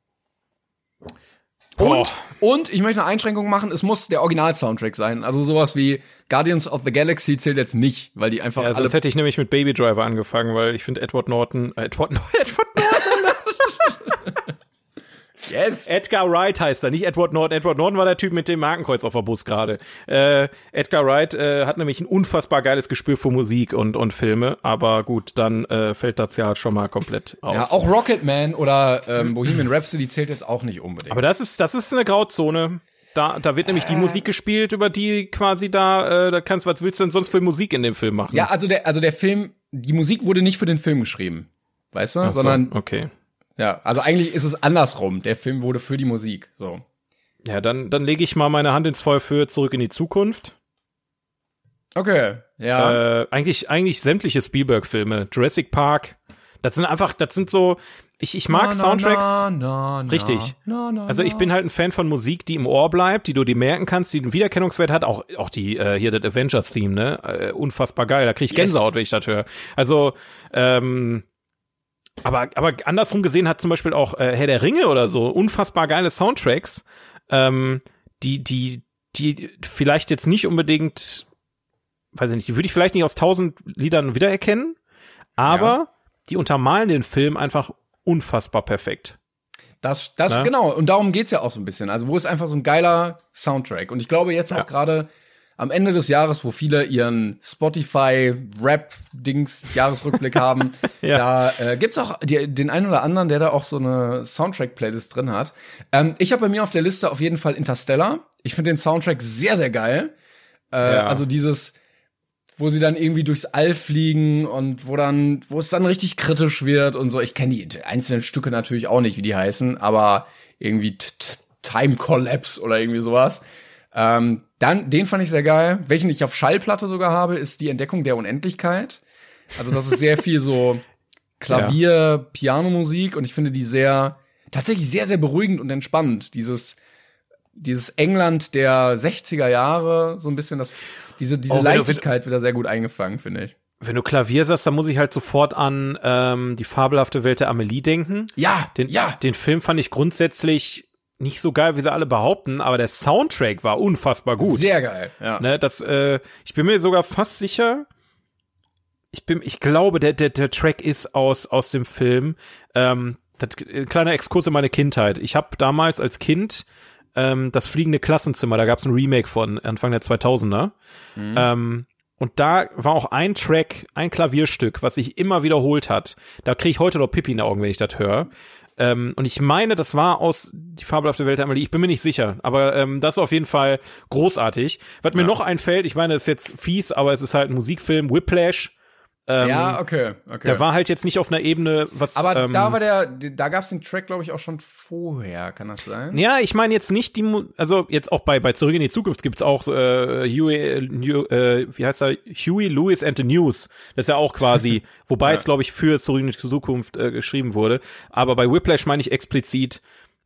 S3: Und ich möchte eine Einschränkung machen, es muss der Original-Soundtrack sein. Also sowas wie Guardians of the Galaxy zählt jetzt nicht, weil die einfach alle...
S2: Sonst hätte ich nämlich mit Baby Driver angefangen, weil ich finde Edward Norton...
S3: Yes.
S2: Edgar Wright heißt er, nicht Edward Norton. Edward Norton war der Typ mit dem Hakenkreuz auf der Brust gerade. Edgar Wright hat nämlich ein unfassbar geiles Gespür für Musik und Filme, aber gut, dann fällt das ja schon mal komplett aus.
S3: Ja, auch Rocketman oder Bohemian Rhapsody zählt jetzt auch nicht unbedingt.
S2: Aber das ist eine Grauzone. Da wird nämlich die Musik gespielt, über die quasi da kannst, was willst du denn sonst für Musik in dem Film machen?
S3: Ja, also der Film, die Musik wurde nicht für den Film geschrieben, weißt du,
S2: Ach so,
S3: sondern
S2: okay.
S3: Ja, also eigentlich ist es andersrum. Der Film wurde für die Musik, so.
S2: Ja, dann lege ich mal meine Hand ins Feuer für Zurück in die Zukunft.
S3: Okay, ja.
S2: Eigentlich sämtliche Spielberg-Filme, Jurassic Park, das sind so, ich mag Soundtracks. Richtig. Also ich bin halt ein Fan von Musik, die im Ohr bleibt, die du dir merken kannst, die einen Wiedererkennungswert hat, auch die hier das Avengers-Theme, ne? Unfassbar geil, da krieg ich Gänsehaut, wenn ich das höre. Also, aber andersrum gesehen hat zum Beispiel auch Herr der Ringe oder so unfassbar geile Soundtracks, die vielleicht jetzt nicht unbedingt, weiß ich nicht, die würde ich vielleicht nicht aus 1000 Liedern wiedererkennen, aber die untermalen den Film einfach unfassbar perfekt.
S3: Das genau, und darum geht's ja auch so ein bisschen. Also wo ist einfach so ein geiler Soundtrack? Und ich glaube jetzt auch gerade am Ende des Jahres, wo viele ihren Spotify-Rap-Dings-Jahresrückblick haben, da gibt's auch den einen oder anderen, der da auch so eine Soundtrack-Playlist drin hat. Ich habe bei mir auf der Liste auf jeden Fall Interstellar. Ich finde den Soundtrack sehr, sehr geil. Also dieses, wo sie dann irgendwie durchs All fliegen und wo es dann richtig kritisch wird und so. Ich kenne die einzelnen Stücke natürlich auch nicht, wie die heißen, aber irgendwie Time Collapse oder irgendwie sowas. Dann, den fand ich sehr geil. Welchen ich auf Schallplatte sogar habe, ist die Entdeckung der Unendlichkeit. Also das ist sehr viel so Klavier, Pianomusik und ich finde die tatsächlich sehr, sehr beruhigend und entspannend. Dieses England der 60er Jahre, so ein bisschen diese Leichtigkeit wird da sehr gut eingefangen, finde ich.
S2: Wenn du Klavier sagst, dann muss ich halt sofort an die fabelhafte Welt der Amelie denken.
S3: Ja,
S2: Den Film fand ich grundsätzlich nicht so geil, wie sie alle behaupten, aber der Soundtrack war unfassbar gut.
S3: Sehr geil, ja.
S2: Ne, ich bin mir sogar fast sicher, ich glaube, der Track ist aus dem Film. Kleiner Exkurs in meine Kindheit. Ich habe damals als Kind das fliegende Klassenzimmer, da gab's ein Remake von Anfang der 2000er. Und da war auch ein Track, ein Klavierstück, was sich immer wiederholt hat. Da kriege ich heute noch Pipi in den Augen, wenn ich das höre. Und ich meine, das war aus Die fabelhafte Welt der Amelie. Ich bin mir nicht sicher, aber das ist auf jeden Fall großartig. Was mir noch einfällt, ich meine, das ist jetzt fies, aber es ist halt ein Musikfilm, Whiplash.
S3: Okay.
S2: Der war halt jetzt nicht auf einer Ebene, was.
S3: Aber da gab's den Track, glaube ich, auch schon vorher, kann das sein?
S2: Ja, ich meine jetzt nicht also jetzt auch bei Zurück in die Zukunft gibt's auch Huey Lewis and the News. Das ist ja auch quasi, wobei es, glaube ich, für Zurück in die Zukunft geschrieben wurde. Aber bei Whiplash meine ich explizit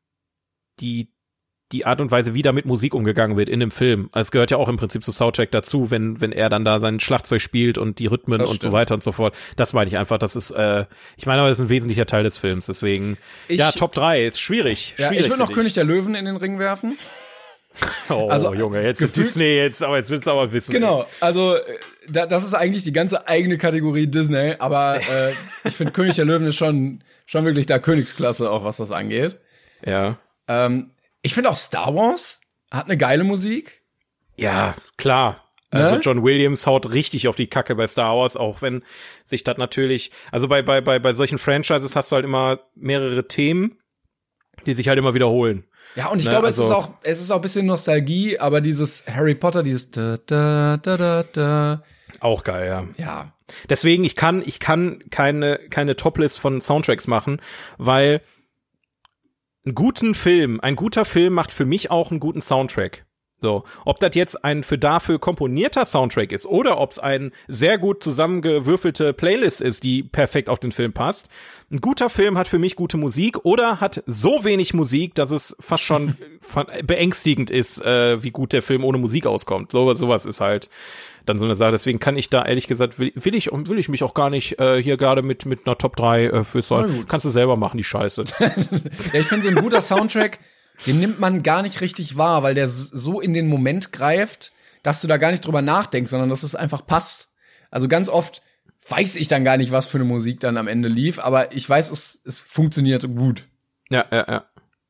S2: die Art und Weise, wie da mit Musik umgegangen wird in dem Film. Also es gehört ja auch im Prinzip zu Soundtrack dazu, wenn er dann da sein Schlagzeug spielt und die Rhythmen und so weiter und so fort. Das meine ich einfach, das ist, ich meine, aber das ist ein wesentlicher Teil des Films, deswegen, Top 3 ist schwierig.
S3: Ja, ich würde noch König der Löwen in den Ring werfen.
S2: Oh, also, Junge, jetzt Disney, jetzt willst du aber wissen.
S3: Genau, also das ist eigentlich die ganze eigene Kategorie Disney, aber ich finde König der Löwen ist schon wirklich da Königsklasse, auch was das angeht.
S2: Ja.
S3: Ich finde auch Star Wars hat eine geile Musik.
S2: Ja, klar. Also John Williams haut richtig auf die Kacke bei Star Wars, auch wenn sich das natürlich, also bei solchen Franchises hast du halt immer mehrere Themen, die sich halt immer wiederholen.
S3: Ja, und ich glaube, es ist auch ein bisschen Nostalgie, aber dieses Harry Potter, dieses da.
S2: Auch geil, ja.
S3: Ja.
S2: Deswegen, ich kann keine Toplist von Soundtracks machen, weil ein guter Film macht für mich auch einen guten Soundtrack. So, ob das jetzt ein dafür komponierter Soundtrack ist oder ob es ein sehr gut zusammengewürfelte Playlist ist, die perfekt auf den Film passt. Ein guter Film hat für mich gute Musik oder hat so wenig Musik, dass es fast schon beängstigend ist, wie gut der Film ohne Musik auskommt. Sowas ist halt dann so eine Sache. Deswegen kann ich da ehrlich gesagt, will ich mich auch gar nicht hier gerade mit einer Top 3 für sagen. Kannst du selber machen, die Scheiße.
S3: Ja, ich finde so ein guter Soundtrack, den nimmt man gar nicht richtig wahr, weil der so in den Moment greift, dass du da gar nicht drüber nachdenkst, sondern dass es einfach passt. Also ganz oft weiß ich dann gar nicht, was für eine Musik dann am Ende lief, aber ich weiß, es funktioniert gut.
S2: Ja.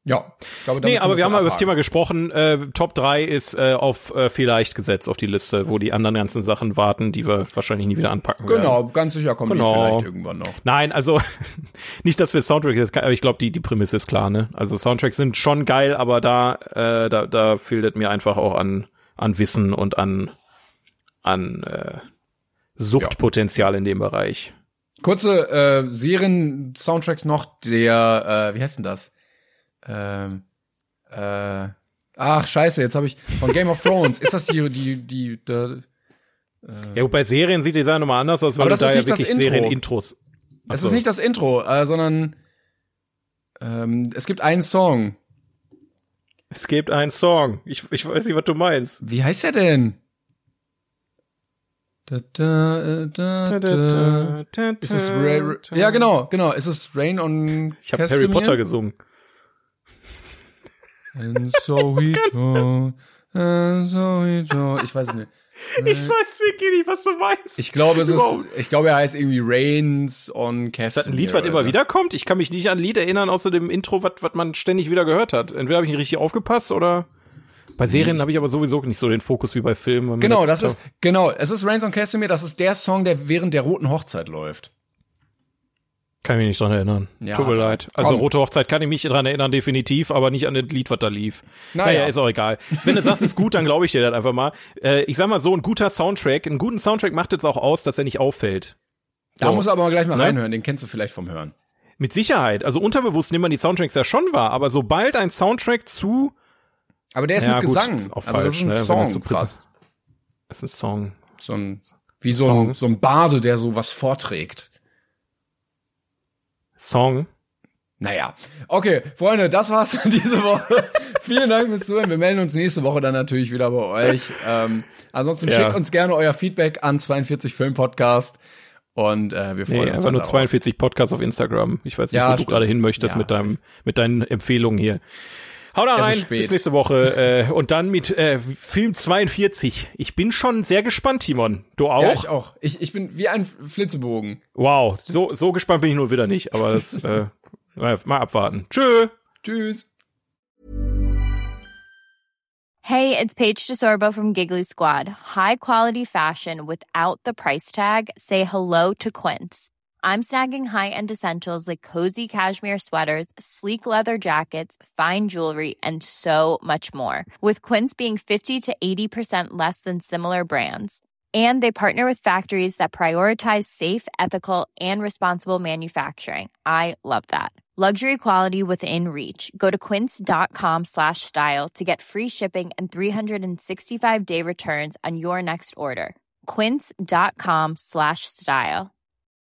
S3: Ja, ich glaube,
S2: nee, aber wir haben mal über das Thema gesprochen. Top 3 ist auf vielleicht gesetzt auf die Liste, wo die anderen ganzen Sachen warten, die wir wahrscheinlich nie wieder anpacken werden.
S3: Genau, ganz sicher kommen die vielleicht irgendwann noch.
S2: Nein, also nicht, dass wir Soundtrack, aber ich glaube, die Prämisse ist klar, ne? Also Soundtracks sind schon geil, aber da fehlt es mir einfach auch an Wissen und an Suchtpotenzial in dem Bereich.
S3: Kurze Serien-Soundtracks noch, der, wie heißt denn das? Ach, scheiße, jetzt habe ich von Game of Thrones. Ist das die
S2: ja, bei Serien sieht die Sache nochmal anders aus, weil
S3: das
S2: da
S3: ist
S2: ja
S3: nicht
S2: wirklich
S3: das Intro.
S2: Serien-Intros.
S3: Es ist nicht das Intro, sondern es gibt einen Song.
S2: Es gibt einen Song. Ich weiß nicht, was du meinst.
S3: Wie heißt der denn? Ist es ja, genau. Ist es Rain on
S2: Ich habe Harry Potter gesungen.
S3: And so we go, and so we go. Ich weiß nicht.
S2: Ich weiß wirklich nicht, was du meinst.
S3: Ich glaube, er heißt irgendwie Rains on Castamere.
S2: Ist das ein Lied, was immer wieder kommt? Ich kann mich nicht an ein Lied erinnern, außer dem Intro, was man ständig wieder gehört hat. Entweder habe ich nicht richtig aufgepasst oder bei Serien habe ich aber sowieso nicht so den Fokus wie bei Filmen.
S3: Genau, es ist Rains on Castamere, das ist der Song, der während der Roten Hochzeit läuft.
S2: Kann ich mich nicht dran erinnern.
S3: Ja,
S2: tut mir leid. Also Rote Hochzeit kann ich mich dran erinnern, definitiv, aber nicht an das Lied, was da lief. Naja, ist auch egal. Wenn du sagst, ist gut, dann glaube ich dir das einfach mal. Ich sag mal so, einen guten Soundtrack macht jetzt auch aus, dass er nicht auffällt.
S3: Da muss er aber gleich mal reinhören, den kennst du vielleicht vom Hören.
S2: Mit Sicherheit. Also unterbewusst nimmt man die Soundtracks ja schon wahr, aber sobald ein Soundtrack zu...
S3: Aber der ist mit Gesang.
S2: Ist auch
S3: also
S2: falsch,
S3: das ist ein Song,
S2: krass. Das ist ein Song.
S3: So ein Barde, der so was vorträgt.
S2: Song.
S3: Naja. Okay, Freunde, das war's dann diese Woche. Vielen Dank fürs Zuhören. Wir melden uns nächste Woche dann natürlich wieder bei euch. Ansonsten schickt uns gerne euer Feedback an 42 Film Podcast. Und wir freuen uns.
S2: Einfach nur 42 Podcasts auf Instagram. Ich weiß nicht, wo du gerade hin möchtest mit deinen Empfehlungen hier. Hau da rein, bis nächste Woche. Und dann mit Film 42. Ich bin schon sehr gespannt, Timon. Du auch?
S3: Ja, ich auch. Ich bin wie ein Flitzebogen.
S2: Wow, so gespannt bin ich nur wieder nicht. Aber das mal abwarten. Tschüss.
S4: Hey, it's Paige DeSorbo from Giggly Squad. High quality fashion without the price tag. Say hello to Quince. I'm snagging high-end essentials like cozy cashmere sweaters, sleek leather jackets, fine jewelry, and so much more. With Quince being 50 to 80% less than similar brands. And they partner with factories that prioritize safe, ethical, and responsible manufacturing. I love that. Luxury quality within reach. Go to quince.com/style to get free shipping and 365-day returns on your next order. Quince.com/style.